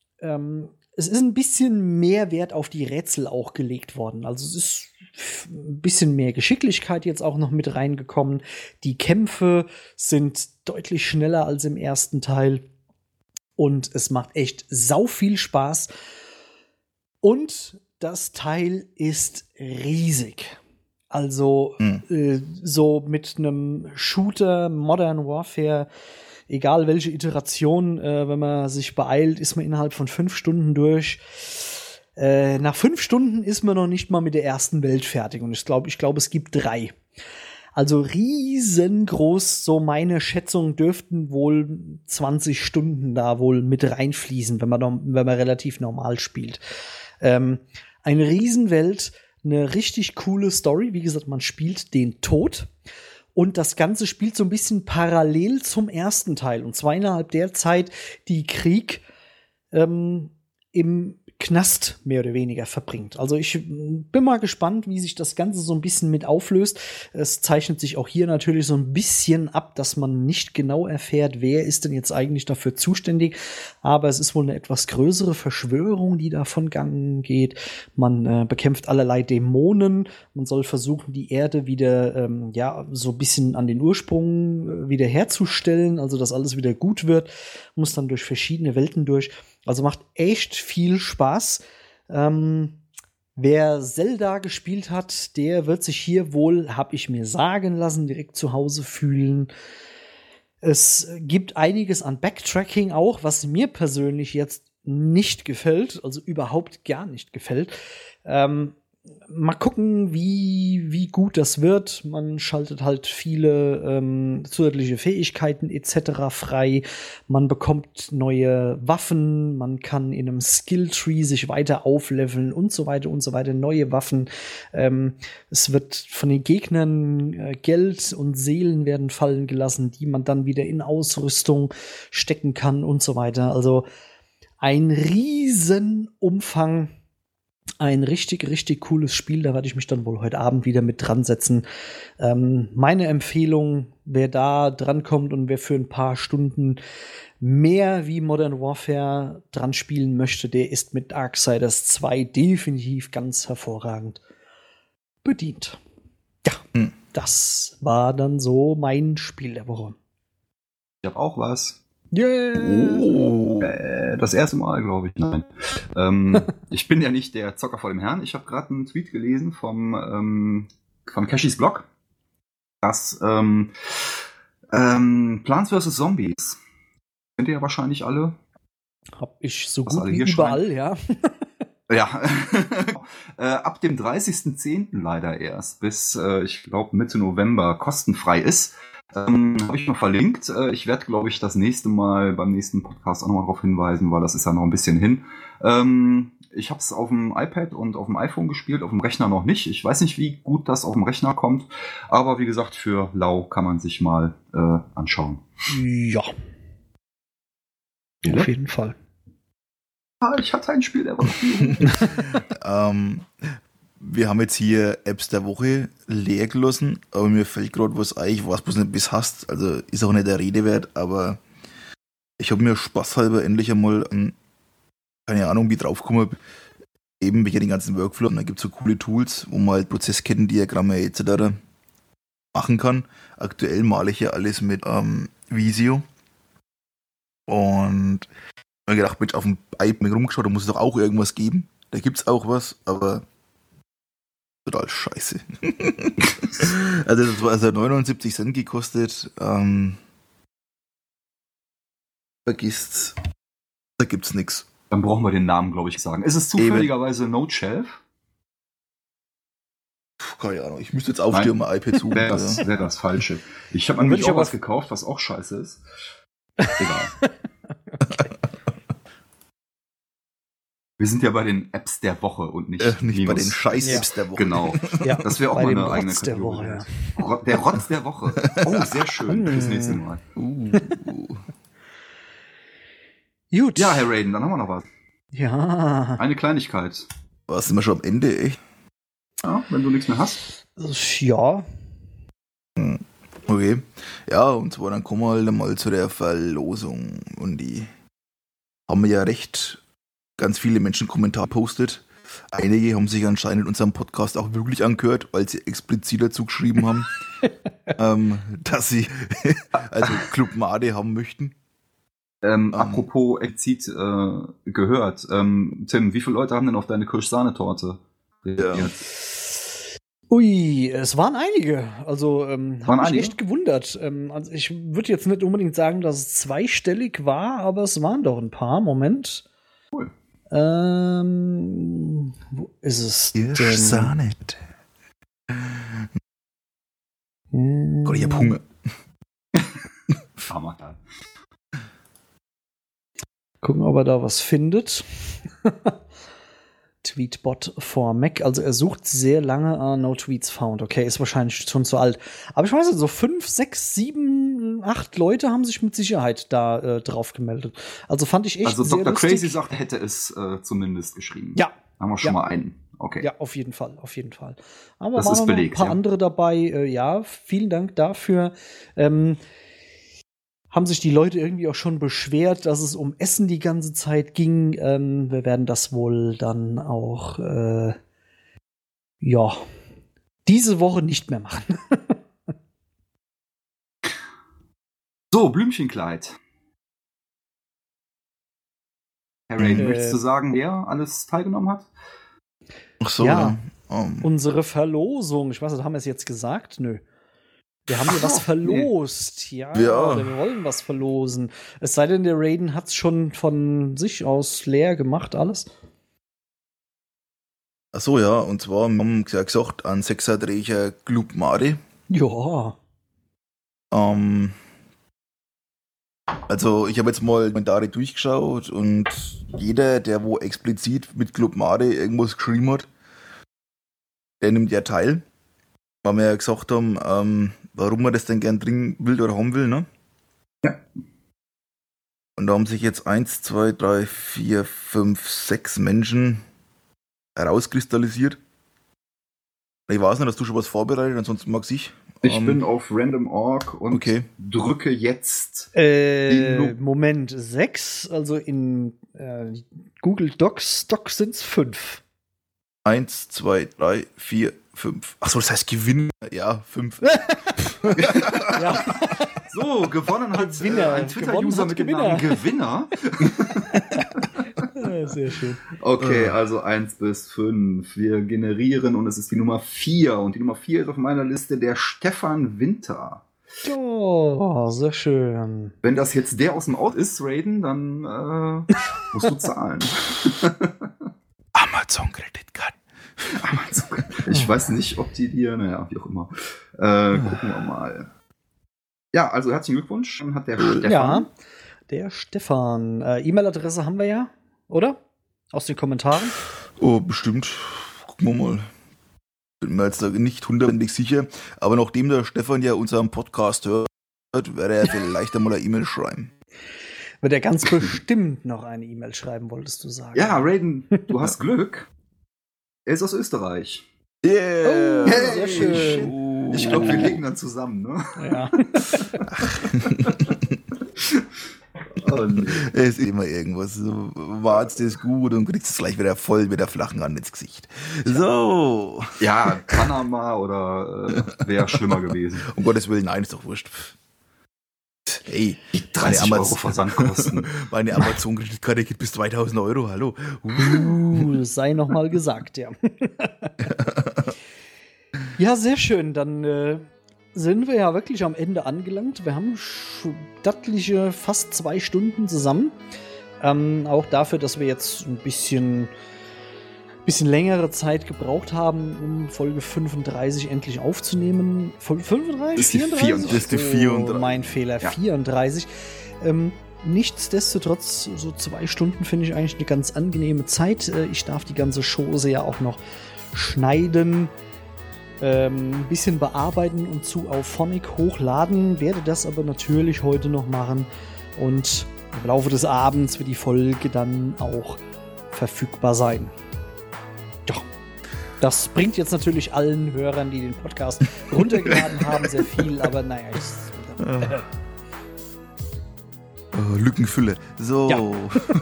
es ist ein bisschen mehr Wert auf die Rätsel auch gelegt worden. Also es ist ein bisschen mehr Geschicklichkeit jetzt auch noch mit reingekommen. Die Kämpfe sind deutlich schneller als im ersten Teil. Und es macht echt sau viel Spaß. Und das Teil ist riesig. Also so mit einem Shooter, Modern Warfare, egal welche Iteration, wenn man sich beeilt, ist man innerhalb von 5 Stunden durch. Nach 5 Stunden ist man noch nicht mal mit der ersten Welt fertig. Und ich glaube, es gibt 3. Also riesengroß, so meine Schätzung dürften wohl 20 Stunden da wohl mit reinfließen, wenn man relativ normal spielt. Eine Riesenwelt, eine richtig coole Story. Wie gesagt, man spielt den Tod. Und das Ganze spielt so ein bisschen parallel zum ersten Teil. Und zwar innerhalb der Zeit, die Krieg im Knast mehr oder weniger verbringt. Also ich bin mal gespannt, wie sich das Ganze so ein bisschen mit auflöst. Es zeichnet sich auch hier natürlich so ein bisschen ab, dass man nicht genau erfährt, wer ist denn jetzt eigentlich dafür zuständig. Aber es ist wohl eine etwas größere Verschwörung, die da von Gang geht. Man bekämpft allerlei Dämonen. Man soll versuchen, die Erde wieder so ein bisschen an den Ursprung wieder herzustellen. Also, dass alles wieder gut wird. Muss dann durch verschiedene Welten durch. Also macht echt viel Spaß. Wer Zelda gespielt hat, der wird sich hier wohl, habe ich mir sagen lassen, direkt zu Hause fühlen. Es gibt einiges an Backtracking auch, was mir persönlich jetzt nicht gefällt, also überhaupt gar nicht gefällt. Mal gucken, wie gut das wird. Man schaltet halt viele zusätzliche Fähigkeiten etc. frei. Man bekommt neue Waffen. Man kann in einem Skilltree sich weiter aufleveln und so weiter und so weiter. Neue Waffen. Es wird von den Gegnern Geld und Seelen werden fallen gelassen, die man dann wieder in Ausrüstung stecken kann und so weiter. Also ein riesen Umfang. Ein richtig, richtig cooles Spiel. Da werde ich mich dann wohl heute Abend wieder mit dran setzen. Meine Empfehlung, wer da drankommt und wer für ein paar Stunden mehr wie Modern Warfare dran spielen möchte, der ist mit Darksiders 2 definitiv ganz hervorragend bedient. Ja, das war dann so mein Spiel der Woche. Ich habe auch was. Yeah. Oh, das erste Mal, glaube ich. Nein. Ich bin ja nicht der Zocker vor dem Herrn. Ich habe gerade einen Tweet gelesen vom Cashys Blog, dass Plants vs. Zombies Kennt ihr ja wahrscheinlich alle. Hab ich so Was gut alle wie hier überall, ja. Ja, ab dem 30.10. leider erst, bis, ich glaube, Mitte November kostenfrei ist. Habe ich noch verlinkt. Ich werde, glaube ich, das nächste Mal beim nächsten Podcast auch nochmal darauf hinweisen, weil das ist ja noch ein bisschen hin. Ich habe es auf dem iPad und auf dem iPhone gespielt, auf dem Rechner noch nicht. Ich weiß nicht, wie gut das auf dem Rechner kommt, aber wie gesagt, für lau kann man sich mal anschauen. Ja. Ja. Auf jeden Fall. Ah, ich hatte ein Spiel, der war noch nie. Wir haben jetzt hier Apps der Woche leer gelassen, aber mir fällt gerade was ein, ich weiß bloß nicht, bis hast, also ist auch nicht der Rede wert, aber ich habe mir spaßhalber endlich einmal, keine Ahnung, wie draufgekommen bin, eben wegen den ganzen Workflow, und da gibt es so coole Tools, wo man halt Prozesskettendiagramme etc. machen kann. Aktuell male ich ja alles mit Visio und ich habe gedacht, Mensch, auf dem iPad rumgeschaut, da muss es doch auch irgendwas geben. Da gibt's auch was, aber total scheiße. Also das war 79 Cent gekostet. Vergisst's. Da gibt's nix. Dann brauchen wir den Namen, glaube ich, sagen. Ist es zufälligerweise Node Shelf? Keine Ahnung, ich müsste jetzt aufstehen und mein iPad suchen. Wäre das Falsche. Ich habe nämlich auch was gekauft, was auch scheiße ist. Egal. Wir sind ja bei den Apps der Woche und nicht bei den Scheiß-Apps der Woche. Genau. Ja, das wäre auch mal eine eigene Kategorie. Der Woche, ja. Der Rotz der Woche. Oh, sehr schön. Bis nächstes Mal. Gut. Ja, Herr Raiden, dann haben wir noch was. Ja. Eine Kleinigkeit. Was, sind wir schon am Ende, echt? Ja, wenn du nichts mehr hast. Ja. Okay. Ja, und zwar dann kommen wir halt mal zu der Verlosung. Und die haben wir ja recht ganz viele Menschen Kommentare postet. Einige haben sich anscheinend unseren Podcast auch wirklich angehört, weil sie explizit dazu geschrieben haben, dass sie also Club Made haben möchten. Apropos explizit gehört. Tim, wie viele Leute haben denn auf deine Kirschsahnetorte reagiert? Ja. Ui, es waren einige. Also habe mich echt gewundert. Also ich würde jetzt nicht unbedingt sagen, dass es zweistellig war, aber es waren doch ein paar. Moment. Cool. Wo ist es denn? Kirschsahne. Gott, ich hab Hunger. Gucken, ob er da was findet. Tweetbot for Mac. Also er sucht sehr lange No Tweets Found. Okay, ist wahrscheinlich schon zu alt. Aber ich weiß nicht, so 5, 6, 7, 8 Leute haben sich mit Sicherheit da drauf gemeldet. Also fand ich echt also sehr Dr. lustig. Crazy sagt, er hätte es zumindest geschrieben. Ja. Haben wir schon mal einen. Okay. Ja, auf jeden Fall, auf jeden Fall. Aber das waren ist noch belegt, ein paar ja. andere dabei. Ja, vielen Dank dafür. Haben sich die Leute irgendwie auch schon beschwert, dass es um Essen die ganze Zeit ging. Wir werden das wohl dann auch diese Woche nicht mehr machen. So, Blümchenkleid. Herr Raiden, möchtest du sagen, wer alles teilgenommen hat? Ach so, ja. Ja. Unsere Verlosung. Ich weiß nicht, haben wir es jetzt gesagt? Nö. Wir haben hier was verlost. Nee. Ja, oder wir wollen was verlosen. Es sei denn, der Raiden hat es schon von sich aus leer gemacht, alles. Ach so, ja, und zwar haben wir gesagt, an 6er Dreher Club Made. Ja. Also ich habe jetzt mal Kommentare durchgeschaut und jeder, der wo explizit mit Club Made irgendwas geschrieben hat, der nimmt ja teil. Weil wir ja gesagt haben, warum man das denn gern trinken will oder haben will, ne? Ja. Und da haben sich jetzt 1, 2, 3, 4, 5, 6 Menschen herauskristallisiert. Ich weiß nicht, dass du schon was vorbereitet, ansonsten mag's ich. Ich bin auf random.org und drücke jetzt Moment, 6, also in Google Docs sind es 5. 1, 2, 3, 4, 5. Achso, das heißt Gewinner. Ja, 5. Ja. So, gewonnen hat ein Twitter-User mit dem Namen Gewinner. Ja, sehr schön. Okay, also 1 bis 5. Wir generieren und es ist die Nummer 4. Und die Nummer 4 ist auf meiner Liste der Stefan Winter. Oh, sehr schön. Wenn das jetzt der aus dem Ort ist, Raiden, dann musst du zahlen. Amazon Kreditkarte. Ich weiß nicht, ob die dir, naja, wie auch immer. Gucken wir mal. Ja, also herzlichen Glückwunsch. Dann hat der Stefan. Ja, der Stefan. E-Mail-Adresse haben wir ja, oder? Aus den Kommentaren. Oh, bestimmt. Gucken wir mal. Bin mir jetzt da nicht hundertprozentig sicher. Aber nachdem der Stefan ja unseren Podcast hört, werde er vielleicht einmal eine E-Mail schreiben. Wird er ganz bestimmt noch eine E-Mail schreiben, wolltest du sagen. Ja, Raiden, du hast Glück. Er ist aus Österreich. Yeah! Oh, sehr schön. Ich glaube, wir legen dann zusammen, ne? Ja. Oh, nee. Es ist immer irgendwas. So, wartest das gut und kriegst es gleich wieder voll mit der flachen Hand ins Gesicht. So. Ja, Panama oder wäre schlimmer gewesen. Um Gottes Willen, nein, ist doch wurscht. Hey, die 30 Euro Versandkosten. Meine Amazon-Kreditkarte geht bis 2000 Euro, hallo. Das sei noch mal gesagt, ja. Ja, sehr schön. Dann sind wir ja wirklich am Ende angelangt. Wir haben stattliche fast 2 Stunden zusammen. Auch dafür, dass wir jetzt ein bisschen längere Zeit gebraucht haben, um Folge 35 endlich aufzunehmen. Folge 35? Das ist die 34? Das ist die 34. Oh, mein Fehler, Ja. 34. Nichtsdestotrotz, so 2 Stunden finde ich eigentlich eine ganz angenehme Zeit. Ich darf die ganze Chose ja auch noch schneiden, ein bisschen bearbeiten und zu Auphonic hochladen. Werde das aber natürlich heute noch machen. Und im Laufe des Abends wird die Folge dann auch verfügbar sein. Ja, das bringt jetzt natürlich allen Hörern, die den Podcast runtergeladen haben, sehr viel. Aber naja, Lückenfülle. So. Ja.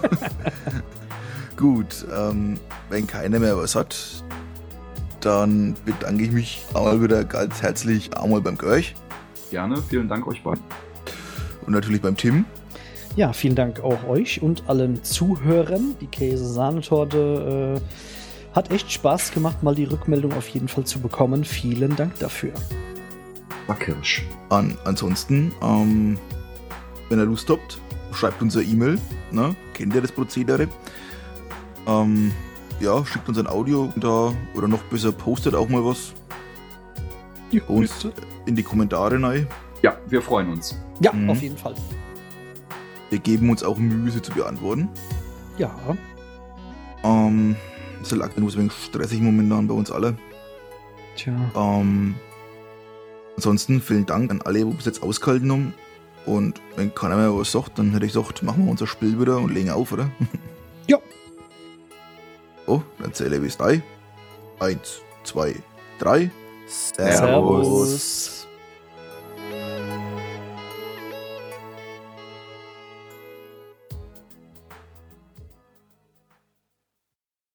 Gut, wenn keiner mehr was hat, dann bedanke ich mich einmal wieder ganz herzlich einmal beim Görch Gerne, vielen Dank euch beiden. und natürlich beim Tim. Ja, vielen Dank auch euch und allen Zuhörern. Die Käse-Sahnetorte hat echt Spaß gemacht, mal die Rückmeldung auf jeden Fall zu bekommen. Vielen Dank dafür. War Kirsch. Ansonsten, wenn ihr Lust habt, schreibt uns eine E-Mail. Ne? Kennt ihr das Prozedere? Ja, schickt uns ein Audio da oder noch besser, postet auch mal was Ja, uns in die Kommentare rein. Ja, wir freuen uns. Ja, Mhm. auf jeden Fall. Wir geben uns auch Mühe, sie zu beantworten. Ja, Ist halt aktuell ein wenig stressig momentan bei uns alle. tja. Ansonsten vielen Dank an alle, die bis jetzt ausgehalten haben. Und wenn keiner mehr was sagt, dann hätte ich gesagt, machen wir unser Spiel wieder und legen auf, oder? Ja. Oh, dann zähle ich bis 3. 1, 2, 3. Servus.